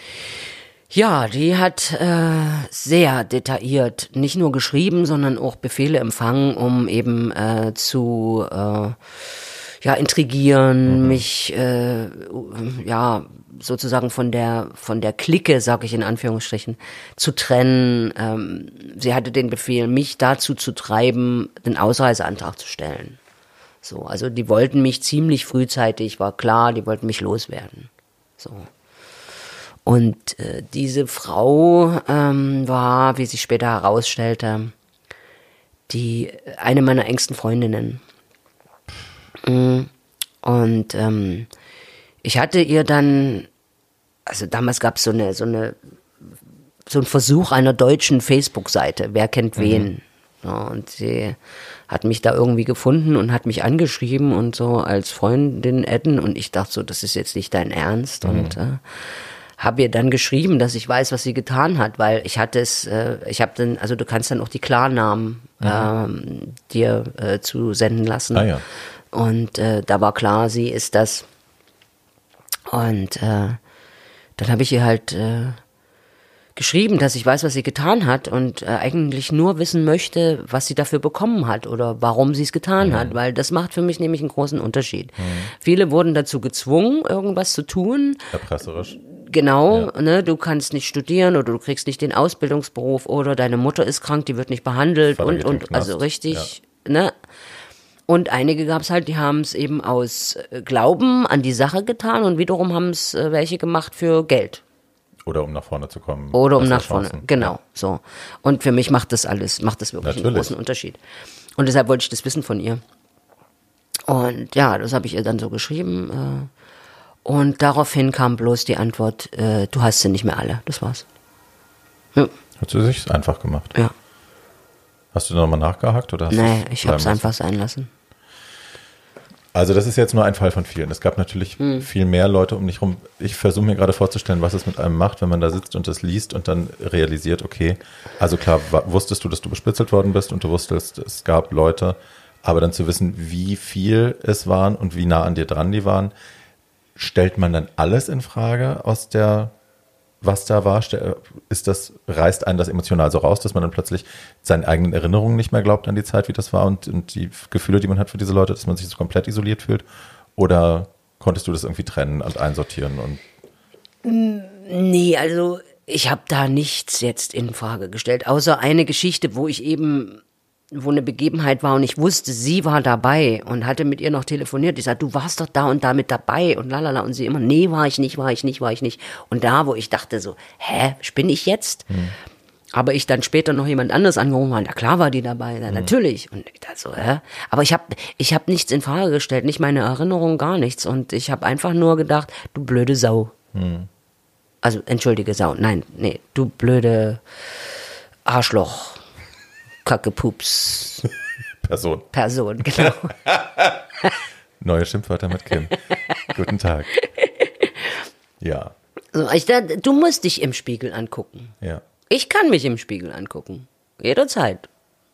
ja, die hat äh, sehr detailliert nicht nur geschrieben, sondern auch Befehle empfangen, um eben äh, zu äh, ja, intrigieren, mhm. mich äh, ja sozusagen von der von der Clique, sage ich in Anführungsstrichen, zu trennen. Ähm, sie hatte den Befehl, mich dazu zu treiben, den Ausreiseantrag zu stellen. So, also die wollten mich ziemlich frühzeitig, war klar, die wollten mich loswerden. So. Und äh, diese Frau ähm, war, wie sich später herausstellte, die eine meiner engsten Freundinnen. Und ähm, ich hatte ihr dann, also damals gab es so eine, so eine, so einen Versuch einer deutschen Facebook-Seite, wer kennt wen. Mhm. Ja, und sie hat mich da irgendwie gefunden und hat mich angeschrieben und so als Freundin adden und ich dachte so, das ist jetzt nicht dein Ernst mhm. und äh, habe ihr dann geschrieben, dass ich weiß, was sie getan hat, weil ich hatte es, äh, ich habe dann, also du kannst dann auch die Klarnamen mhm. ähm, dir äh, zu senden lassen. Ah, ja. Und äh, da war klar, sie ist das. Und äh, dann habe ich ihr halt äh, geschrieben, dass ich weiß, was sie getan hat und äh, eigentlich nur wissen möchte, was sie dafür bekommen hat oder warum sie es getan mhm. hat, weil das macht für mich nämlich einen großen Unterschied. Mhm. Viele wurden dazu gezwungen, irgendwas zu tun. Erpresserisch. Genau, ja. ne, du kannst nicht studieren oder du kriegst nicht den Ausbildungsberuf oder deine Mutter ist krank, die wird nicht behandelt und, und also richtig, ja. ne. Und einige gab es halt, die haben es eben aus Glauben an die Sache getan und wiederum haben es äh, welche gemacht für Geld. Oder um nach vorne zu kommen. Oder um nach vorne, genau, ja. so. Und für mich macht das alles, macht das wirklich Natürlich. einen großen Unterschied. Und deshalb wollte ich das wissen von ihr. Und ja, das habe ich ihr dann so geschrieben. Äh, und daraufhin kam bloß die Antwort, äh, du hast sie nicht mehr alle, das war's. Ja. Hat sie sich einfach gemacht? Ja. Hast du da nochmal nachgehakt? Oder hast nee, ich habe es einfach sein lassen. Also das ist jetzt nur ein Fall von vielen. Es gab natürlich hm. viel mehr Leute um mich rum. Ich versuche mir gerade vorzustellen, was es mit einem macht, wenn man da sitzt und das liest und dann realisiert, okay, also klar, wusstest du, dass du bespitzelt worden bist und du wusstest, es gab Leute, aber dann zu wissen, wie viel es waren und wie nah an dir dran die waren, stellt man dann alles in Frage aus der, was da war? Ist das, reißt einen das emotional so raus, dass man dann plötzlich seinen eigenen Erinnerungen nicht mehr glaubt an die Zeit, wie das war und, und die Gefühle, die man hat für diese Leute, dass man sich so komplett isoliert fühlt? Oder konntest du das irgendwie trennen und einsortieren? Und nee, also ich habe da nichts jetzt in Frage gestellt, außer eine Geschichte, wo ich eben, wo eine Begebenheit war und ich wusste, sie war dabei und hatte mit ihr noch telefoniert. Ich sagte, du warst doch da und da mit dabei und lalala. Und sie immer, nee, war ich nicht, war ich nicht, war ich nicht. Und da, wo ich dachte so, hä, spinne ich jetzt? Hm. Aber ich dann später noch jemand anderes angerufen habe, na klar war die dabei, na, hm. natürlich. Und ich dachte so, hä? Aber ich habe ich hab nichts in Frage gestellt, nicht meine Erinnerung, gar nichts. Und ich habe einfach nur gedacht, du blöde Sau. Hm. Also, entschuldige Sau, nein, nee, du blöde Arschloch. Kacke, Pups. Person. Person, genau. Neue Schimpfwörter mit Kim. Guten Tag. Ja. So, ich, du musst dich im Spiegel angucken. Ja. Ich kann mich im Spiegel angucken. Jederzeit.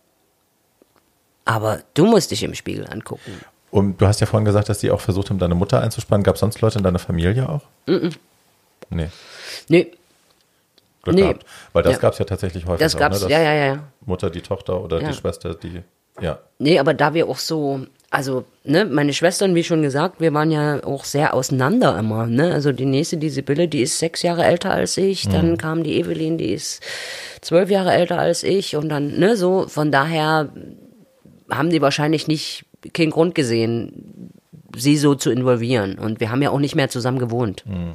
Aber du musst dich im Spiegel angucken. Und du hast ja vorhin gesagt, dass die auch versucht haben, deine Mutter einzuspannen. Gab es sonst Leute in deiner Familie auch? Mm-mm. Nee. Nee. Glück nee. gehabt. Weil das ja. gab es ja tatsächlich häufig. Das gab's, auch, ne? ja, ja, ja. Mutter, die Tochter oder ja. die Schwester, die, ja. Nee, aber da wir auch so, also, ne, meine Schwestern, wie schon gesagt, wir waren ja auch sehr auseinander immer, ne, also die nächste, die Sibylle, die ist sechs Jahre älter als ich, dann mhm. kam die Evelyn, die ist zwölf Jahre älter als ich und dann, ne, so, von daher haben die wahrscheinlich nicht, keinen Grund gesehen, sie so zu involvieren und wir haben ja auch nicht mehr zusammen gewohnt. Mhm.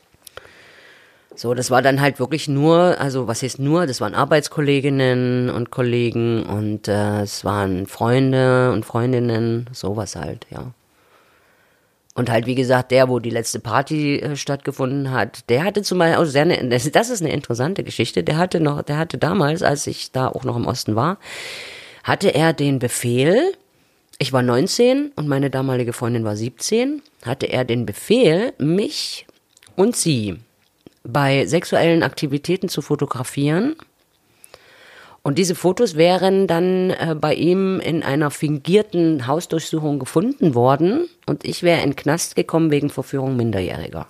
So, das war dann halt wirklich nur, also was heißt nur, das waren Arbeitskolleginnen und Kollegen und äh, es waren Freunde und Freundinnen, sowas halt, ja. Und halt, wie gesagt, der, wo die letzte Party äh, stattgefunden hat, der hatte zum Beispiel auch sehr, ne, das, das ist eine interessante Geschichte, der hatte noch, der hatte damals, als ich da auch noch im Osten war, hatte er den Befehl, ich war neunzehn und meine damalige Freundin war siebzehn, hatte er den Befehl, mich und sie bei sexuellen Aktivitäten zu fotografieren. Und diese Fotos wären dann äh, bei ihm in einer fingierten Hausdurchsuchung gefunden worden und ich wäre in den Knast gekommen wegen Verführung Minderjähriger.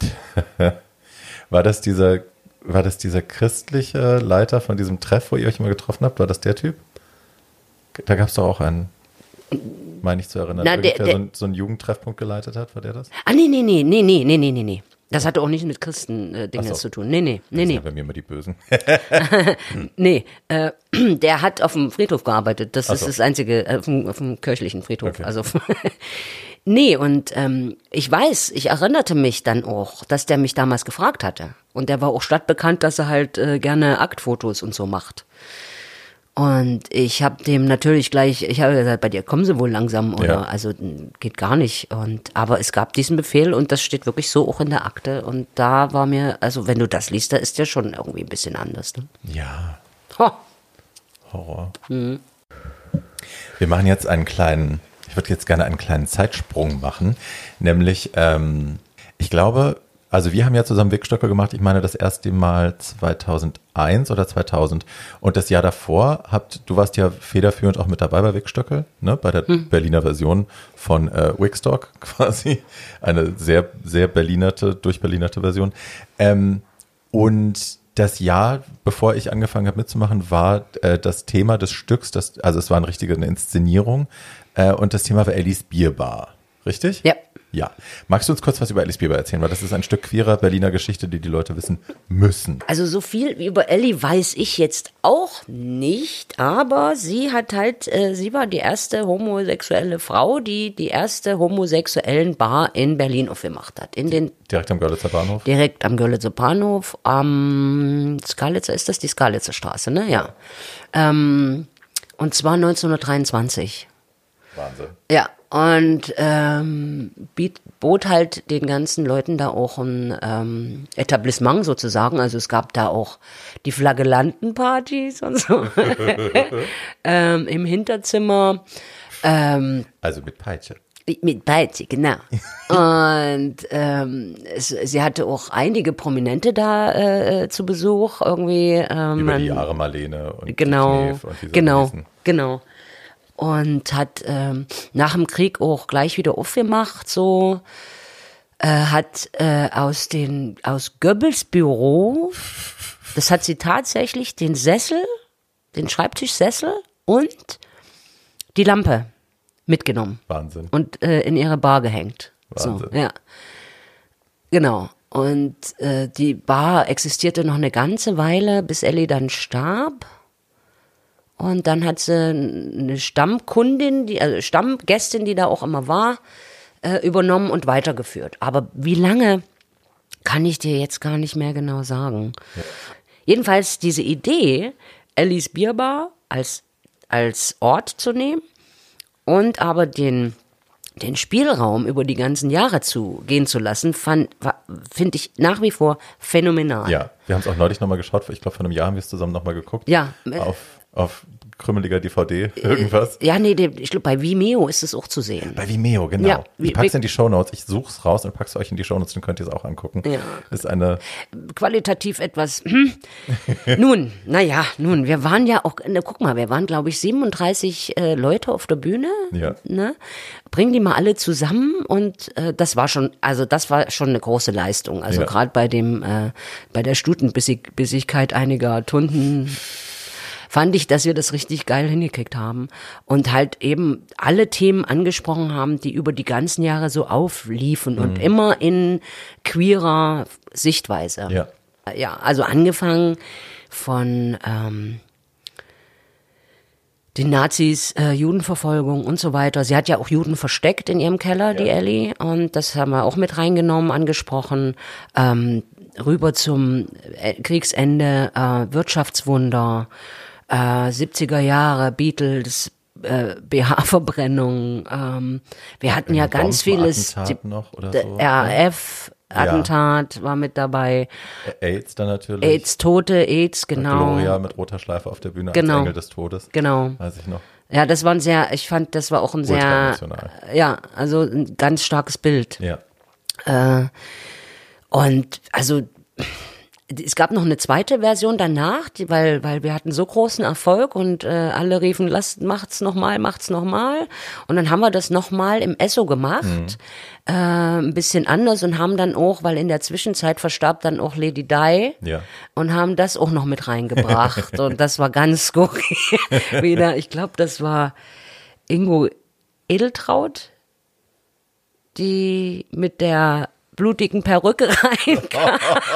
War das dieser, war das dieser christliche Leiter von diesem Treff, wo ihr euch immer getroffen habt? War das der Typ? Da gab es doch auch einen, meine ich zu erinnern, Na, der, der, der so, einen, so einen Jugendtreffpunkt geleitet hat, war der das? Ah, nee, nee, nee, nee, nee, nee, nee, nee, nee. Das hatte auch nicht mit Christen-Dingen äh, so. zu tun. Nee, nee, nee, nee. Das sind bei mir immer die Bösen. nee, äh, der hat auf dem Friedhof gearbeitet. Das Ach ist so. das einzige, äh, auf, dem, auf dem kirchlichen Friedhof. Okay. Also, nee, und ähm, ich weiß, ich erinnerte mich dann auch, dass der mich damals gefragt hatte. Und der war auch stadtbekannt, dass er halt äh, gerne Aktfotos und so macht. Und ich habe dem natürlich gleich, ich habe gesagt, bei dir kommen sie wohl langsam oder ja. also geht gar nicht. Und aber es gab diesen Befehl und das steht wirklich so auch in der Akte. Und da war mir, also wenn du das liest, da ist ja schon irgendwie ein bisschen anders. Ne? Ja. Ho. Horror. Mhm. Wir machen jetzt einen kleinen, ich würde jetzt gerne einen kleinen Zeitsprung machen. Nämlich, ähm, ich glaube, also wir haben ja zusammen Wickstöcke gemacht, ich meine das erste Mal zweitausendeins oder zweitausend und das Jahr davor habt, du warst ja federführend auch mit dabei bei Wickstöcke, ne, bei der hm. Berliner Version von äh, Wickstock quasi, eine sehr, sehr berlinerte, durchberlinerte Version ähm, und das Jahr, bevor ich angefangen habe mitzumachen, war äh, das Thema des Stücks, das, also es war eine richtige eine Inszenierung äh, und das Thema war Ellis Bierbar, richtig? Ja. Ja. Magst du uns kurz was über Ellis Bierbar erzählen? Weil das ist ein Stück queerer Berliner Geschichte, die die Leute wissen müssen. Also so viel über Elli weiß ich jetzt auch nicht, aber sie hat halt, äh, sie war die erste homosexuelle Frau, die die erste homosexuellen Bar in Berlin aufgemacht hat. In den, direkt am Görlitzer Bahnhof? Direkt am Görlitzer Bahnhof, am Skalitzer, ist das die Skalitzer Straße, ne? Ja. Ähm, und zwar neunzehnhundertdreiundzwanzig. Wahnsinn. Ja. Und ähm, biet, bot halt den ganzen Leuten da auch ein ähm, Etablissement sozusagen. Also es gab da auch die Flagellantenpartys und so ähm, im Hinterzimmer. Ähm, also mit Peitsche. Mit Peitsche, genau. Und ähm, es, sie hatte auch einige Prominente da äh, zu Besuch. Irgendwie, ähm, Über die Jahre Marlene und genau, Knef und diese genau, Riesen. genau. Und hat ähm, nach dem Krieg auch gleich wieder aufgemacht, so äh, hat äh, aus den aus Goebbels Büro, das hat sie tatsächlich den Sessel, den Schreibtischsessel und die Lampe mitgenommen. Wahnsinn. Und äh, in ihre Bar gehängt. Wahnsinn. So, ja. Genau. Und äh, die Bar existierte noch eine ganze Weile, bis Elli dann starb. Und dann hat sie eine Stammkundin, die, also Stammgästin, die da auch immer war, äh, übernommen und weitergeführt. Aber wie lange, kann ich dir jetzt gar nicht mehr genau sagen. Ja. Jedenfalls diese Idee, Ellis Bierbar als, als Ort zu nehmen, und aber den, den Spielraum über die ganzen Jahre zu gehen zu lassen, finde ich nach wie vor phänomenal. Ja, wir haben es auch neulich nochmal geschaut. Ich glaube, vor einem Jahr haben wir es zusammen nochmal geguckt. Ja. Auf, auf krümmeliger D V D, irgendwas. Ja, nee, ich glaube, bei Vimeo ist es auch zu sehen. Bei Vimeo, genau. Ja, ich pack's in die Shownotes. Ich such's raus und pack's euch in die Shownotes, dann könnt ihr es auch angucken. Ja. Ist eine qualitativ etwas. Hm. Nun, naja, nun, wir waren ja auch, ne, guck mal, wir waren, glaube ich, siebenunddreißig äh, Leute auf der Bühne. Ja. Ne? Bringen die mal alle zusammen und äh, das war schon, also das war schon eine große Leistung. Also ja. gerade bei dem, äh, bei der Stutenbissigkeit einiger Tunden fand ich, dass wir das richtig geil hingekriegt haben und halt eben alle Themen angesprochen haben, die über die ganzen Jahre so aufliefen mhm. und immer in queerer Sichtweise. Ja, ja, also angefangen von ähm, den Nazis, äh, Judenverfolgung und so weiter. Sie hat ja auch Juden versteckt in ihrem Keller, ja. die Elli, und das haben wir auch mit reingenommen, angesprochen. Ähm, rüber zum Kriegsende, äh, Wirtschaftswunder, Äh, siebziger Jahre, Beatles, äh, B H-Verbrennung. Ähm, wir hatten ja ganz vieles. Die, noch oder so. R A F-Attentat ja. war mit dabei. AIDS dann natürlich. AIDS, Tote, AIDS, genau. Gloria mit roter Schleife auf der Bühne genau. als Engel des Todes. Genau. Weiß ich noch. Ja, das war ein sehr, ich fand, das war auch ein sehr, ja, also ein ganz starkes Bild. Ja. Äh, und also es gab noch eine zweite Version danach, die, weil weil wir hatten so großen Erfolg und äh, alle riefen, lasst, macht's nochmal, macht's nochmal. Und dann haben wir das nochmal im Esso gemacht, mhm. äh, ein bisschen anders und haben dann auch, weil in der Zwischenzeit verstarb dann auch Lady Di ja. und haben das auch noch mit reingebracht. Und das war ganz skurril. Wieder, ich glaube, das war Ingo Edeltraut, die mit der blutigen Perücke reinkam.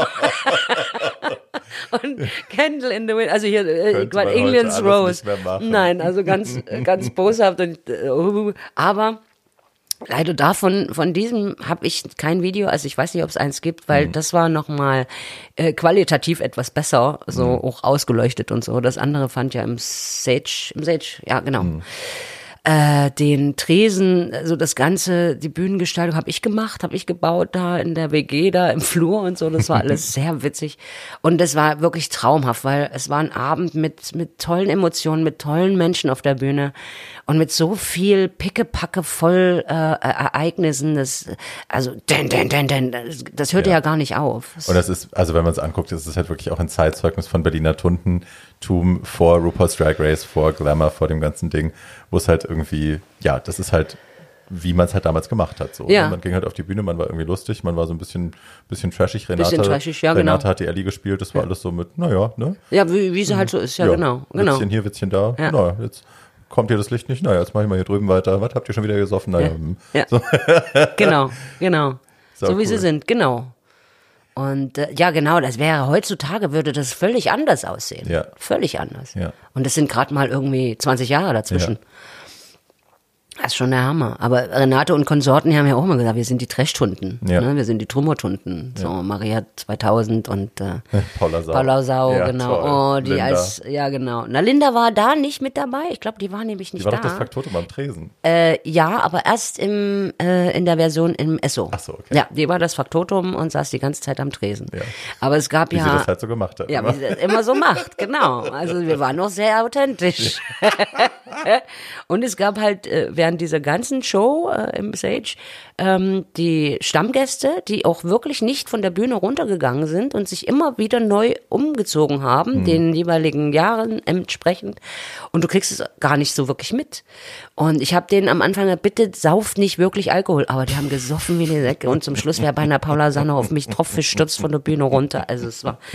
Und Candle in the Wind, also hier äh, England's Rose. Nein, also ganz ganz boshaft und uh, aber leider davon von diesem habe ich kein Video, also ich weiß nicht, ob es eins gibt, weil mhm. das war nochmal äh, qualitativ etwas besser, so mhm. auch ausgeleuchtet und so. Das andere fand ja im Sage, im Sage, ja genau. Mhm. Äh, den Tresen, also das Ganze, die Bühnengestaltung habe ich gemacht, habe ich gebaut da in der W G, da im Flur und so, das war alles sehr witzig und das war wirklich traumhaft, weil es war ein Abend mit mit tollen Emotionen, mit tollen Menschen auf der Bühne und mit so viel Pickepacke voll äh, Ereignissen, das, also denn, denn, denn, denn, das, das hörte ja. ja gar nicht auf. Und das ist, also wenn man es anguckt, ist es halt wirklich auch ein Zeitzeugnis von Berliner Tundentum vor RuPaul's Drag Race, vor Glamour, vor dem ganzen Ding, wo es halt irgendwie, ja, das ist halt, wie man es halt damals gemacht hat. So. Ja. Man ging halt auf die Bühne, man war irgendwie lustig, man war so ein bisschen, bisschen trashig. Renata, bisschen trashig, ja, Renata genau. hat die Ellie gespielt, das war ja. alles so mit, naja, ne? Ja, wie, wie sie halt so ist, ja, ja. genau. genau. Witzchen hier, Witzchen da, ja. naja, jetzt kommt hier das Licht nicht, naja, jetzt mache ich mal hier drüben weiter, was, habt ihr schon wieder gesoffen? Naja, ja. ja. So. Genau, genau. So, so wie cool. sie sind, genau. Und äh, ja, genau, das wäre heutzutage, würde das völlig anders aussehen. Ja. Völlig anders. Ja. Und das sind gerade mal irgendwie zwanzig Jahre dazwischen. Ja. Das ist schon der Hammer. Aber Renate und Konsorten die haben ja auch immer gesagt, wir sind die Trashtunden. Ja. Ne? Wir sind die Trummertunden. So ja. Maria zweitausend und äh, Paula Sau. Paula Sau, ja, genau. Toll. Oh, die Linda. als, ja genau. Na, Linda war da nicht mit dabei. Ich glaube, die war nämlich nicht die war da. doch das Faktotum am Tresen. Äh, ja, aber erst im, äh, in der Version im Esso. Ach so, okay. Ja, die war das Faktotum und saß die ganze Zeit am Tresen. Ja. Aber es gab wie ja... Wie sie das halt so gemacht hat. Ja, immer. wie sie das immer so macht, genau. Also wir waren noch sehr authentisch. Und es gab halt, äh, während dieser ganzen Show äh, im Sage ähm, die Stammgäste, die auch wirklich nicht von der Bühne runtergegangen sind und sich immer wieder neu umgezogen haben, mhm. den jeweiligen Jahren entsprechend. Und du kriegst es gar nicht so wirklich mit. Und ich habe denen am Anfang gesagt, bitte sauft nicht wirklich Alkohol. Aber die haben gesoffen wie die Säcke. Und zum Schluss wäre beinahe Paula Sanne auf mich drauf gestürzt von der Bühne runter. Also es war...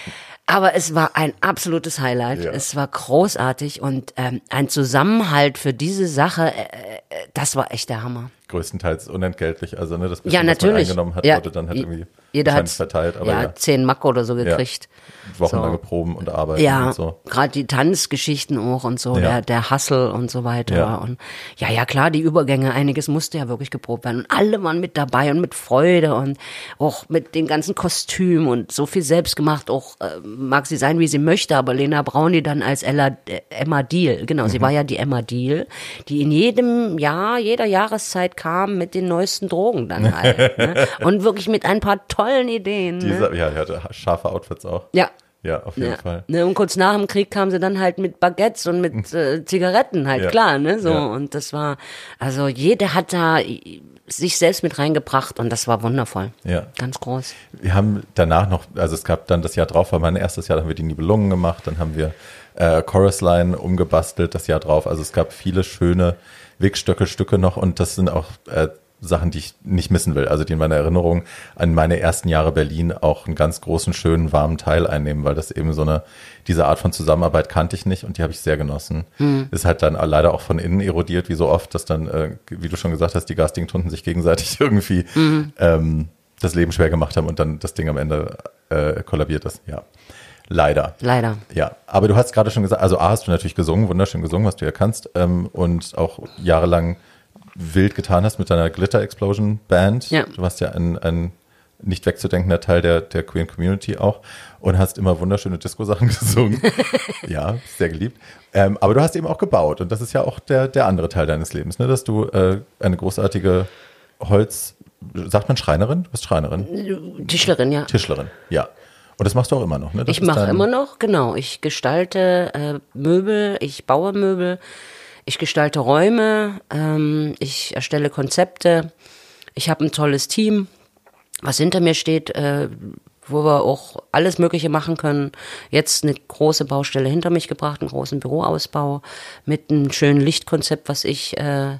Aber es war ein absolutes Highlight. Ja. Es war großartig und ähm, ein Zusammenhalt für diese Sache, äh, das war echt der Hammer. Größtenteils unentgeltlich, also ne, das bisschen, ja, natürlich. was man eingenommen hat, ja. wurde dann halt irgendwie Jeder hat verteilt. Aber ja, ja, zehn Mark oder so gekriegt. Ja. Wochenlange so. Proben und Arbeiten ja, und so. Gerade die Tanzgeschichten auch und so, ja. der, der Hustle und so weiter. Ja. Und ja, ja, klar, die Übergänge, einiges musste ja wirklich geprobt werden. Und alle waren mit dabei und mit Freude und auch mit den ganzen Kostümen und so viel selbst gemacht. Auch äh, mag sie sein, wie sie möchte, aber Lena Braun, die dann als Ella, äh, Emma Deal, genau, mhm. sie war ja die Emma Deal, die in jedem Jahr, jeder Jahreszeit kam mit den neuesten Drogen dann halt. Ne? Und wirklich mit ein paar tollen Ideen. Diese, ne? Ja, die hatte scharfe Outfits auch. Ja. Ja, auf jeden ja. Fall. Ne, und kurz nach dem Krieg kamen sie dann halt mit Baguettes und mit äh, Zigaretten halt, ja. klar, ne, so. Ja. Und das war, also jeder hat da sich selbst mit reingebracht und das war wundervoll. Ja. Ganz groß. Wir haben danach noch, also es gab dann das Jahr drauf, war mein erstes Jahr, da haben wir die Nibelungen gemacht, dann haben wir äh, Chorus Line umgebastelt das Jahr drauf. Also es gab viele schöne Wegstöcke-Stücke noch und das sind auch äh, Sachen, die ich nicht missen will, also die in meiner Erinnerung an meine ersten Jahre Berlin auch einen ganz großen, schönen, warmen Teil einnehmen, weil das eben so eine, diese Art von Zusammenarbeit kannte ich nicht und die habe ich sehr genossen. Hm. Ist halt dann leider auch von innen erodiert, wie so oft, dass dann, äh, wie du schon gesagt hast, die garstigen Tunden sich gegenseitig irgendwie mhm. ähm, das Leben schwer gemacht haben und dann das Ding am Ende äh, kollabiert ist, ja. Leider. Leider. Ja, aber du hast gerade schon gesagt, also A, hast du natürlich gesungen, wunderschön gesungen, was du ja kannst, ähm, und auch jahrelang wild getan hast mit deiner Glitter Explosion Band. Ja. Du warst ja ein, ein nicht wegzudenkender Teil der, der Queer Community auch und hast immer wunderschöne Disco-Sachen gesungen. Ja, sehr geliebt. Ähm, aber du hast eben auch gebaut und das ist ja auch der, der andere Teil deines Lebens, ne? Dass du äh, eine großartige Holz, sagt man Schreinerin? Du bist Schreinerin? Tischlerin, ja. Tischlerin, ja. Und das machst du auch immer noch, ne? Das ich mache immer noch, genau. Ich gestalte äh, Möbel, ich baue Möbel. Ich gestalte Räume, ähm, ich erstelle Konzepte, ich habe ein tolles Team, was hinter mir steht, äh, wo wir auch alles Mögliche machen können. Jetzt eine große Baustelle hinter mich gebracht, einen großen Büroausbau mit einem schönen Lichtkonzept, was ich äh,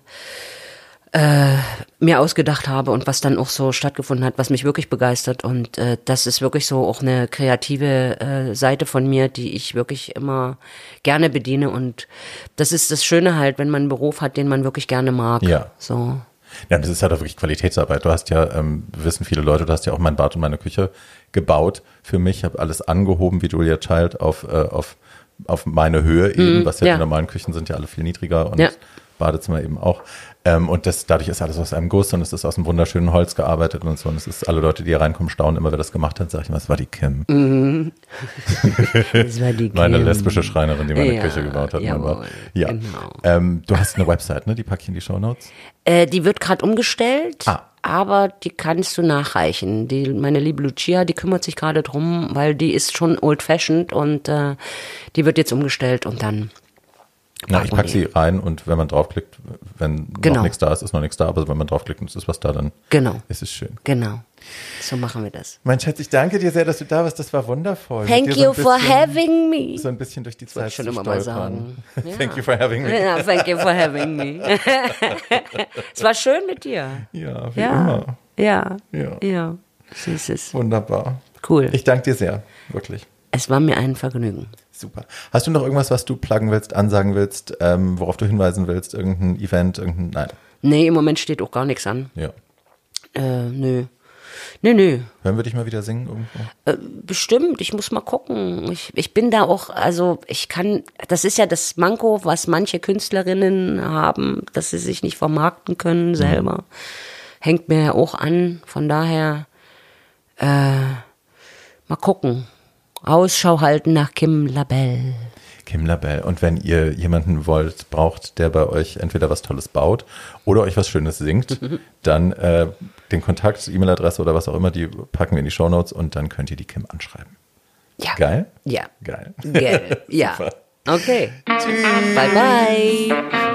äh, mir ausgedacht habe und was dann auch so stattgefunden hat, was mich wirklich begeistert. Und äh, das ist wirklich so auch eine kreative äh, Seite von mir, die ich wirklich immer gerne bediene. Und das ist das Schöne halt, wenn man einen Beruf hat, den man wirklich gerne mag. Ja. So. Ja, das ist halt auch wirklich Qualitätsarbeit. Du hast ja, ähm, wissen viele Leute, du hast ja auch mein Bad und meine Küche gebaut für mich. Ich habe alles angehoben wie Julia Child auf, äh, auf, auf meine Höhe eben, mm, was ja, ja die normalen Küchen sind ja alle viel niedriger und ja. Badezimmer eben auch. Ähm, und das, dadurch ist alles aus einem Guss und es ist aus einem wunderschönen Holz gearbeitet und so. Und es ist, alle Leute, die hier reinkommen, staunen immer, wer das gemacht hat, sag ich mal, es war die Kim. Mhm. Das war die Kim. Meine lesbische Schreinerin, die meine ja, Küche gebaut hat. Jawohl, ja. Genau. Ähm, du hast eine Website, ne? Die packe ich in die Shownotes. Äh, die wird gerade umgestellt. Ah. Aber die kannst du nachreichen. Die, meine liebe Lucia, die kümmert sich gerade drum, weil die ist schon old-fashioned und äh, die wird jetzt umgestellt und dann Na, ich packe sie rein und wenn man draufklickt, wenn genau. noch nichts da ist, ist noch nichts da, aber wenn man draufklickt und es ist was da, dann genau. ist es schön. Genau, so machen wir das. Mein Schatz, ich danke dir sehr, dass du da warst, das war wundervoll. Thank you so for having me. So ein bisschen durch die das Zeit schon zu immer stolpern. mal sagen. Ja. Thank you for having me. Ja, thank you for having me. Es war schön mit dir. Ja, wie ja. immer. Ja, ja, ja, süßes. Wunderbar. Cool. Ich danke dir sehr, wirklich. Es war mir ein Vergnügen. Super. Hast du noch irgendwas, was du pluggen willst, ansagen willst, ähm, worauf du hinweisen willst? Irgendein Event, irgendein, nein? Nee, im Moment steht auch gar nichts an. Ja. Äh, nö. Nö, nö. Hören wir dich mal wieder singen irgendwo? Äh, bestimmt, ich muss mal gucken. Ich, ich bin da auch, also ich kann, das ist ja das Manko, was manche Künstlerinnen haben, dass sie sich nicht vermarkten können selber. Mhm. Hängt mir ja auch an, von daher äh, mal gucken. Ausschau halten nach Kim Labelle. Kim Labelle. Und wenn ihr jemanden wollt, braucht, der bei euch entweder was Tolles baut oder euch was Schönes singt, dann äh, den Kontakt, E-Mail-Adresse oder was auch immer, die packen wir in die Shownotes und dann könnt ihr die Kim anschreiben. Ja. Geil? Ja. Geil. Geil. Ja. Okay. Tschüss. Bye, bye.